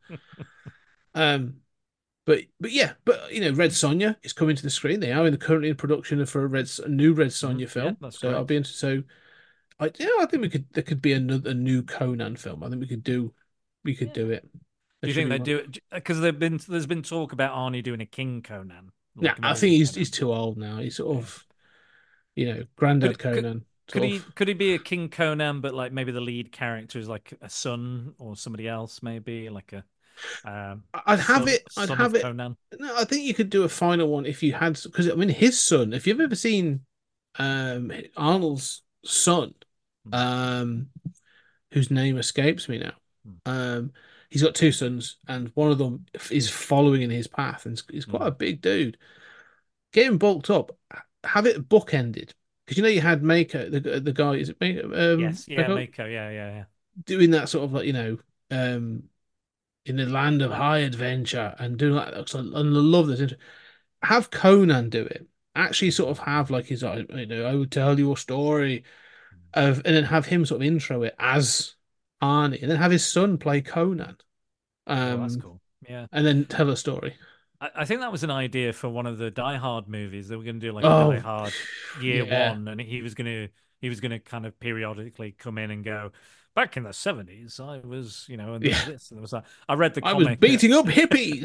Speaker 6: Um, but but yeah, but you know, Red Sonja is coming to the screen. They are in the currently in production for a Red a new Red
Speaker 7: Mhm.
Speaker 6: Sonja
Speaker 7: Yeah,
Speaker 6: film.
Speaker 7: that's
Speaker 6: So I'll
Speaker 7: correct.
Speaker 6: be into so I yeah, I think we could there could be another a new Conan film. I think we could do we could
Speaker 7: Yeah.
Speaker 6: do it.
Speaker 7: Do
Speaker 6: There
Speaker 7: you
Speaker 6: should
Speaker 7: think
Speaker 6: be
Speaker 7: they
Speaker 6: one.
Speaker 7: do it? Because they've been there's been talk about Arnie doing a King Conan,
Speaker 6: Yeah,
Speaker 7: like an
Speaker 6: I
Speaker 7: older
Speaker 6: think he's he's
Speaker 7: Conan.
Speaker 6: too old now. He's sort
Speaker 7: Yeah.
Speaker 6: of you know, granddad
Speaker 7: Could could
Speaker 6: Conan
Speaker 7: could
Speaker 6: sort
Speaker 7: he
Speaker 6: of.
Speaker 7: could he be a King Conan, but like maybe the lead character is like a son or somebody else, maybe like a um
Speaker 6: I'd have
Speaker 7: son
Speaker 6: it. I'd
Speaker 7: son
Speaker 6: have
Speaker 7: of
Speaker 6: it.
Speaker 7: Conan.
Speaker 6: No, I think you could do a final one if you had because I mean his son. If you've ever seen um Arnold's son,
Speaker 7: Hmm.
Speaker 6: um, whose name escapes me now.
Speaker 7: Hmm.
Speaker 6: Um, he's got two sons, and one of them is following in his path, and he's quite
Speaker 7: Hmm.
Speaker 6: a big dude. Get him bulked up, have it bookended because you know you had Mako, the the guy is it Mako, um,
Speaker 7: Yes, yeah,
Speaker 6: Mako
Speaker 7: Mako, yeah, yeah, yeah.
Speaker 6: doing that sort of like you know, um, in the land of high adventure and doing that. So, and I love this. Have Conan do it. Actually, sort of have like his, uh, you know, I would tell you a story of, and then have him sort of intro it as Arnie, and then have his son play Conan,
Speaker 7: Oh, that's
Speaker 6: um,
Speaker 7: cool. Yeah.
Speaker 6: and then tell a story.
Speaker 7: I, I think that was an idea for one of the Die Hard movies. They were going to do like a Die
Speaker 6: Oh,
Speaker 7: Hard year
Speaker 6: yeah,
Speaker 7: one, and he was going to he was going to kind of periodically come in and go. Back in the seventies, I was, you know, and there was
Speaker 6: yeah.
Speaker 7: this, and there was that. I read the
Speaker 6: I was
Speaker 7: comic. uh,
Speaker 6: beating up hippies.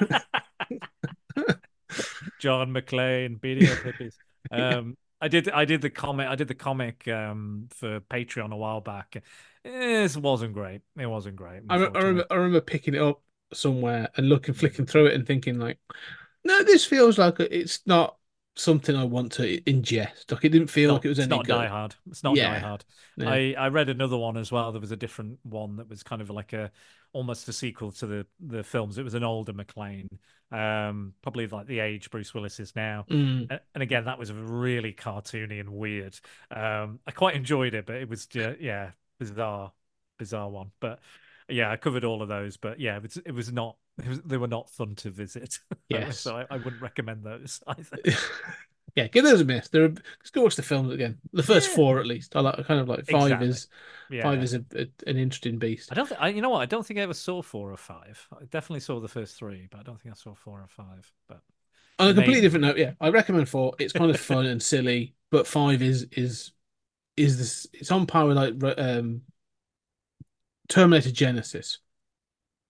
Speaker 7: John McClane beating up hippies. Um, I did, I did the comic, I did the comic um for Patreon a while back. It wasn't great. It wasn't great,
Speaker 6: I, re- I
Speaker 7: unfortunately.
Speaker 6: remember, I remember picking it up somewhere and looking, flicking through it, and thinking like, no, this feels like it's not something I want to ingest. Like it didn't feel like
Speaker 7: No,
Speaker 6: it was
Speaker 7: it's
Speaker 6: any
Speaker 7: not Die
Speaker 6: good.
Speaker 7: Hard. It's not Die
Speaker 6: Yeah,
Speaker 7: Hard.
Speaker 6: yeah.
Speaker 7: I I read another one as well. There was a different one that was kind of like a almost a sequel to the the films. It was an older McClane, um, probably like the age Bruce Willis is now.
Speaker 6: Mm,
Speaker 7: A- And again, that was really cartoony and weird. Um, I quite enjoyed it, but it was just, yeah, bizarre, bizarre one. But yeah, I covered all of those. But yeah, it was, it was not. It was, they were not fun to visit.
Speaker 6: yes.
Speaker 7: So I, I wouldn't recommend those either.
Speaker 6: Yeah, give those a miss. They're let's go watch the films again. The first
Speaker 7: Yeah,
Speaker 6: four at least. I like I kind of like five
Speaker 7: exactly.
Speaker 6: is five
Speaker 7: Yeah.
Speaker 6: is a, a, an interesting beast.
Speaker 7: I don't think I, you know what? I don't think I ever saw four or five. I definitely saw the first three, but I don't think I saw four or five. But
Speaker 6: On a completely
Speaker 7: maybe.
Speaker 6: different note, yeah, I recommend four. It's kind of fun and silly, but five is is is this? It's on par with like um Terminator Genesis.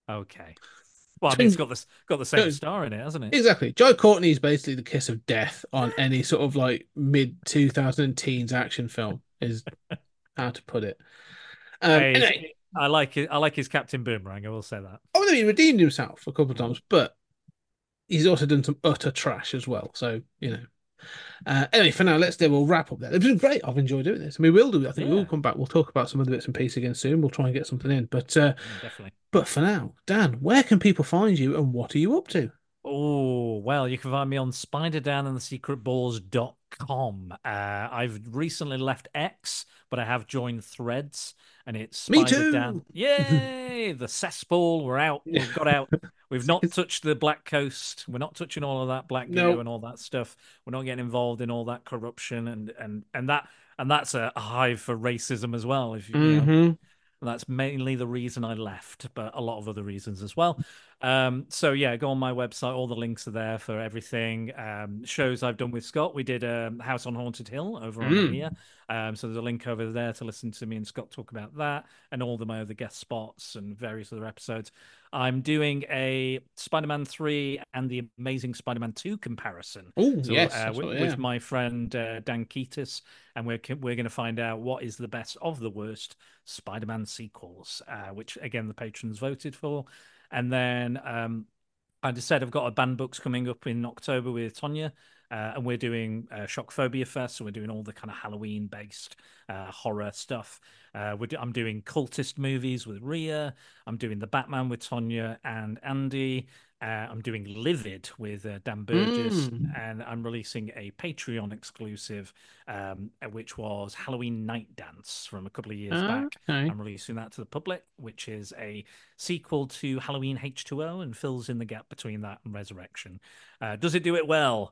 Speaker 7: Okay. Well, I mean, it's got this got the same
Speaker 6: Joe-
Speaker 7: star in it, hasn't it?
Speaker 6: Exactly. Joe Courtney is basically the kiss of death on any sort of like mid two thousand teens action film, is how to put it. Um,
Speaker 7: Hey,
Speaker 6: anyway,
Speaker 7: I like it. I like his Captain Boomerang. I will say that.
Speaker 6: I mean, he redeemed himself a couple of times, but he's also done some utter trash as well. So, you know. Uh, anyway, for now, let's do. We'll wrap up there. It's been great. I've enjoyed doing this. I mean, we'll do. I think
Speaker 7: Yeah.
Speaker 6: we'll come back. We'll talk about some other bits and pieces again soon. We'll try and get something in. But uh,
Speaker 7: Yeah, definitely.
Speaker 6: but for now, Dan, where can people find you, and what are you up to?
Speaker 7: Oh, well, you can find me on spider dan and the secret balls dot com. Uh, I've recently left X, but I have joined Threads, and it's
Speaker 6: Me
Speaker 7: Spider
Speaker 6: too.
Speaker 7: Dan. Yay! The cesspool. We're out. We've got out. We've not touched the Black Coast. We're not touching all of that black goo
Speaker 6: No.
Speaker 7: and all that stuff. We're not getting involved in all that corruption and and and that and that's a hive for racism as well. If you, you know.
Speaker 6: hmm
Speaker 7: And that's mainly the reason I left, but a lot of other reasons as well. Um, so yeah, go on my website. All the links are there for everything. Um, shows I've done with Scott. We did um, House on Haunted Hill over on
Speaker 6: Mm.
Speaker 7: here. Um, so there's a link over there to listen to me and Scott talk about that and all the my other guest spots and various other episodes. I'm doing a Spider-Man three and the Amazing Spider-Man two comparison.
Speaker 6: Oh,
Speaker 7: So,
Speaker 6: yes.
Speaker 7: uh,
Speaker 6: that's
Speaker 7: with,
Speaker 6: what- yeah.
Speaker 7: with my friend uh, Dan Keatis, and we're we're going to find out what is the best of the worst Spider-Man sequels, uh, which again the patrons voted for, and then um, I just said I've got a band books coming up in October with Tonya. Uh, and we're doing uh, Shock Phobia Fest, so we're doing all the kind of Halloween-based uh, horror stuff. Uh, we're do- I'm doing cultist movies with Rhea. I'm doing the Batman with Tonya and Andy. Uh, I'm doing Livid with uh, Dan Burgess,
Speaker 6: Mm.
Speaker 7: and I'm releasing a Patreon exclusive, um, uh, which was Halloween Night Dance from a couple of years back.
Speaker 6: Okay.
Speaker 7: I'm releasing that to the public, which is a sequel to Halloween H two O and fills in the gap between that and Resurrection. Uh, does it do it well?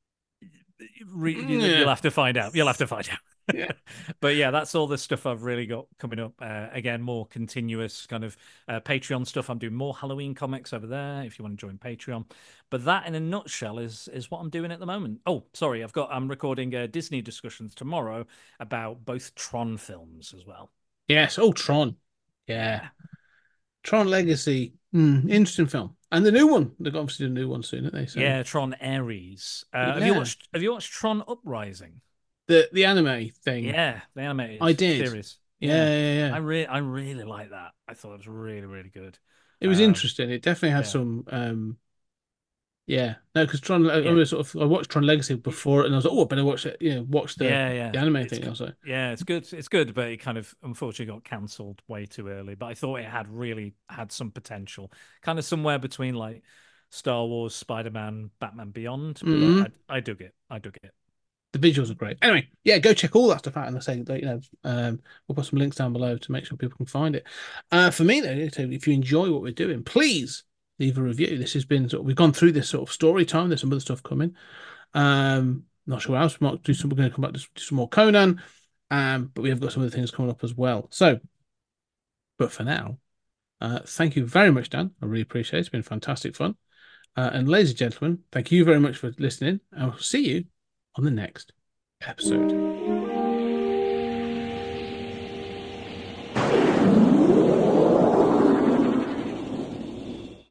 Speaker 7: Re-
Speaker 6: Yeah.
Speaker 7: You'll have to find out. You'll have to find out.
Speaker 6: Yeah.
Speaker 7: But yeah, that's all the stuff I've really got coming up. Uh, again, more continuous kind of uh, Patreon stuff. I'm doing more Halloween comics over there if you want to join Patreon. But that, in a nutshell, is is what I'm doing at the moment. Oh, sorry, I've got. I'm recording uh, Disney discussions tomorrow about both Tron films as well.
Speaker 6: Yes. Oh, Tron. Yeah. Tron Legacy. Mm, interesting film. And the new one. They've obviously done a new one soon, aren't they? So
Speaker 7: Yeah, Tron Ares. Uh, Have you
Speaker 6: Yeah.
Speaker 7: watched? Have you watched Tron Uprising?
Speaker 6: The the anime thing.
Speaker 7: Yeah, the animated
Speaker 6: I did.
Speaker 7: series.
Speaker 6: Yeah, yeah, yeah.
Speaker 7: I really, I really like that. I thought it was really, really good.
Speaker 6: It was
Speaker 7: Um,
Speaker 6: interesting. It definitely had
Speaker 7: yeah.
Speaker 6: some. um Yeah, no, because Tron. I, I
Speaker 7: Yeah.
Speaker 6: was sort of. I watched Tron Legacy before, and I was like, oh, I better watch it. You know, watch the
Speaker 7: yeah, yeah,
Speaker 6: the anime
Speaker 7: It's
Speaker 6: thing.
Speaker 7: good.
Speaker 6: I was like,
Speaker 7: Yeah, it's good. It's good, but it kind of unfortunately got cancelled way too early. But I thought it had really had some potential, kind of somewhere between like Star Wars, Spider-Man, Batman Beyond. But
Speaker 6: Mhm.
Speaker 7: like, I, I dug it. I dug it.
Speaker 6: the visuals are great. Anyway, yeah, go check all that stuff out. And I say, like, you know, um, we'll put some links down below to make sure people can find it. Uh, for me, though, if you enjoy what we're doing, please leave a review. This has been sort of, we've gone through this sort of story time. There's some other stuff coming. Um, not sure what else. We might do some. We're going to come back to some more Conan. Um, but we have got some other things coming up as well. So, but for now, uh, thank you very much, Dan. I really appreciate it. It's been fantastic fun. Uh, and ladies and gentlemen, thank you very much for listening. And we'll see you on the next episode.